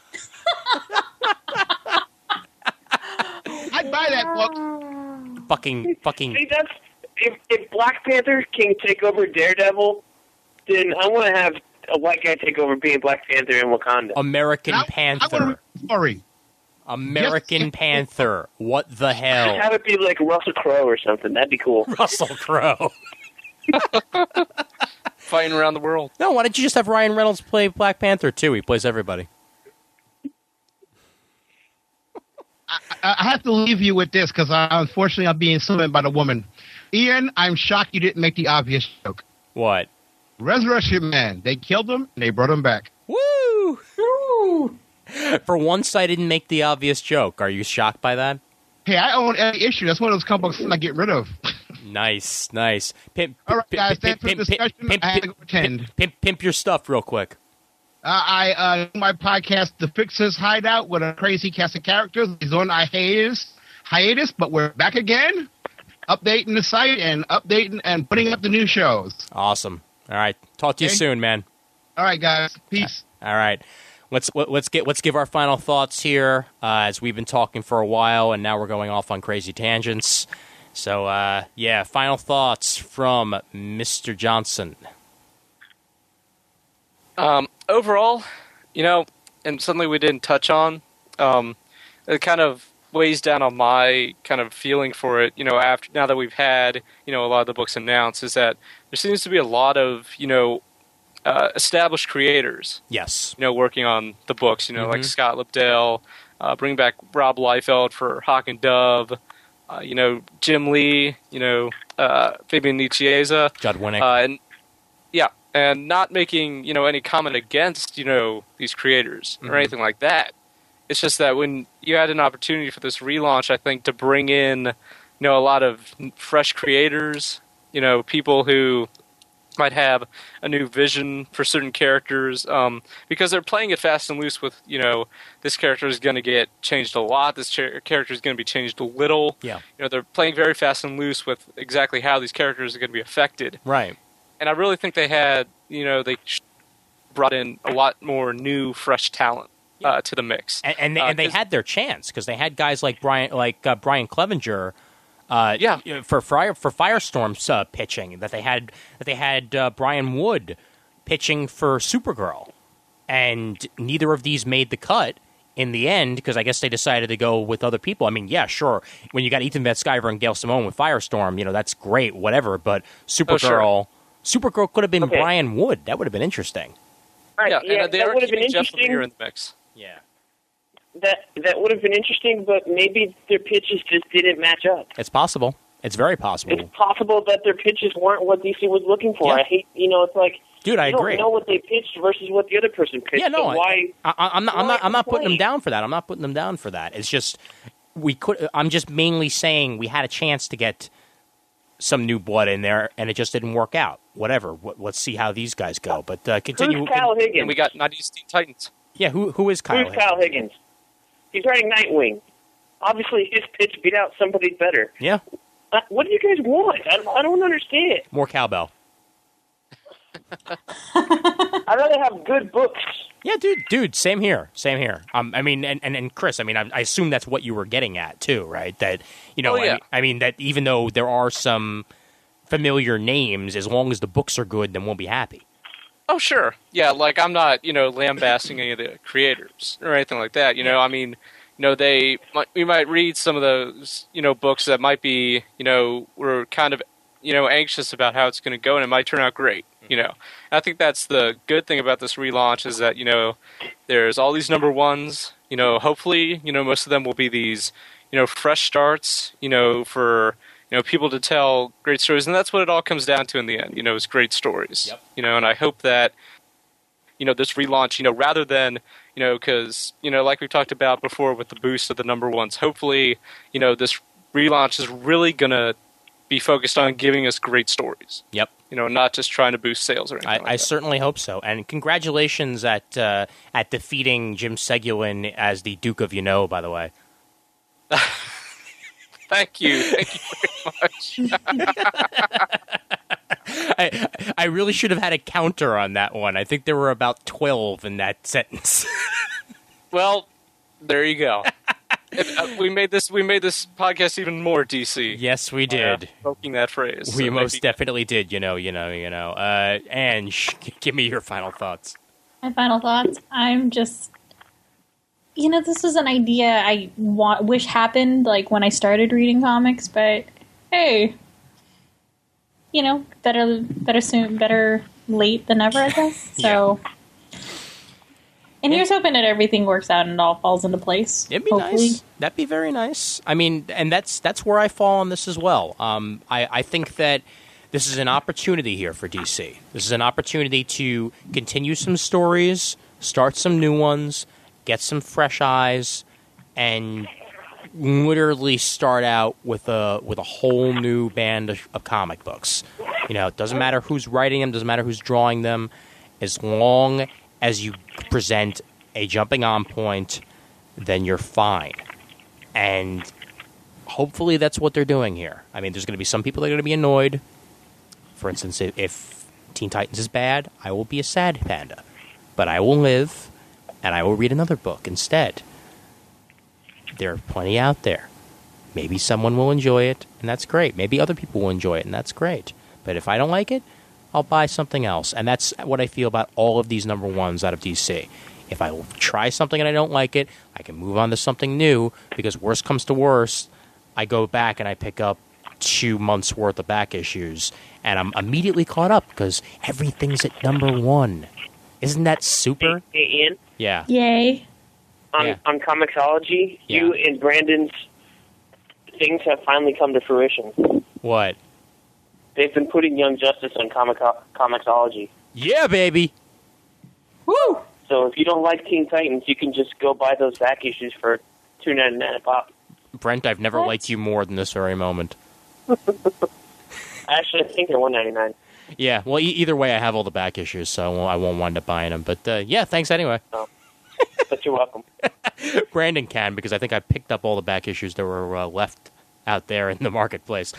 I'd buy that book. Fucking. See, that's if Black Panther can take over Daredevil, then I want to have a white guy take over being Black Panther in Wakanda. American Panther. Sorry. American Panther. What the hell? Have it be like Russell Crowe or something. That'd be cool. Russell Crowe. Fighting around the world. No, why don't you just have Ryan Reynolds play Black Panther too? He plays everybody. I have to leave you with this because unfortunately I'm being summoned by the woman. Ian, I'm shocked you didn't make the obvious joke. What? Resurrection Man. They killed him and they brought him back. Woo! Woo! For once, I didn't make the obvious joke. Are you shocked by that? Hey, I own every issue. That's one of those comic books I get rid of. Nice. All right, guys. Thanks for the discussion. I have to go attend. Pimp your stuff real quick. I my podcast, The Fixers Hideout, with a crazy cast of characters. He's on hiatus, but we're back again, updating the site and updating and putting up the new shows. Awesome. All right, talk to you soon, man. All right, guys. Peace. All right, let's give our final thoughts here, as we've been talking for a while, and now we're going off on crazy tangents. So, final thoughts from Mr. Johnson. Overall, and something we didn't touch on, it kind of weighs down on my kind of feeling for it, after now that we've had, a lot of the books announced, is that there seems to be a lot of, established creators. Yes. Working on the books, like Scott Lobdell, bring back Rob Liefeld for Hawk and Dove, Jim Lee, Fabian Nicieza. Judd Winnick. And not making, any comment against, these creators or anything like that. It's just that when you had an opportunity for this relaunch, I think, to bring in, a lot of fresh creators, people who might have a new vision for certain characters, because they're playing it fast and loose with, this character is going to get changed a lot, this character is going to be changed a little. Yeah. They're playing very fast and loose with exactly how these characters are going to be affected. Right. And I really think they had, they brought in a lot more new, fresh talent to the mix. And they had their chance, because they had guys like Brian Clevenger, for Firestorm's pitching, that they had Brian Wood pitching for Supergirl, and neither of these made the cut in the end, because I guess they decided to go with other people. I mean, yeah, sure, when you got Ethan Van Sciver and Gail Simone with Firestorm, that's great, whatever. But Supergirl could have been Brian Wood. That would have been interesting. Right. Yeah, and they are keeping Jeff Lemire in the mix. Yeah. That would have been interesting, but maybe their pitches just didn't match up. It's possible. It's very possible. It's possible that their pitches weren't what DC was looking for. Yeah. I hate, it's like, dude, I agree. You don't know what they pitched versus what the other person pitched. Yeah, no, so why? I'm not putting them down for that. I'm not putting them down for that. It's just I'm just mainly saying we had a chance to get some new blood in there, and it just didn't work out. Whatever. Let's see how these guys go. But continue. Who's Kyle Higgins? And we got 90s Teen Titans. Yeah, who is Kyle Higgins? Who's Kyle Higgins? He's writing Nightwing. Obviously, his pitch beat out somebody better. Yeah. What do you guys want? I don't understand. More cowbell. I'd rather have good books. Yeah, dude, same here. I mean, and Chris, I mean, I assume that's what you were getting at too, right? That I mean, that even though there are some familiar names, as long as the books are good, then we'll be happy. Oh, sure. Yeah, like I'm not, lambasting any of the creators or anything like that. I mean, we might read some of those, books that might be, we're kind of, anxious about how it's going to go, and it might turn out great. I think that's the good thing about this relaunch, is that, there's all these number ones, hopefully, most of them will be these, fresh starts, for, people to tell great stories. And that's what it all comes down to in the end, is great stories. Yep. And I hope that, this relaunch, rather than, because, like we talked about before with the boost of the number ones, hopefully, this relaunch is really going to be focused on giving us great stories. Yep. Not just trying to boost sales or anything I certainly hope so. And congratulations at defeating Jim Seguin as the Duke of by the way. Thank you very much. I really should have had a counter on that one. I think there were about 12 in that sentence. Well, there you go. We made this podcast even more DC. Yes, we did. Invoking that phrase. We most definitely did. Ange, give me your final thoughts. My final thoughts. I'm just, this was an idea I wish happened like when I started reading comics, but hey, better late than never, I guess. So. And here's hoping that everything works out and it all falls into place. It'd be nice. That'd be very nice. I mean, and that's where I fall on this as well. I think that this is an opportunity here for DC. This is an opportunity to continue some stories, start some new ones, get some fresh eyes, and literally start out with a whole new band of comic books. It doesn't matter who's writing them, doesn't matter who's drawing them, as long as you present a jumping on point, then you're fine. And hopefully that's what they're doing here. I mean, there's going to be some people that are going to be annoyed. For instance, if Teen Titans is bad, I will be a sad panda. But I will live, and I will read another book instead. There are plenty out there. Maybe someone will enjoy it, and that's great. Maybe other people will enjoy it, and that's great. But if I don't like it, I'll buy something else. And that's what I feel about all of these number ones out of DC. If I try something and I don't like it, I can move on to something new, because worst comes to worst, I go back and I pick up 2 months' worth of back issues, and I'm immediately caught up because everything's at number 1. Isn't that super? Hey, Ian, Yeah. Yay. Yeah. on Comixology, Yeah. you and Brandon's things have finally come to fruition. What? They've been putting Young Justice on Comixology. Yeah, baby! Woo! So if you don't like Teen Titans, you can just go buy those back issues for $2.99 a pop. Brent, I've never What? liked you more than this very moment. Actually, I think they're $1.99. Yeah, well, either way, I have all the back issues, so I won't wind up buying them. But, yeah, thanks anyway. But you're welcome. Brandon can, because I think I picked up all the back issues that were left out there in the marketplace.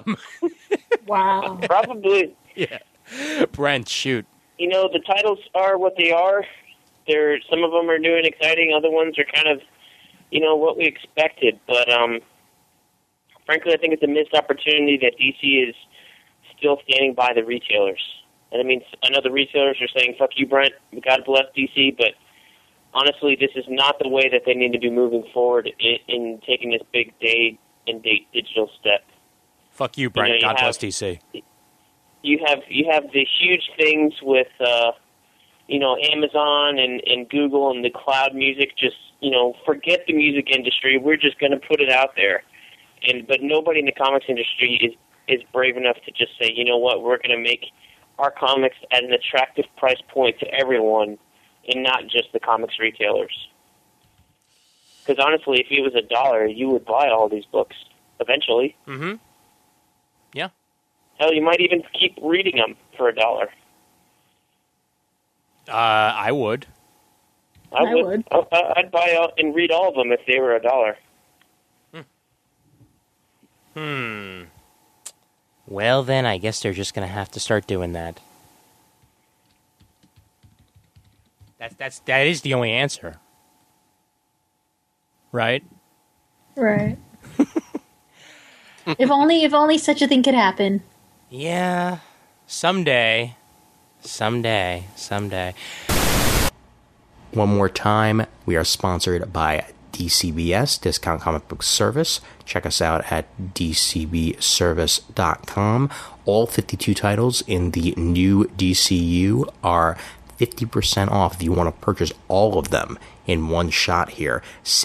Wow. Probably. Yeah. Brent, shoot. You know, the titles are what they are. Some of them are new and exciting. Other ones are kind of, what we expected. But frankly, I think it's a missed opportunity that DC is still standing by the retailers. And I know the retailers are saying, fuck you, Brent, God bless DC, but honestly, this is not the way that they need to be moving forward in taking this big day and date digital step. Fuck you, Brent. You God bless DC. You have the huge things with Amazon and Google and the cloud music. Just forget the music industry. We're just going to put it out there. But nobody in the comics industry is brave enough to just say, you know what, we're going to make our comics at an attractive price point to everyone, and not just the comics retailers. Because honestly, if it was $1, you would buy all these books eventually. Mm-hmm. Yeah. Hell, you might even keep reading them for $1. I would. I would. I'd buy and read all of them if they were $1. Well, then, I guess they're just going to have to start doing that. That is the only answer. Right? Right. If only such a thing could happen. Yeah. Someday. One more time, we are sponsored by DCBS, Discount Comic Book Service. Check us out at dcbservice.com. All 52 titles in the new DCU are 50% off if you want to purchase all of them in one shot here.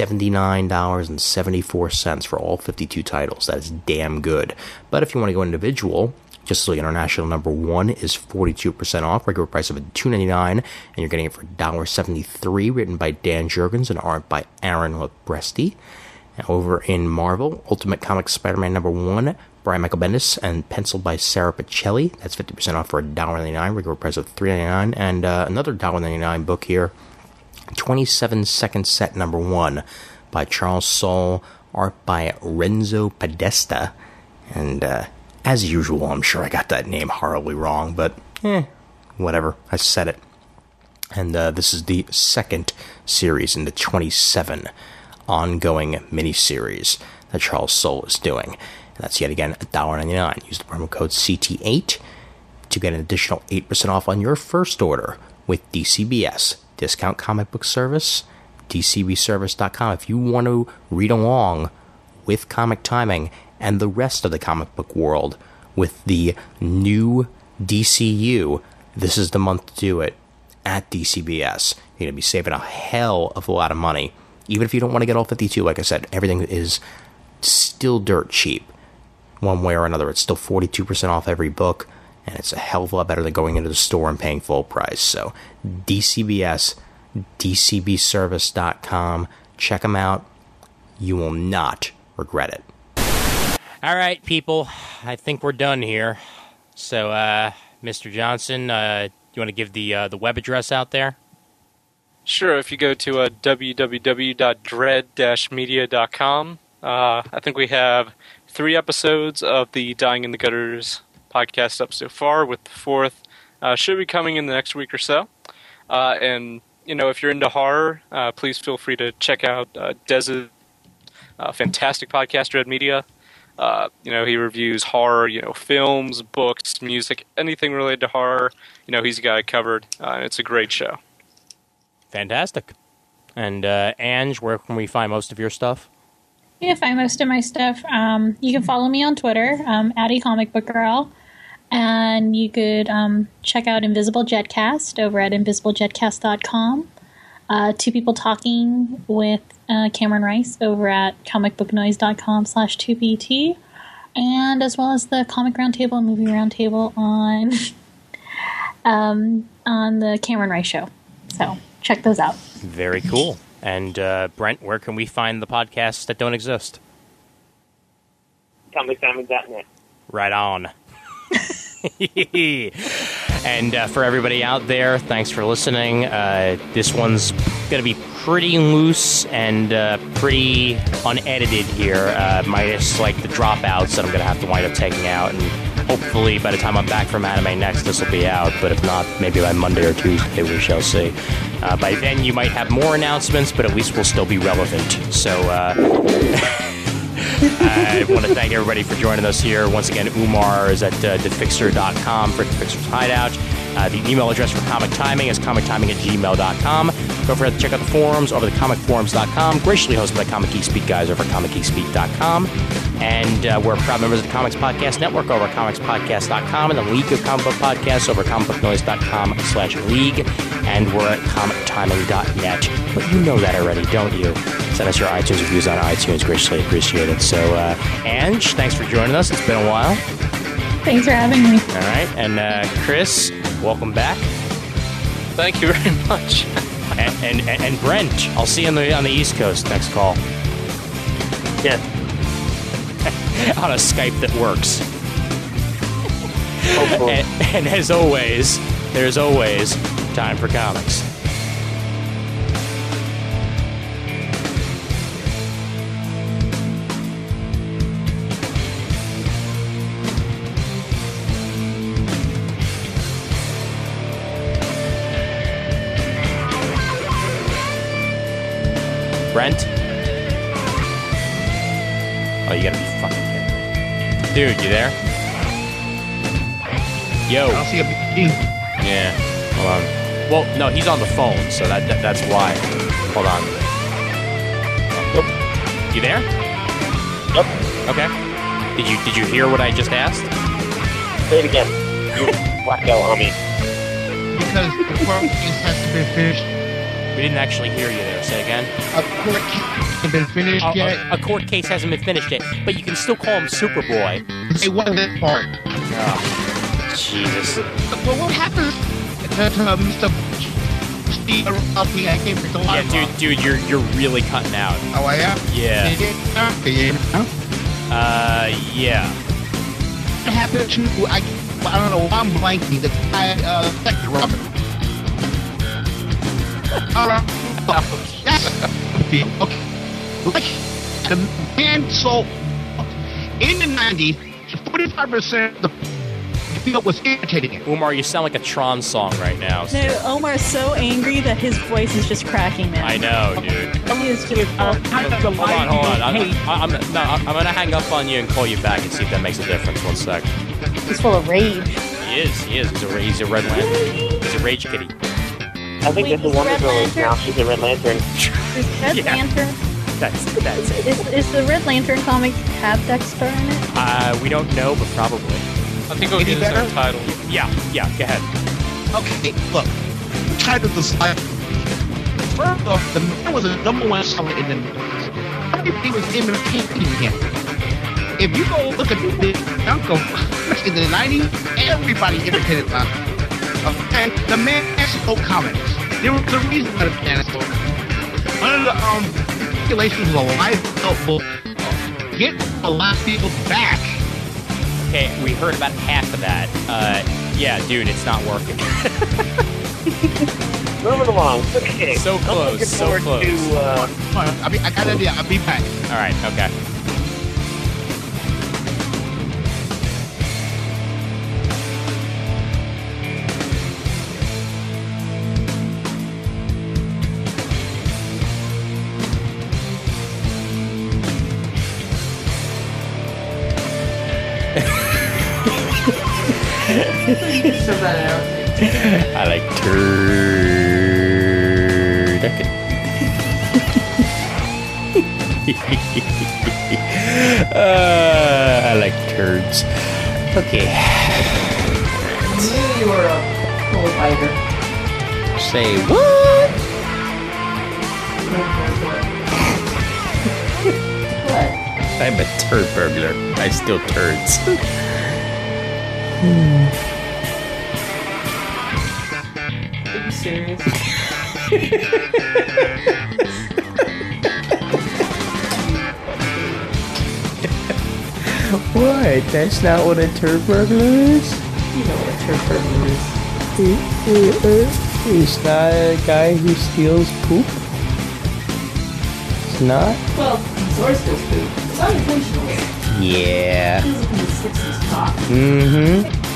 $79.74 for all 52 titles. That is damn good. But if you want to go individual, Justice League International #1 is 42% off, regular price of $2.99, and you're getting it for $1.73, written by Dan Jurgens and art by Aaron Lopresti. Over in Marvel, Ultimate Comics Spider-Man #1, Brian Michael Bendis, and penciled by Sarah Pichelli. That's 50% off for $1.99, regular price of $3.99, and another $1.99 book here, 27 Second Set #1 by Charles Soule, art by Renzo Podesta, and as usual, I'm sure I got that name horribly wrong, but whatever, I said it. And this is the second series in the 27 ongoing miniseries that Charles Soule is doing. And that's yet again $1.99. Use the promo code CT8 to get an additional 8% off on your first order with DCBS, Discount Comic Book Service, dcbservice.com. If you want to read along with Comic Timing and the rest of the comic book world with the new DCU, this is the month to do it at DCBS. You're going to be saving a hell of a lot of money. Even if you don't want to get all 52, like I said, everything is still dirt cheap. One way or another, it's still 42% off every book, and it's a hell of a lot better than going into the store and paying full price. So, DCBS, dcbservice.com. Check them out. You will not regret it. All right, people. I think we're done here. So, Mr. Johnson, you want to give the web address out there? Sure, if you go to www.dread-media.com, I think we have 3 episodes of the Dying in the Gutters podcast up so far, with the 4th should be coming in the next week or so. And, if you're into horror, please feel free to check out Dez's fantastic podcast, Dread Media. He reviews horror, films, books, music, anything related to horror. He's got it covered, and it's a great show. Fantastic. And Ange, where can we find most of your stuff? You can find most of my stuff. You can follow me on Twitter, at @comicbookgirl. And you could check out Invisible Jetcast over at invisiblejetcast.com. Two People Talking with Cameron Rice over at comicbooknoise.com/2pt. And as well as the Comic Roundtable and Movie Roundtable on the Cameron Rice Show. So check those out. Very cool. And Brent, where can we find the podcasts that don't exist? ComicTiming.net. Right on. And for everybody out there, thanks for listening. This one's going to be pretty loose and pretty unedited here, minus like the dropouts that I'm going to have to wind up taking out. And hopefully by the time I'm back from Anime Next, this will be out. But if not, maybe by Monday or Tuesday, we shall see. By then, you might have more announcements, but at least we'll still be relevant. So... I want to thank everybody for joining us here. Once again, Umar is at thefixer.com for The Fixer's Hideout. The email address for Comic Timing is comictiming@gmail.com. Don't forget to check out the forums over at comicforums.com, graciously hosted by Comic Geek Speak guys over at comicgeekspeak.com. And we're proud members of the Comics Podcast Network over at comicspodcast.com and the League of Comic Book Podcasts over at comicbooknoise.com/league. And we're at comictiming.net. But you know that already, don't you? Send us your iTunes reviews on iTunes. Graciously appreciated. So, Ange, thanks for joining us. It's been a while. Thanks for having me. All right. And Chris, welcome back. Thank you very much. and Brent, I'll see you on the East Coast next call. Yes. On a Skype that works. Hopefully. And as always, there's always time for comics. Brent? Oh, you gotta be fucking kidding me. Dude, you there? Yo. I'll see a big Yeah. Hold on. Well, no, he's on the phone, so that's why. Hold on. Yep. You there? Yep. Okay. Did you hear what I just asked? Say it again. You blacked out on me. because the court case has to be finished. We didn't actually hear you there. Say it again. A court case hasn't been finished yet. A court case hasn't been finished yet, but you can still call him Superboy. It wasn't that part. Oh, Jesus. Well, what happened to Mr. Steve Ralphie? I came to the Yeah, dude, you're really cutting out. Oh, I am? Yeah. Yeah. What happened to, I don't know, I'm blanking, the guy, Tech Robin. Alright. Okay. Like, the man sold, in the 90s, 45% of the field was irritating him. Umar, you sound like a Tron song right now. No, Omar's so angry that his voice is just cracking now. I know, dude. He is just... Hold on. I'm gonna hang up on you and call you back and see if that makes a difference. 1 sec. He's full of rage. He is. He's a red lantern. He's a rage kitty. I think that's a Wonder Girl is now. She's a Red Lantern. Is Red Yeah. Lantern... That's it. Is the Red Lantern comic have Dexter in it? We don't know, but probably. I think he'll get his own title. Yeah, go ahead. Okay, look. The title of the slide. First off, the man was a #1 seller in the news. Everybody was imitating him. If you go look at the Uncle in the 90s, everybody imitated him. And the man sold comics. There was a reason why the man sold comics. One of the regulations was a life book. Get a lot of people back. Okay, we heard about half of that. Yeah, dude, it's not working. Moving along. Okay. So I'm close, looking so forward close. To, I got an idea. I'll be back. All right, okay. I like turds. I like turds. Okay. You were a bull fighter. Say what? What? I'm a turd burglar. I steal turds. Are you serious? What? That's not what a turd burglar is? You know what a turd burglar is. He's not a guy who steals poop? It's not? Well, Zora steals food. It's unintentional. Yeah. This is from the 60s talk. Mm-hmm.